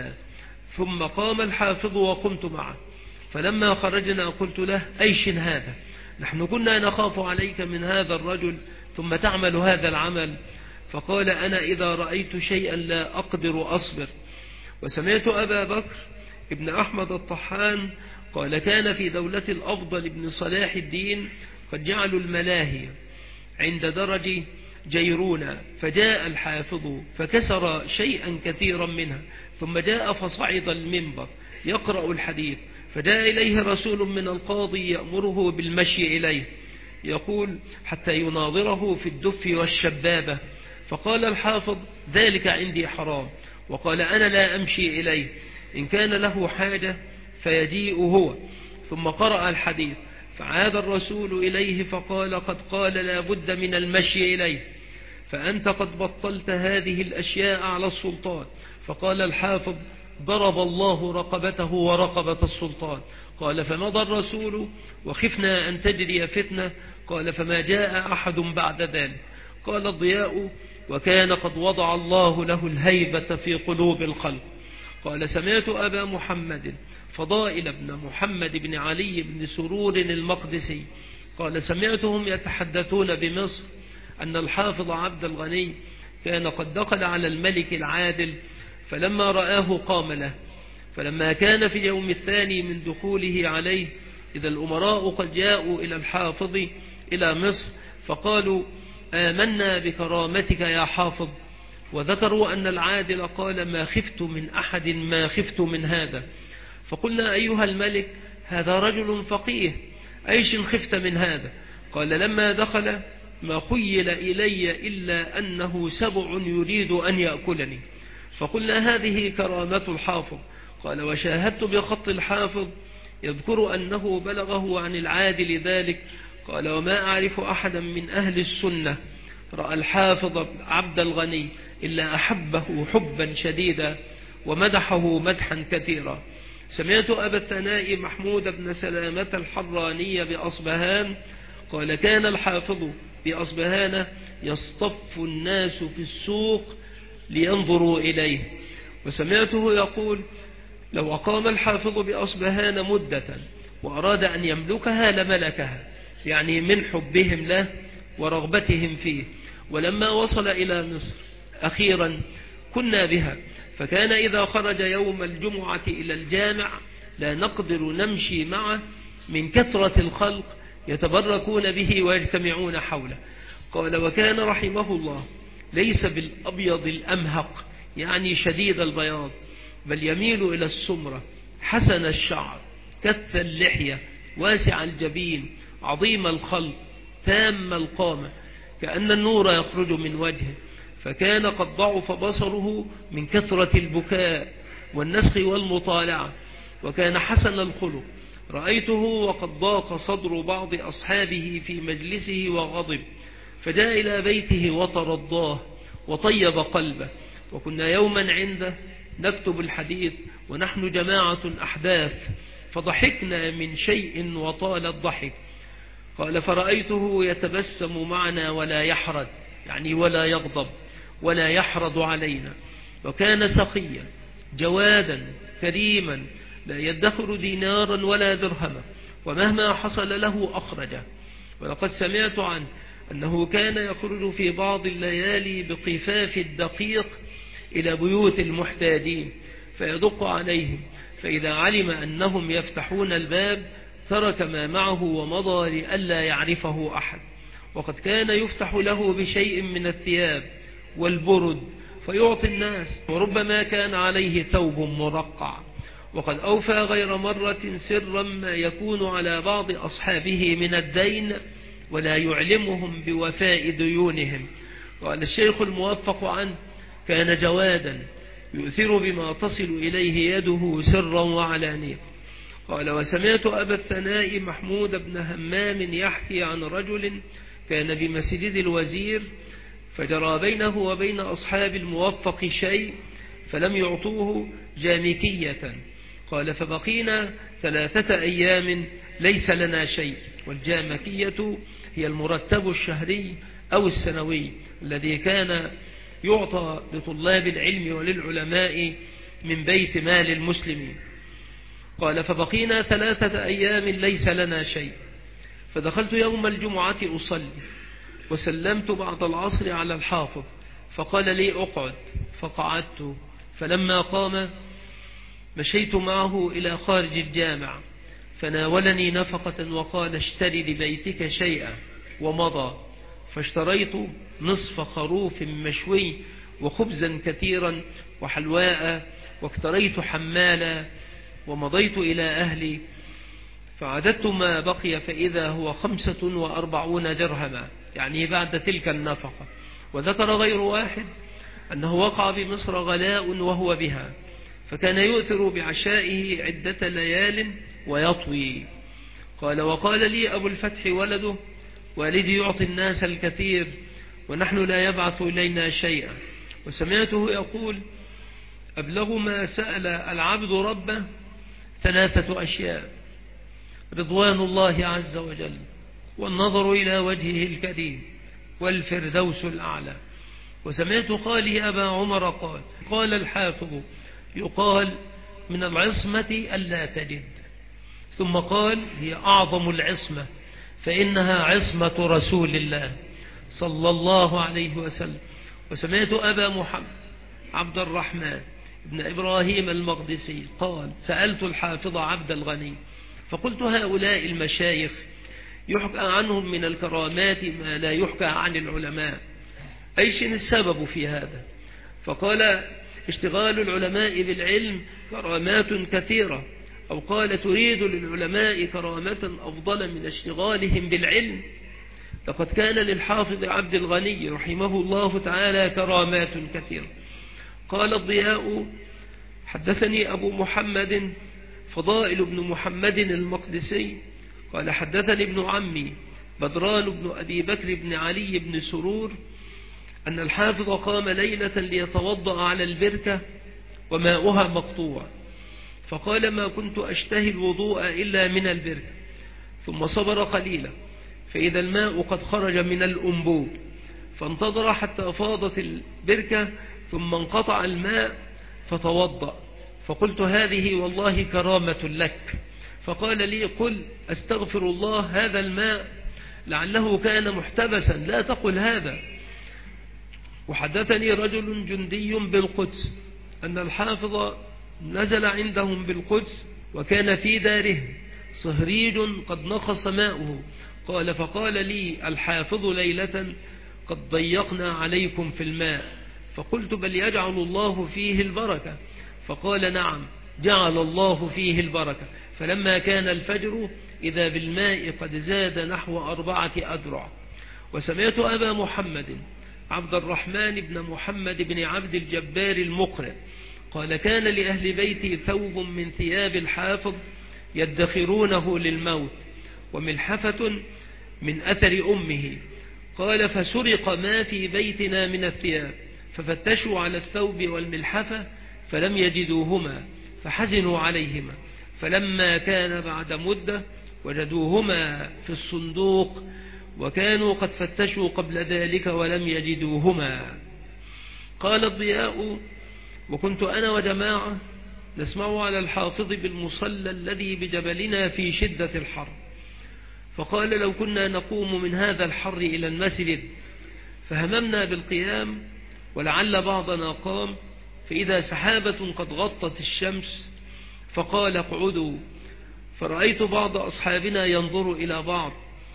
ثم قام الحافظ وقمت معه، فلما خرجنا قلت له أيش هذا، نحن كنا نخاف عليك من هذا الرجل ثم تعمل هذا العمل. فقال أنا إذا رأيت شيئا لا أقدر أصبر. وسمعت أبا بكر ابن أحمد الطحان قال كان في دولة الأفضل ابن صلاح الدين قد جعلوا الملاهي عند درج جيرونا، فجاء الحافظ فكسر شيئا كثيرا منها، ثم جاء فصعد المنبر يقرأ الحديث، فجاء إليه رسول من القاضي يأمره بالمشي إليه، يقول حتى يناظره في الدف والشبابة، فقال الحافظ ذلك عندي حرام، وقال أنا لا أمشي إليه، إن كان له حاجة فيجيء هو. ثم قرأ الحديث، فعاد الرسول إليه فقال قد قال لا بد من المشي إليه، فأنت قد بطلت هذه الأشياء على السلطان. فقال الحافظ ضرب الله رقبته ورقبة السلطان. قال فمضى الرسول وخفنا أن تجري فتنة. قال فما جاء أحد بعد ذلك. قال الضياء وكان قد وضع الله له الهيبة في قلوب الخلق. قال سمعت أبا محمد فضائل بن محمد بن علي بن سرور المقدسي قال سمعتهم يتحدثون بمصر أن الحافظ عبد الغني كان قد دخل على الملك العادل، فلما رآه قام له، فلما كان في اليوم الثاني من دخوله عليه إذا الأمراء قد جاءوا إلى الحافظ إلى مصر فقالوا آمنا بكرامتك يا حافظ، وذكروا أن العادل قال ما خفت من أحد ما خفت من هذا. فقلنا أيها الملك هذا رجل فقيه أيش خفت من هذا؟ قال لما دخل ما خيل إلي إلا أنه سبع يريد أن يأكلني. فقلنا هذه كرامة الحافظ. قال وشاهدت بخط الحافظ يذكر أنه بلغه عن العادل ذلك. قال وما أعرف أحدا من أهل السنة رأى الحافظ عبد الغني إلا أحبه حبا شديدا ومدحه مدحا كثيرا. سمعت أبا الثناء محمود بن سلامة الحراني بأصبهان قال كان الحافظ بأصبهان يصطف الناس في السوق لينظروا إليه. وسمعته يقول لو أقام الحافظ بأصبهان مدة وأراد أن يملكها لملكها، يعني من حبهم له ورغبتهم فيه. ولما وصل إلى مصر أخيرا كنا بها، فكان إذا خرج يوم الجمعة إلى الجامع لا نقدر نمشي معه من كثرة الخلق يتبركون به ويجتمعون حوله. قال وكان رحمه الله ليس بالأبيض الأمهق يعني شديد البياض، بل يميل إلى السمرة، حسن الشعر، كث اللحية، واسع الجبين، عظيم الخلق، تام القامة، كأن النور يخرج من وجهه، فكان قد ضعف بصره من كثرة البكاء والنسخ والمطالعة، وكان حسن الخلق. رأيته وقد ضاق صدر بعض أصحابه في مجلسه وغضب، فجاء إلى بيته وترضاه وطيب قلبه. وكنا يوما عنده نكتب الحديث ونحن جماعة أحداث، فضحكنا من شيء وطال الضحك. قال فرأيته يتبسم معنا ولا يحرد، يعني ولا يغضب ولا يحرض علينا، وكان سخيا جوادا كريما، لا يدخر دينارا ولا درهما، ومهما حصل له أخرجه. ولقد سمعت عنه أنه كان يخرج في بعض الليالي بقفاف الدقيق إلى بيوت المحتاجين فيدق عليهم، فإذا علم أنهم يفتحون الباب ترك ما معه ومضى لئلا يعرفه أحد. وقد كان يفتح له بشيء من الثياب والبرد فيعطي الناس، وربما كان عليه ثوب مرقع. وقد أوفى غير مرة سرا ما يكون على بعض أصحابه من الدين ولا يعلمهم بوفاء ديونهم. قال الشيخ الموفق عنه كان جوادا يؤثر بما تصل إليه يده سرا وعلانية. قال وسمعت أبا الثناء محمود بن همام يحكي عن رجل كان بمسجد الوزير، فجرى بينه وبين أصحاب الموفق شيء فلم يعطوه جامكية. قال فبقينا 3 أيام ليس لنا شيء. والجامكية هي المرتب الشهري أو السنوي الذي كان يعطى لطلاب العلم وللعلماء من بيت مال المسلمين. قال فبقينا 3 أيام ليس لنا شيء، فدخلت يوم الجمعة أصلي، وسلمت بعد العصر على الحافظ، فقال لي أقعد، فقعدت. فلما قام مشيت معه إلى خارج الجامع، فناولني نفقة وقال اشتري لبيتك شيئا، ومضى. فاشتريت نصف خروف مشوي وخبزا كثيرا وحلواء، واقتريت حمالا، ومضيت إلى أهلي، فعددت ما بقي فإذا هو 45 درهما، يعني بعد تلك النفقة. وذكر غير واحد أنه وقع بمصر غلاء وهو بها، فكان يؤثر بعشائه عدة ليال ويطوي. قال وقال لي أبو الفتح ولده والدي يعطي الناس الكثير ونحن لا يبعث إلينا شيئا. وسمعته يقول أبلغ ما سأل العبد ربه 3 أشياء: رضوان الله عز وجل، والنظر إلى وجهه الكريم، والفردوس الأعلى. وسمعت خالي أبا عمر قال الحافظ يقال من العصمة ألا تجد، ثم قال هي أعظم العصمة فإنها عصمة رسول الله صلى الله عليه وسلم. وسمعت أبا محمد عبد الرحمن ابن إبراهيم المقدسي قال سألت الحافظ عبد الغني فقلت هؤلاء المشايخ يحكى عنهم من الكرامات ما لا يحكى عن العلماء، أيش السبب في هذا؟ فقال اشتغال العلماء بالعلم كرامات كثيرة، أو قال تريد للعلماء كرامة أفضل من اشتغالهم بالعلم؟ لقد كان للحافظ عبد الغني رحمه الله تعالى كرامات كثيرة. قال الضياء حدثني أبو محمد فضائل بن محمد المقدسي قال حدثني ابن عمي بدران بن أبي بكر بن علي بن سرور أن الحافظ قام ليلة ليتوضأ على البركة وماؤها مقطوع، فقال ما كنت أشتهي الوضوء إلا من البركة، ثم صبر قليلا فإذا الماء قد خرج من الأنبوب، فانتظر حتى فاضت البركة ثم انقطع الماء فتوضأ، فقلت هذه والله كرامة لك. فقال لي قل أستغفر الله هذا الماء لعله كان محتبسا، لا تقل هذا. وحدثني رجل جندي بالقدس أن الحافظ نزل عندهم بالقدس وكان في داره صهريج قد نقص ماؤه، قال فقال لي الحافظ ليلة قد ضيقنا عليكم في الماء، فقلت بل يجعل الله فيه البركة، فقال نعم جعل الله فيه البركة. فلما كان الفجر إذا بالماء قد زاد نحو 4 أذرع. وسمعت أبا محمد عبد الرحمن بن محمد بن عبد الجبار المقرئ قال كان لأهل بيتي ثوب من ثياب الحافظ يدخرونه للموت وملحفة من أثر أمه. قال فسرق ما في بيتنا من الثياب ففتشوا على الثوب والملحفة فلم يجدوهما فحزنوا عليهما. فلما كان بعد مدة وجدوهما في الصندوق وكانوا قد فتشوا قبل ذلك ولم يجدوهما. قال الضياء وكنت أنا وجماعة نسمع على الحافظ بالمصلى الذي بجبلنا في شدة الحر. فقال لو كنا نقوم من هذا الحر إلى المسجد فهممنا بالقيام ولعل بعضنا قام فإذا سحابة قد غطت الشمس فقال اقعدوا. فرأيت بعض أصحابنا ينظر إلى بعض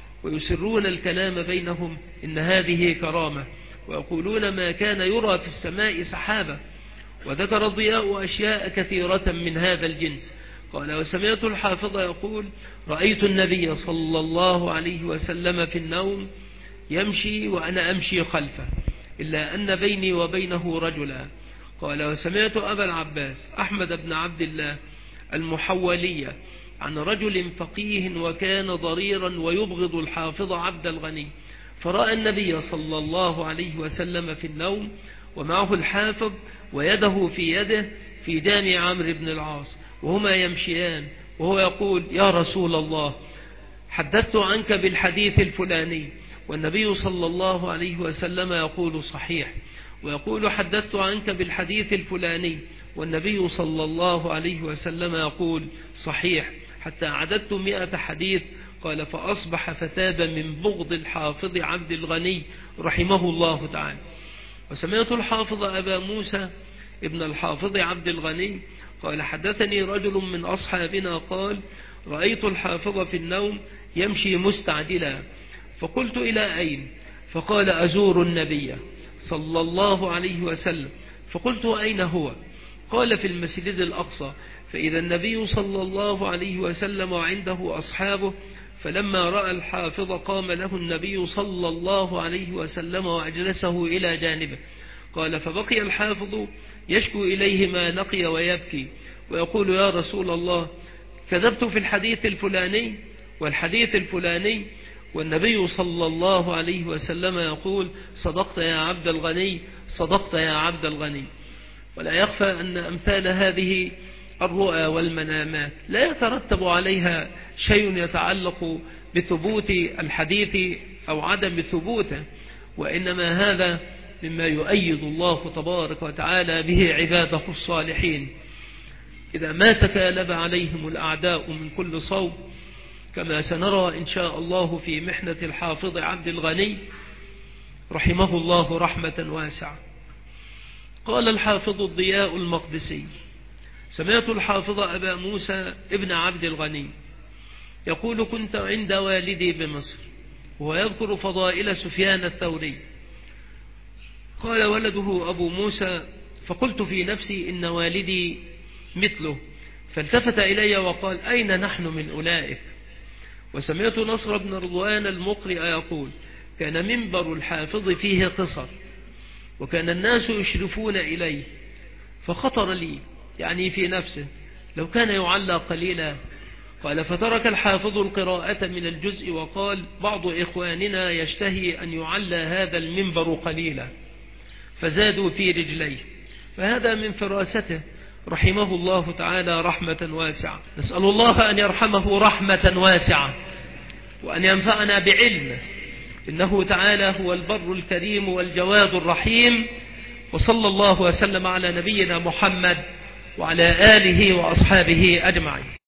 ويسرون الكلام بينهم إن هذه كرامة ويقولون ما كان يرى في السماء سحابة. وذكر الضياء أشياء كثيرة من هذا الجنس. قال وسمعت الحافظ يقول رأيت النبي صلى الله عليه وسلم في النوم يمشي وأنا أمشي خلفه إلا أن بيني وبينه رجلا. قال وسمعت أبا العباس أحمد بن عبد الله المحولية عن رجل فقيه وكان ضريرا ويبغض الحافظ عبد الغني فرأى النبي صلى الله عليه وسلم في النوم ومعه الحافظ ويده في يده في جامع عمرو بن العاص وهما يمشيان وهو يقول يا رسول الله حدثت عنك بالحديث الفلاني والنبي صلى الله عليه وسلم يقول صحيح ويقول حدثت عنك بالحديث الفلاني والنبي صلى الله عليه وسلم يقول صحيح حتى عددت 100 حديث. قال فأصبح فتاب من بغض الحافظ عبد الغني رحمه الله تعالى. وسمعت الحافظ أبا موسى ابن الحافظ عبد الغني قال حدثني رجل من أصحابنا قال رأيت الحافظ في النوم يمشي مستعجلا فقلت إلى أين؟ فقال أزور النبي صلى الله عليه وسلم. فقلت أين هو؟ قال في المسجد الأقصى. فإذا النبي صلى الله عليه وسلم وعنده أصحابه فلما رأى الحافظ قام له النبي صلى الله عليه وسلم وأجلسه إلى جانبه. قال فبقي الحافظ يشكو إليه ما لقي ويبكي ويقول يا رسول الله كذبت في الحديث الفلاني والحديث الفلاني والنبي صلى الله عليه وسلم يقول صدقت يا عبد الغني صدقت يا عبد الغني. ولا يخفى أن أمثال هذه الرؤى والمنامات لا يترتب عليها شيء يتعلق بثبوت الحديث أو عدم ثبوته وإنما هذا مما يؤيد الله تبارك وتعالى به عباده الصالحين إذا ما تكالب عليهم الأعداء من كل صوب كما سنرى إن شاء الله في محنة الحافظ عبد الغني رحمه الله رحمة واسعة. قال الحافظ الضياء المقدسي سمعت الحافظ أبا موسى ابن عبد الغني يقول كنت عند والدي بمصر وهو يذكر فضائل سفيان الثوري. قال ولده أبو موسى فقلت في نفسي إن والدي مثله فالتفت إلي وقال أين نحن من أولئك؟ وسمعت نصر بن رضوان المقرئ يقول كان منبر الحافظ فيه قصر وكان الناس يشرفون إليه فخطر لي يعني في نفسه لو كان يعلى قليلا. قال فترك الحافظ القراءة من الجزء وقال بعض إخواننا يشتهي أن يعلى هذا المنبر قليلا فزادوا في رجليه. فهذا من فراسته رحمه الله تعالى رحمة واسعة. نسأل الله أن يرحمه رحمة واسعة وأن ينفعنا بعلمه إنه تعالى هو البر الكريم والجواد الرحيم. وصلى الله وسلم على نبينا محمد وعلى آله وأصحابه أجمعين.